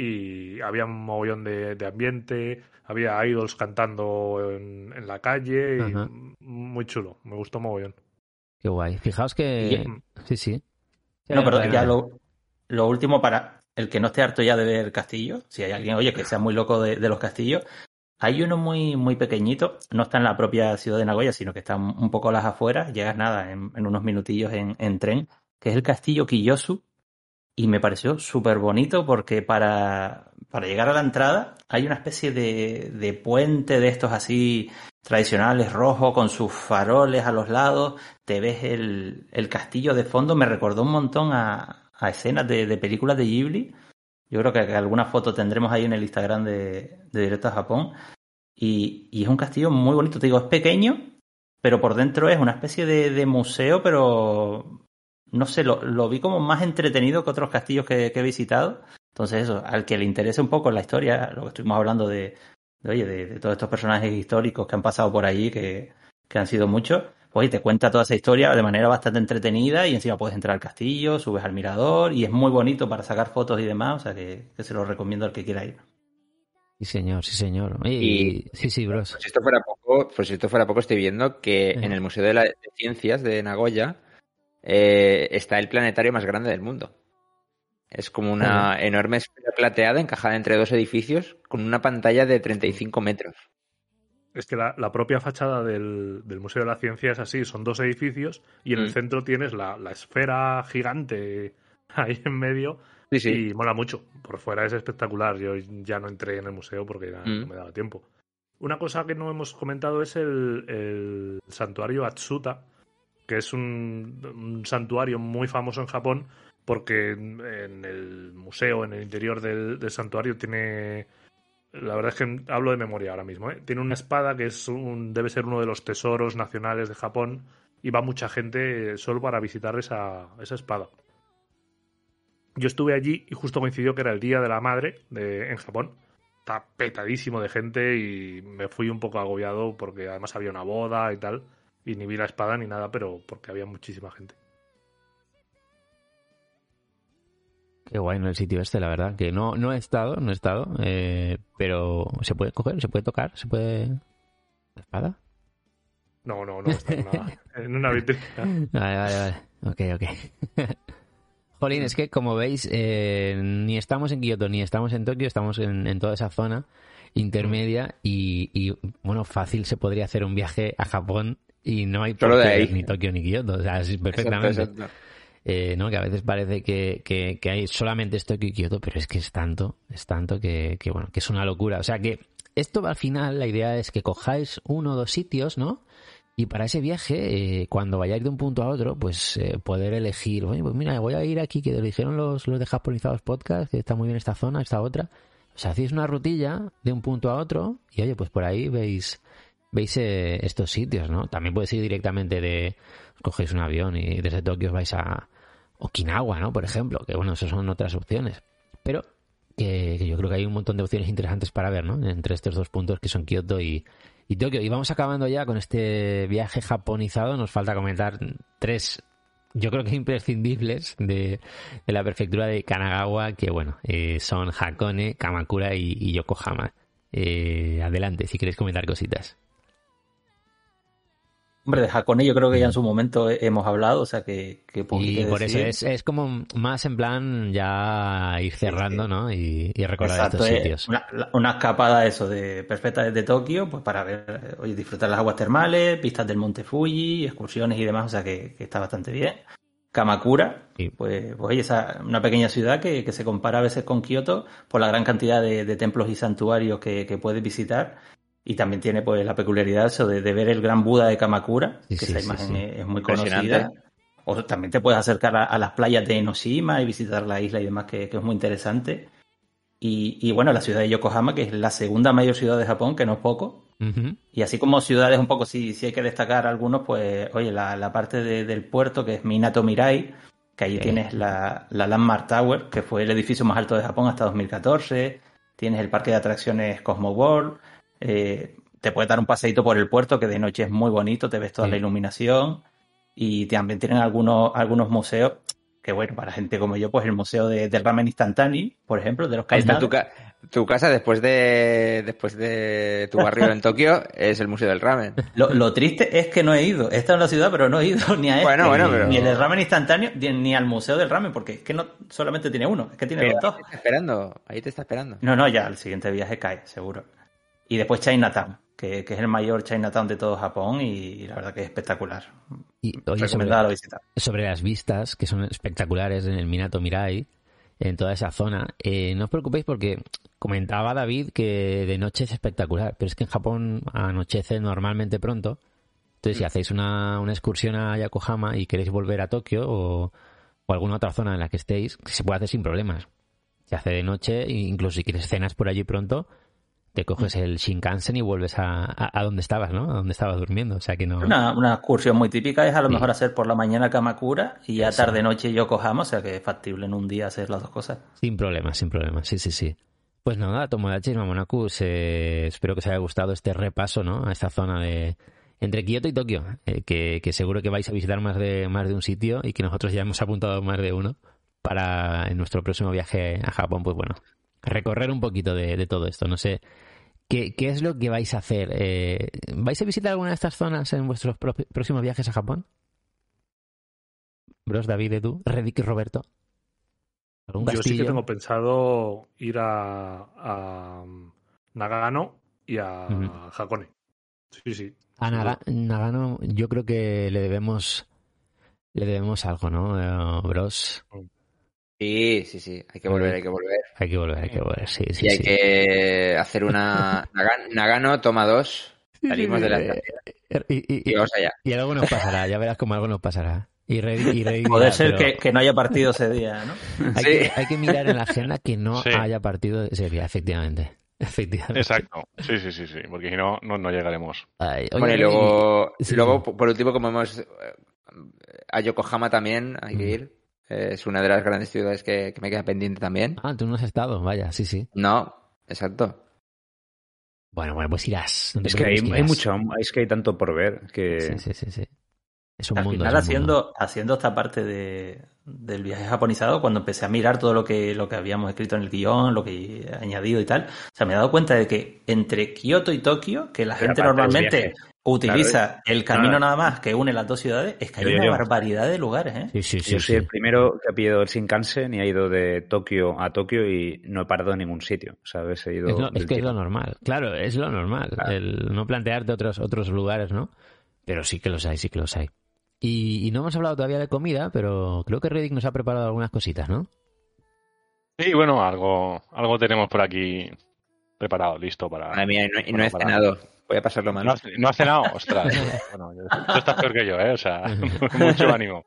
y había un mogollón de, de ambiente, había idols cantando en, en la calle y Ajá. muy chulo, me gustó mogollón. Qué guay. Fijaos que... Sí, sí. No, pero Vale, ya vale. lo, lo último para el que no esté harto ya de ver castillos, si hay alguien, oye, que sea muy loco de, de los castillos, hay uno muy, muy pequeñito, no está en la propia ciudad de Nagoya, sino que está un un poco a las afueras, llegas nada, en, en unos minutillos en, en tren, que es el castillo Kiyosu, y me pareció súper bonito porque para, para llegar a la entrada hay una especie de, de puente de estos así tradicionales, rojo, con sus faroles a los lados, te ves el, el castillo de fondo, me recordó un montón a, a escenas de, de películas de Ghibli. Yo creo que, que alguna foto tendremos ahí en el Instagram de, de Directo a Japón. Y, y es un castillo muy bonito. Te digo, es pequeño, pero por dentro es una especie de, de museo, pero no sé, lo, lo vi como más entretenido que otros castillos que, que he visitado. Entonces eso, al que le interese un poco la historia, lo que estuvimos hablando de, de oye, de, de todos estos personajes históricos que han pasado por allí, que, que han sido muchos, pues te cuenta toda esa historia de manera bastante entretenida y encima puedes entrar al castillo, subes al mirador y es muy bonito para sacar fotos y demás, o sea que, que se lo recomiendo al que quiera ir. Sí, señor, sí, señor. Oye, Y- y- Sí, sí, bros. Pues si esto fuera poco, pues si esto fuera poco, estoy viendo que Ajá. en el Museo de, la- de Ciencias de Nagoya eh, está el planetario más grande del mundo. Es como una enorme esfera plateada encajada entre dos edificios con una pantalla de treinta y cinco metros. Es que la, la propia fachada del, del Museo de la Ciencia es así, son dos edificios y en el Mm. centro tienes la, la esfera gigante ahí en medio Sí, sí. y mola mucho. Por fuera es espectacular, yo ya no entré en el museo porque ya Mm. no me daba tiempo. Una cosa que no hemos comentado es el, el santuario Atsuta, que es un, un santuario muy famoso en Japón porque en, en el museo, en el interior del, del santuario tiene... La verdad es que hablo de memoria ahora mismo, ¿eh? Tiene una espada que es un, debe ser uno de los tesoros nacionales de Japón y va mucha gente solo para visitar esa, esa espada. Yo estuve allí y justo coincidió que era el Día de la Madre de, en Japón. Está petadísimo de gente y me fui un poco agobiado porque además había una boda y tal y ni vi la espada ni nada, pero porque había muchísima gente. Qué guay, ¿no? El sitio este, la verdad. Que no, no he estado, no he estado. eh, pero se puede coger, se puede tocar, se puede... ¿La espada? No, no, no, está en una, en una vitrina. Vale, vale, vale. Ok, ok. Jolín, es que como veis, eh, ni estamos en Kioto ni estamos en Tokio, estamos en, en toda esa zona intermedia y, y, bueno, fácil se podría hacer un viaje a Japón y no hay por Solo de qué ahí. ver ni Tokio ni Kioto, o sea, sí, perfectamente. Exacto, exacto. Eh, ¿no? Que a veces parece que, que, que hay solamente esto y Kioto, pero es que es tanto, es tanto que, que, bueno, que es una locura. O sea que esto al final, la idea es que cojáis uno o dos sitios, ¿no? Y para ese viaje, eh, cuando vayáis de un punto a otro, pues eh, poder elegir, oye, pues mira, voy a ir aquí, que lo dijeron los, los de Japonizados Podcast, que está muy bien esta zona, esta otra. O sea, hacéis una rutilla de un punto a otro y, oye, pues por ahí veis veis eh, estos sitios, ¿no? También podéis ir directamente de... Cogéis un avión y desde Tokio os vais a Okinawa, ¿no? Por ejemplo, que bueno, esas son otras opciones. Pero que, que yo creo que hay un montón de opciones interesantes para ver, ¿no? Entre estos dos puntos que son Kioto y, y Tokio. Y vamos acabando ya con este viaje japonizado. Nos falta comentar tres, yo creo que imprescindibles de, de la prefectura de Kanagawa, que bueno, eh, son Hakone, Kamakura y, y Yokohama. Eh, adelante, si queréis comentar cositas. Hombre, de Hakone yo creo que ya en su momento hemos hablado, o sea que... que y por decir. Eso es, es como más en plan ya ir cerrando, sí, sí. ¿no? Y, y recordar Exacto, estos sitios. Una, una escapada eso de perfecta desde Tokio, pues para ver, oye, disfrutar las aguas termales, vistas del monte Fuji, excursiones y demás, o sea que, que está bastante bien. Kamakura, sí. pues, pues oye, esa una pequeña ciudad que, que se compara a veces con Kioto por la gran cantidad de, de templos y santuarios que, que puedes visitar. Y también tiene pues la peculiaridad eso de, de ver el gran Buda de Kamakura, sí, que sí, esa imagen sí, sí. Es, es muy conocida. O también te puedes acercar a, a las playas de Enoshima y visitar la isla y demás, que, que es muy interesante. Y, y bueno, la ciudad de Yokohama, que es la segunda mayor ciudad de Japón, que no es poco. Uh-huh. Y así como ciudades un poco, si, si hay que destacar algunos, pues oye, la, la parte de, del puerto, que es Minato Mirai, que ahí okay. tienes la, la Landmark Tower, que fue el edificio más alto de Japón hasta dos mil catorce. Tienes el parque de atracciones Cosmo World. Eh, te puedes dar un paseíto por el puerto, que de noche es muy bonito, te ves toda sí. la iluminación. Y también tienen algunos, algunos museos que, bueno, para gente como yo, pues el museo de, del ramen instantáneo, por ejemplo, de los Ahí está tu, ca- tu casa después de después de tu barrio en Tokio, es el museo del ramen. Lo, lo triste es que no he ido. He estado en la ciudad, pero no he ido ni a este, bueno, bueno, pero... ni el ramen instantáneo, ni al museo del ramen, porque es que no solamente tiene uno, es que tiene pero dos. Ahí te está esperando, ahí te está esperando. No, no, ya, el siguiente viaje cae, seguro. Y después Chinatown, que, que es el mayor Chinatown de todo Japón y la verdad que es espectacular. Y oye, sobre, la visita. sobre las vistas, que son espectaculares en el Minato Mirai, en toda esa zona, eh, no os preocupéis porque comentaba David que de noche es espectacular, pero es que en Japón anochece normalmente pronto. Entonces, si hacéis una, una excursión a Yokohama y queréis volver a Tokio o, o alguna otra zona en la que estéis, se puede hacer sin problemas. Se hace de noche, incluso si quieres cenas por allí pronto, te coges el Shinkansen y vuelves a, a, a donde estabas, ¿no? A donde estabas durmiendo, o sea que no... Una, una excursión muy típica es a lo sí. mejor hacer por la mañana Kamakura y ya tarde-noche Yokohama, o sea que es factible en un día hacer las dos cosas. Sin problema, sin problema, sí, sí, sí. Pues nada, Tomodachi Mamonakus, eh, espero que os haya gustado este repaso, ¿no? A esta zona de entre Kioto y Tokio, eh, que, que seguro que vais a visitar más de, más de un sitio y que nosotros ya hemos apuntado más de uno para en nuestro próximo viaje a Japón, pues bueno, recorrer un poquito de, de todo esto, no sé... ¿Qué, ¿Qué es lo que vais a hacer? Eh, ¿Vais a visitar alguna de estas zonas en vuestros pro- próximos viajes a Japón? Bros, David, Edu, Reddick y Roberto. ¿Algún Yo castillo? Sí que tengo pensado ir a, a Nagano y a uh-huh. Hakone. Sí, sí. A Naga- Nagano yo creo que le debemos le debemos algo, ¿no, uh, Bros? Sí, sí, sí, hay que volver, hay que volver. Hay que volver, hay que volver, sí, sí. Y hay sí. que hacer una... Nagano, toma dos, salimos de la estación y, y, y, y vamos allá. Y algo nos pasará, ya verás cómo algo nos pasará. Y Reddick, y Reddick Puede dirá, ser pero... que, que no haya partido ese día, ¿no? Hay, sí. que, hay que mirar en la agenda que no sí. haya partido ese día, efectivamente. Efectivamente. Exacto, sí, sí, sí, sí, porque si no, no, no llegaremos. Ay, oye, bueno, y luego, sí, luego sí. por último, como hemos... A Yokohama también hay que ir. Es una de las grandes ciudades que, que me queda pendiente también. Ah, tú no has estado, vaya, sí, sí. No, exacto. Bueno, bueno, pues irás. No es que hay, hay mucho, es que hay tanto por ver que... Sí, sí, sí, sí. Es un Al mundo. final, es un haciendo, mundo. haciendo esta parte de, del viaje japonizado, cuando empecé a mirar todo lo que, lo que habíamos escrito en el guión, lo que he añadido y tal, o sea, me he dado cuenta de que entre Kioto y Tokio, que la Pero gente normalmente utiliza claro, el camino no, nada más que une las dos ciudades, es que hay yo, una yo. barbaridad de lugares, ¿eh? Sí, sí, sí, yo sí. soy el primero que ha pillado el Shinkansen y ha ido de Tokio a Tokio y no he parado en ningún sitio, ¿sabes? He ido es, lo, es que es lo normal, claro, es lo normal, claro. El no plantearte otros, otros lugares, ¿no? Pero sí que los hay, sí que los hay. Y, y no hemos hablado todavía de comida, pero creo que Reddick nos ha preparado algunas cositas, ¿no? Sí, bueno, algo, algo tenemos por aquí preparado, listo para... Madre mía, y no, y no he para... cenado. Voy a pasarlo mal. ¿No has, no has cenado? Ostras. Bueno, tú estás peor que yo, ¿eh? O sea, mucho ánimo.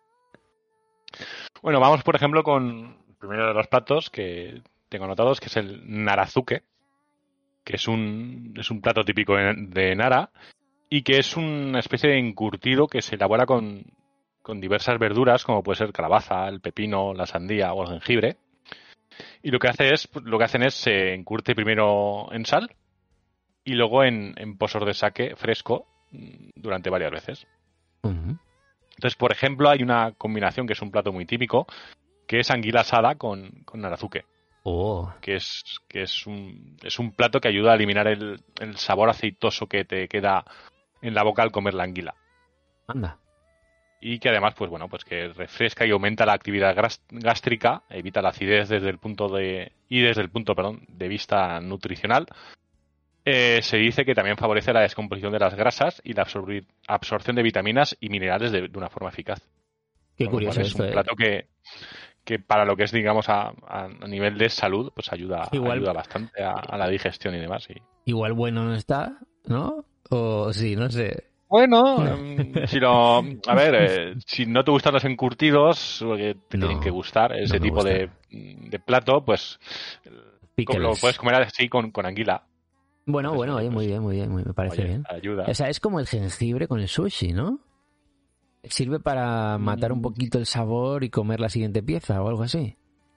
Bueno, vamos, por ejemplo, con el primero de los platos que tengo anotados, que es el Narazuke, que es un, es un plato típico de Nara y que es una especie de encurtido que se elabora con, con diversas verduras, como puede ser calabaza, el pepino, la sandía o el jengibre. Y lo que hace es, lo que hacen es se encurte primero en sal y luego en, en pozos de sake fresco durante varias veces. Uh-huh. Entonces, por ejemplo, hay una combinación que es un plato muy típico, que es anguila asada con, con narazuke. Oh. Que es que es un es un plato que ayuda a eliminar el, el sabor aceitoso que te queda en la boca al comer la anguila. Anda. Y que además, pues bueno, pues que refresca y aumenta la actividad gástrica, evita la acidez desde el punto de y desde el punto, perdón, de vista nutricional. Eh, se dice que también favorece la descomposición de las grasas y la absorbir, absorción de vitaminas y minerales de, de una forma eficaz. Qué Bueno, curioso pues esto, es un ¿eh? plato que, que para lo que es, digamos, a, a nivel de salud, pues ayuda, Igual- ayuda bastante a, a la digestión y demás. Y... Igual bueno no está, ¿no? O sí, no sé. Bueno, em, si lo, a ver, eh, si no te gustan los encurtidos, porque te No, tienen que gustar ese no me tipo de, de plato, pues Pickles. lo puedes comer así con, con anguila. Bueno, Entonces, bueno, oye, oye, muy pues, bien, muy bien, muy- me parece Oye, bien. ayuda. O sea, es como el jengibre con el sushi, ¿no? Sirve para matar un poquito el sabor y comer la siguiente pieza o algo así.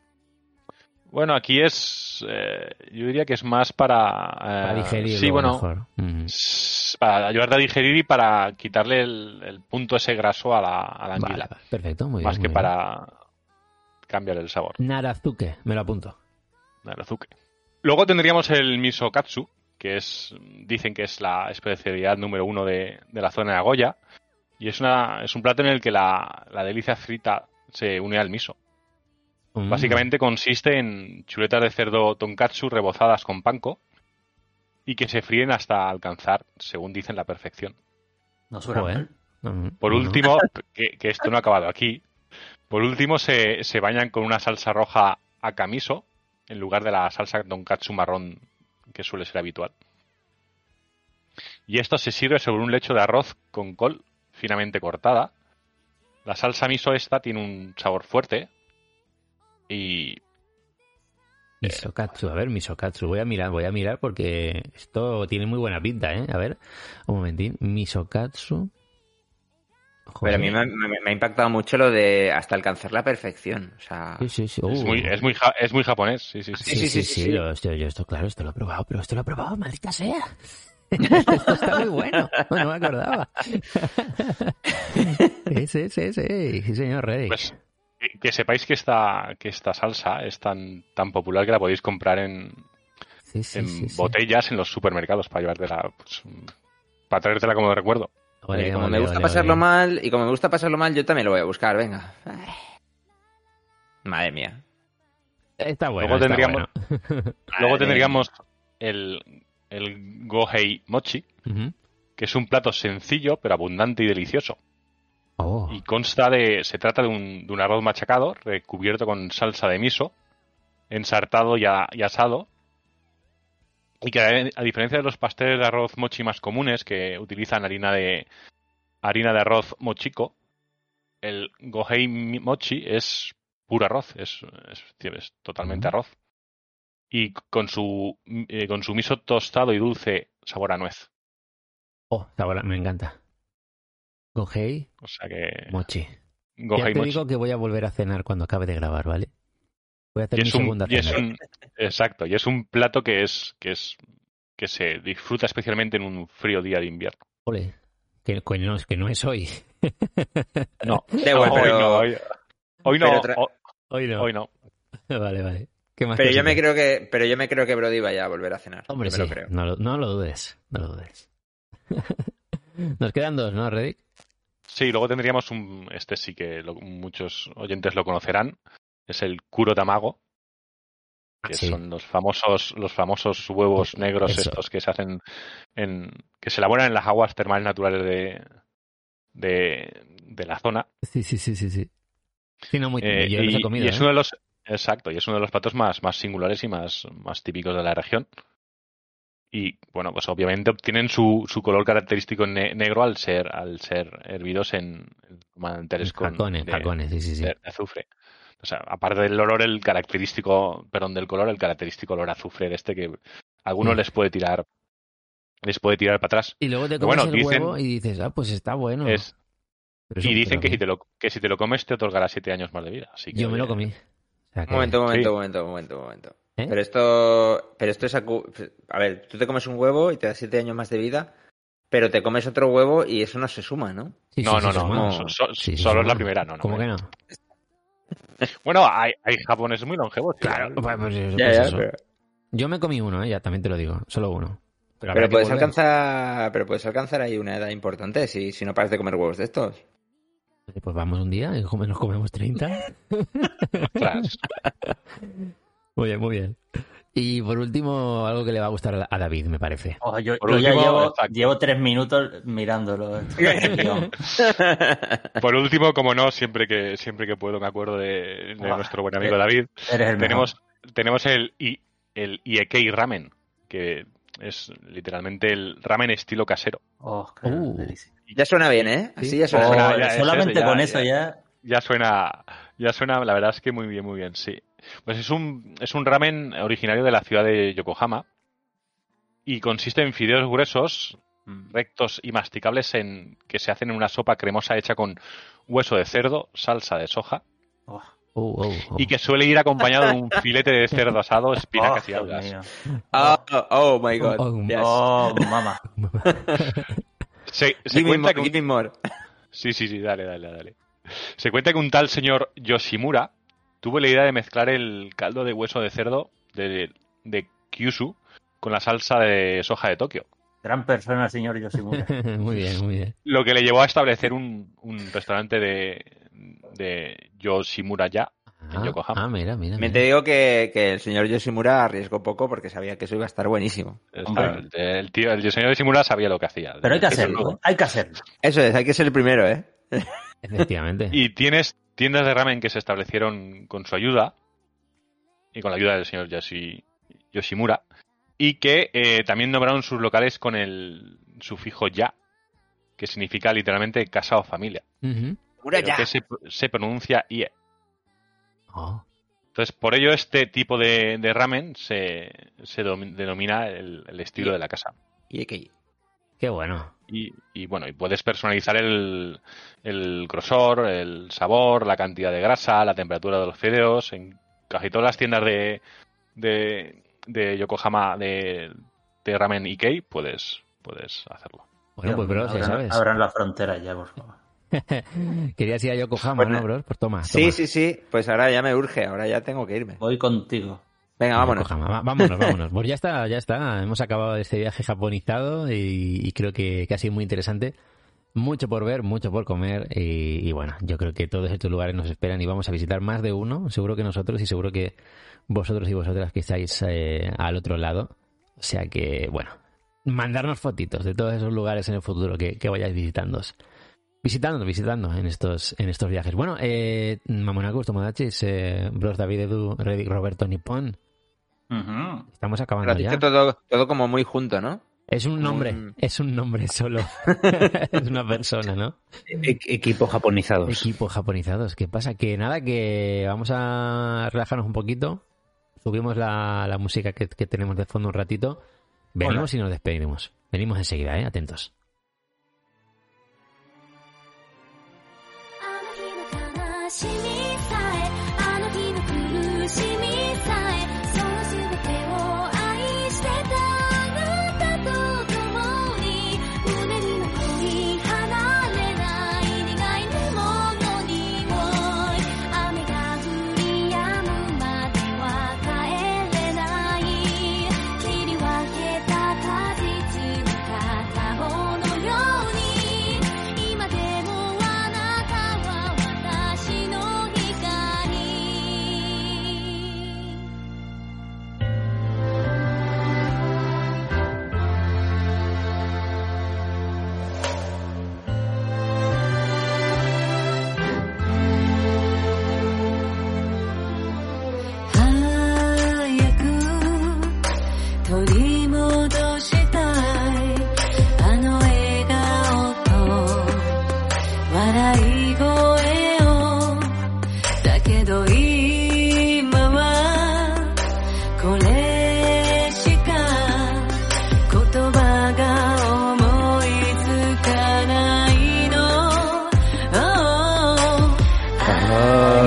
Bueno, aquí es, eh, yo diría que es más para... eh, Para digerirlo sí, bueno, mejor. Ujú. s- para ayudarte a digerir y para quitarle el, el punto ese graso a la, a la Vale, anguila. vale, perfecto, muy bien. Más que muy bien. para cambiar el sabor. Narazuke, me lo apunto. del azúcar. Luego tendríamos el misokatsu, que es, dicen que es la especialidad número uno de, de la zona de Nagoya, y es una es un plato en el que la, la delicia frita se une al miso. Mm. Básicamente consiste en chuletas de cerdo tonkatsu rebozadas con panko y que se fríen hasta alcanzar, según dicen, la perfección. No suena Joder. mal. Mm, Por bueno. último, que, que esto no ha acabado aquí, por último se, se bañan con una salsa roja akamiso en lugar de la salsa tonkatsu marrón que suele ser habitual. Y esto se sirve sobre un lecho de arroz con col finamente cortada. La salsa miso esta tiene un sabor fuerte y... Misokatsu, a ver, misokatsu. Voy a mirar, voy a mirar porque esto tiene muy buena pinta, ¿eh? A ver, un momentín. Misokatsu. Pero Joder. a mí me, me- me ha impactado mucho lo de hasta alcanzar la perfección. O sea, Sí, sí, sí. Es Uh. muy, es muy, ja- es muy japonés, sí, sí, sí. Sí, sí, sí. sí, sí. Yo, hostia, yo esto, claro, esto lo he probado, pero esto lo he probado, maldita sea. Esto está muy bueno. No, no me acordaba. Sí, sí, sí, sí. Sí, señor Reddick. Pues que, que sepáis que esta, que esta salsa es tan, tan popular que la podéis comprar en, Sí, sí, en sí, sí. botellas en los supermercados para llevártela, pues, para traértela como de recuerdo. Ole, eh, como ole, me gusta ole, pasarlo ole. mal, y como me gusta pasarlo mal, yo también lo voy a buscar, venga. Ay. Madre mía. Está bueno. Luego está tendríamos- bueno. Luego Madre tendríamos el, el gohei mochi, Ujú. que es un plato sencillo pero abundante y delicioso. Oh. Y consta de, se trata de un, de un arroz machacado recubierto con salsa de miso, ensartado y, a- y asado, y que a, a diferencia de los pasteles de arroz mochi más comunes que utilizan harina de harina de arroz mochico, el gohei mi- mochi es puro arroz, es, es, es totalmente Mm. arroz. Y con su eh, con su miso tostado y dulce sabor a nuez. Oh, ahora me encanta. Gohei O sea que Mochi. Ya gohei te mochi. digo que voy a volver a cenar cuando acabe de grabar, ¿vale? Voy a hacer Y mi es un, segunda y es cena. un- exacto, y es un plato que es que es que se disfruta especialmente en un frío día de invierno. Ole, que, que no, que no es hoy. No, Da igual, hoy pero- no, hoy, hoy no, pero tra- ho- Hoy no. hoy no. Vale, vale. ¿Qué más Pero yo me cositas? creo que, pero yo me creo que Brody vaya a volver a cenar. Hombre, Yo sí. me lo creo. No, lo, no lo dudes. No lo dudes. Nos quedan dos, ¿no, Reddick? Sí, luego tendríamos un este sí que lo- muchos oyentes lo conocerán, es el kuro tamago, que Sí. son los famosos los famosos huevos negros Eso. estos que se hacen en que se elaboran en las aguas termales naturales de de, de la zona. Sí, sí, sí, sí, sí. Sí, no, muy Eh, yo los y, he comido, y es ¿eh? uno de los exacto, y es uno de los platos más, más singulares y más, más típicos de la región. Y bueno, pues obviamente obtienen su, su color característico ne- negro al ser al ser hervidos en, en manteles con Jacones, de, jacones, sí, sí, sí. de azufre. O sea, aparte del olor, el característico, perdón, del color, el característico olor a azufre de este que a algunos Sí. les puede tirar les puede tirar para atrás. Y luego te Pero comes bueno, el dicen- huevo y dices, ah, pues está bueno. Es, Pero es y un- dicen pero que si ¿qué? te lo que si te lo comes te otorgará siete años más de vida. Así que, Yo me lo oye, comí. sea que... momento, un momento, Sí. un momento, un momento, un momento. ¿Eh? Pero esto, pero esto es acu- a ver, tú te comes un huevo y te da siete años más de vida, pero te comes otro huevo y eso no se suma, ¿no? Sí, No, sí, no, sí, no, suma. no, so- so- Sí, sí, solo es suma. la primera, no, no. ¿Cómo que no? Bueno, hay, hay japoneses muy longevos. tío. Claro, pues, pues, Ya, pues ya, eso. pero, Yo me comí uno, ¿eh? Ya también te lo digo, solo uno. Pero, habrá pero que puedes volver. alcanzar, pero puedes alcanzar ahí una edad importante si, si no paras de comer huevos de estos. Pues vamos un día y come- nos comemos treinta. Ostras. Muy bien, muy bien. Y por último, algo que le va a gustar a a David, me parece. Oh, yo Por yo ya último, llevo, exacto. llevo tres minutos mirándolo. el guión. Por último, como no, siempre que siempre que puedo me acuerdo de, de Ah, nuestro buen amigo eh, David. Eres el Tenemos, tenemos el, I- el Iekei Ramen, que es literalmente el ramen estilo casero. mejor. Oh, qué Uh. delicia. Ya suena bien, ¿eh? Así Sí. ya suena Oh, bien. suena, ya, es solamente eso, ya, con ya. eso ya. Ya suena, ya suena, la verdad es que muy bien, muy bien, sí. Pues es un, es un ramen originario de la ciudad de Yokohama y consiste en fideos gruesos, rectos y masticables en que se hacen en una sopa cremosa hecha con hueso de cerdo, salsa de soja Oh, Oh, oh, oh. y que suele ir acompañado de un filete de cerdo asado, espinacas oh, y Dios algas. mío. Oh, oh, oh my god. Oh, oh, Yes. Oh, mamá. Se, se Give me cuenta more, que un- give me more. Sí, sí, sí, dale, dale, dale. Se cuenta que un tal señor Yoshimura tuvo la idea de mezclar el caldo de hueso de cerdo de, de Kyushu con la salsa de soja de Tokio, Gran persona, señor Yoshimura. Muy bien, muy bien. lo que le llevó a establecer un, un restaurante de, de Yoshimura ya en Ah, Yokohama. ah, mira, mira. Me mira. te digo que, que el señor Yoshimura arriesgó poco porque sabía que eso iba a estar buenísimo. El, el tío, el señor Yoshimura sabía lo que hacía. Pero hay que Eso hacerlo, no. ¿eh? Hay que hacerlo. Eso es, hay que ser el primero, ¿eh? Efectivamente. Y tienes tiendas de ramen que se establecieron con su ayuda y con la ayuda del señor Yoshi, Yoshimura y que eh, también nombraron sus locales con el sufijo ya, que significa literalmente casa o familia, Ujú. Mura pero ya. que se, se pronuncia ie. Oh. Entonces, por ello este tipo de, de ramen se, se domi- denomina el, el estilo de la casa. Y que Qué bueno. Y, y bueno, y puedes personalizar el, el grosor, el sabor, la cantidad de grasa, la temperatura de los fideos. En casi todas las tiendas de, de, de Yokohama de, de ramen Ikei puedes, puedes hacerlo. Bueno, pues bros, ya abran, sabes. abran la frontera ya, por favor. Querías ir a Yokohama, Pues ¿no, nada. bros? Pues toma, toma. Sí, sí, sí. Pues ahora ya me urge, ahora ya tengo que irme. Voy contigo. Venga, vámonos. Yokohama. Va- Vámonos, vámonos. Pues ya está, ya está. Hemos acabado este viaje japonizado y, y creo que, que ha sido muy interesante. Mucho por ver, mucho por comer y, y bueno, yo creo que todos estos lugares nos esperan y vamos a visitar más de uno, seguro que nosotros y seguro que vosotros y vosotras que estáis eh, al otro lado. O sea que, bueno, mandarnos fotitos de todos esos lugares en el futuro que, que vayáis visitando. Visitando, visitando en estos en estos viajes. Bueno, eh, Mamonacos, Tomodachis, eh, Bros, David, Edu, Reddick, Roberto, Nippon. Ujú. Lo Estamos acabando has dicho ya. todo, todo como muy junto, ¿no? Es un nombre, Mm. es un nombre solo. Es una persona, ¿no? E- equipo japonizados. Equipos japonizados. ¿Qué pasa? Que nada, que vamos a relajarnos un poquito. Subimos la, la música que, que tenemos de fondo un ratito. Venimos y nos despedimos. Venimos enseguida, ¿eh? Atentos. 悲しみさえあの日の苦しみさえその全てを愛してたあなたと共に胸に残り離れない苦いものにも雨が降り止むまでは帰れない切り分けた果実の片方のように今でもあなたは私の瞳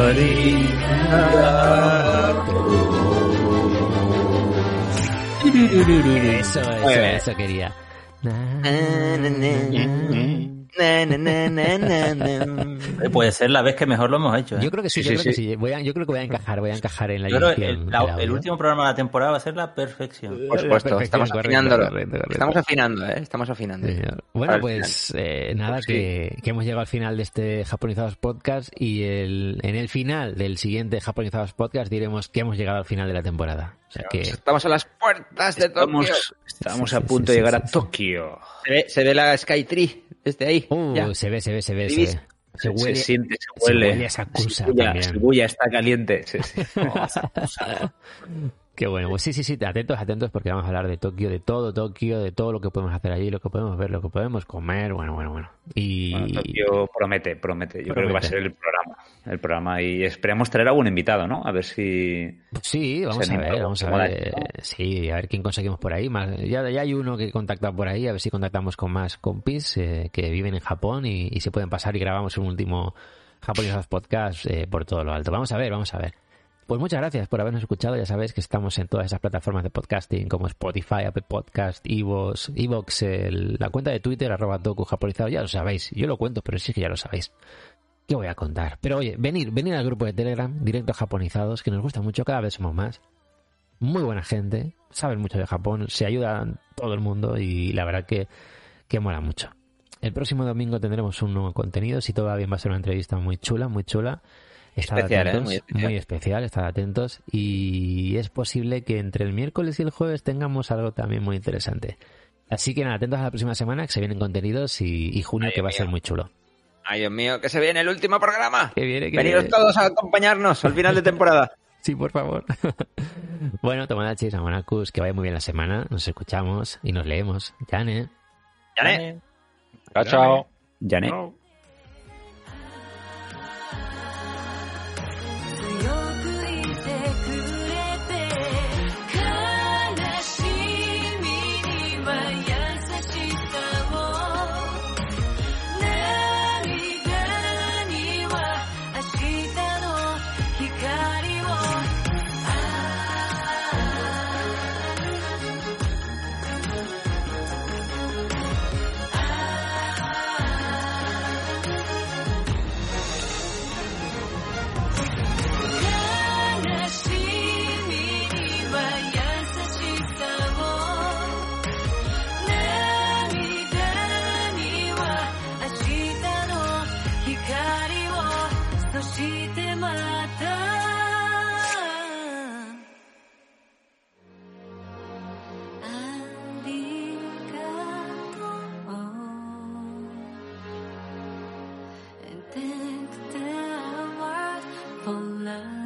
Eso, eso, eso quería. Puede ser la vez que mejor lo hemos hecho, ¿eh? Yo creo que sí, Sí, yo sí, creo sí. que sí. Voy a, yo creo que voy a encajar, voy a encajar en la Yo creo que edición el, del la- audio. el último programa de la temporada va a ser la perfección. Por supuesto, Perfección, estamos correcto, afinándolo. correcto, correcto. Estamos afinando, ¿eh? Estamos afinando. Sí, señor. Bueno, Para el pues eh, nada, Pues sí. que, que hemos llegado al final de este Japonizados Podcast y el, en el final del siguiente Japonizados Podcast diremos que hemos llegado al final de la temporada. O sea que Estamos a las puertas de Tokio. Estamos, estamos Sí, a sí, punto sí, de llegar sí, a sí. Tokio. Se ve, se ve la Skytree desde ahí. uh, Ya. se ve, se ve, se ve, se ¿Vivís? ve. Se huele, se siente, se se huele. huele esa cosa Shibuya, también. Shibuya está caliente. Sí, sí. Qué bueno, pues sí, sí, sí, atentos, atentos, porque vamos a hablar de Tokio, de todo Tokio, de todo lo que podemos hacer allí, lo que podemos ver, lo que podemos comer, bueno, bueno, bueno. Y Bueno, Tokio promete, promete. Yo creo que va a Promete. ser el programa. El programa y esperemos traer algún invitado, ¿no? A ver si... sí, vamos se a anima ver, algo, vamos se a mola ver, esto, ¿no? eh, sí, a ver quién conseguimos por ahí. Más, ya, ya hay uno que contacta por ahí, a ver si contactamos con más compis eh, que viven en Japón y, y se pueden pasar y grabamos un último Japonizados Podcast eh, por todo lo alto. Vamos a ver, vamos a ver. Pues muchas gracias por habernos escuchado. Ya sabéis que estamos en todas esas plataformas de podcasting como Spotify, Apple Podcast, Evox, Evox, el- la cuenta de Twitter, arroba Toku Japonizado. Ya lo sabéis. Yo lo cuento, pero sí que ya lo sabéis. ¿Qué voy a contar? Pero oye, venir, venir al grupo de Telegram, Directo Japonizados, que nos gusta mucho, cada vez somos más. Muy buena gente, saben mucho de Japón, se ayudan todo el mundo y la verdad que, que mola mucho. El próximo domingo tendremos un nuevo contenido, si todo va bien va a ser una entrevista muy chula, muy chula. Estad Especial, ¿eh? atentos, Muy especial. muy especial, estad atentos y es posible que entre el miércoles y el jueves tengamos algo también muy interesante. Así que nada, atentos a la próxima semana que se vienen contenidos y, y junio Ay, que va a Dios ser mío. muy chulo. Ay, Dios mío, que se viene el último programa. Que viene, que Venidos viene. todos a acompañarnos al final de temporada. Sí, por favor. Bueno, Tomodachi, Samonakus, que vaya muy bien la semana. Nos escuchamos y nos leemos. Yane. ¿Ya? Chao, chao. Janet. No. 強くいてくれて悲しみには優しさを涙には明日の光を悲しみには優しさを涙には明日の光をそしてまたありがとう And thanks to our for love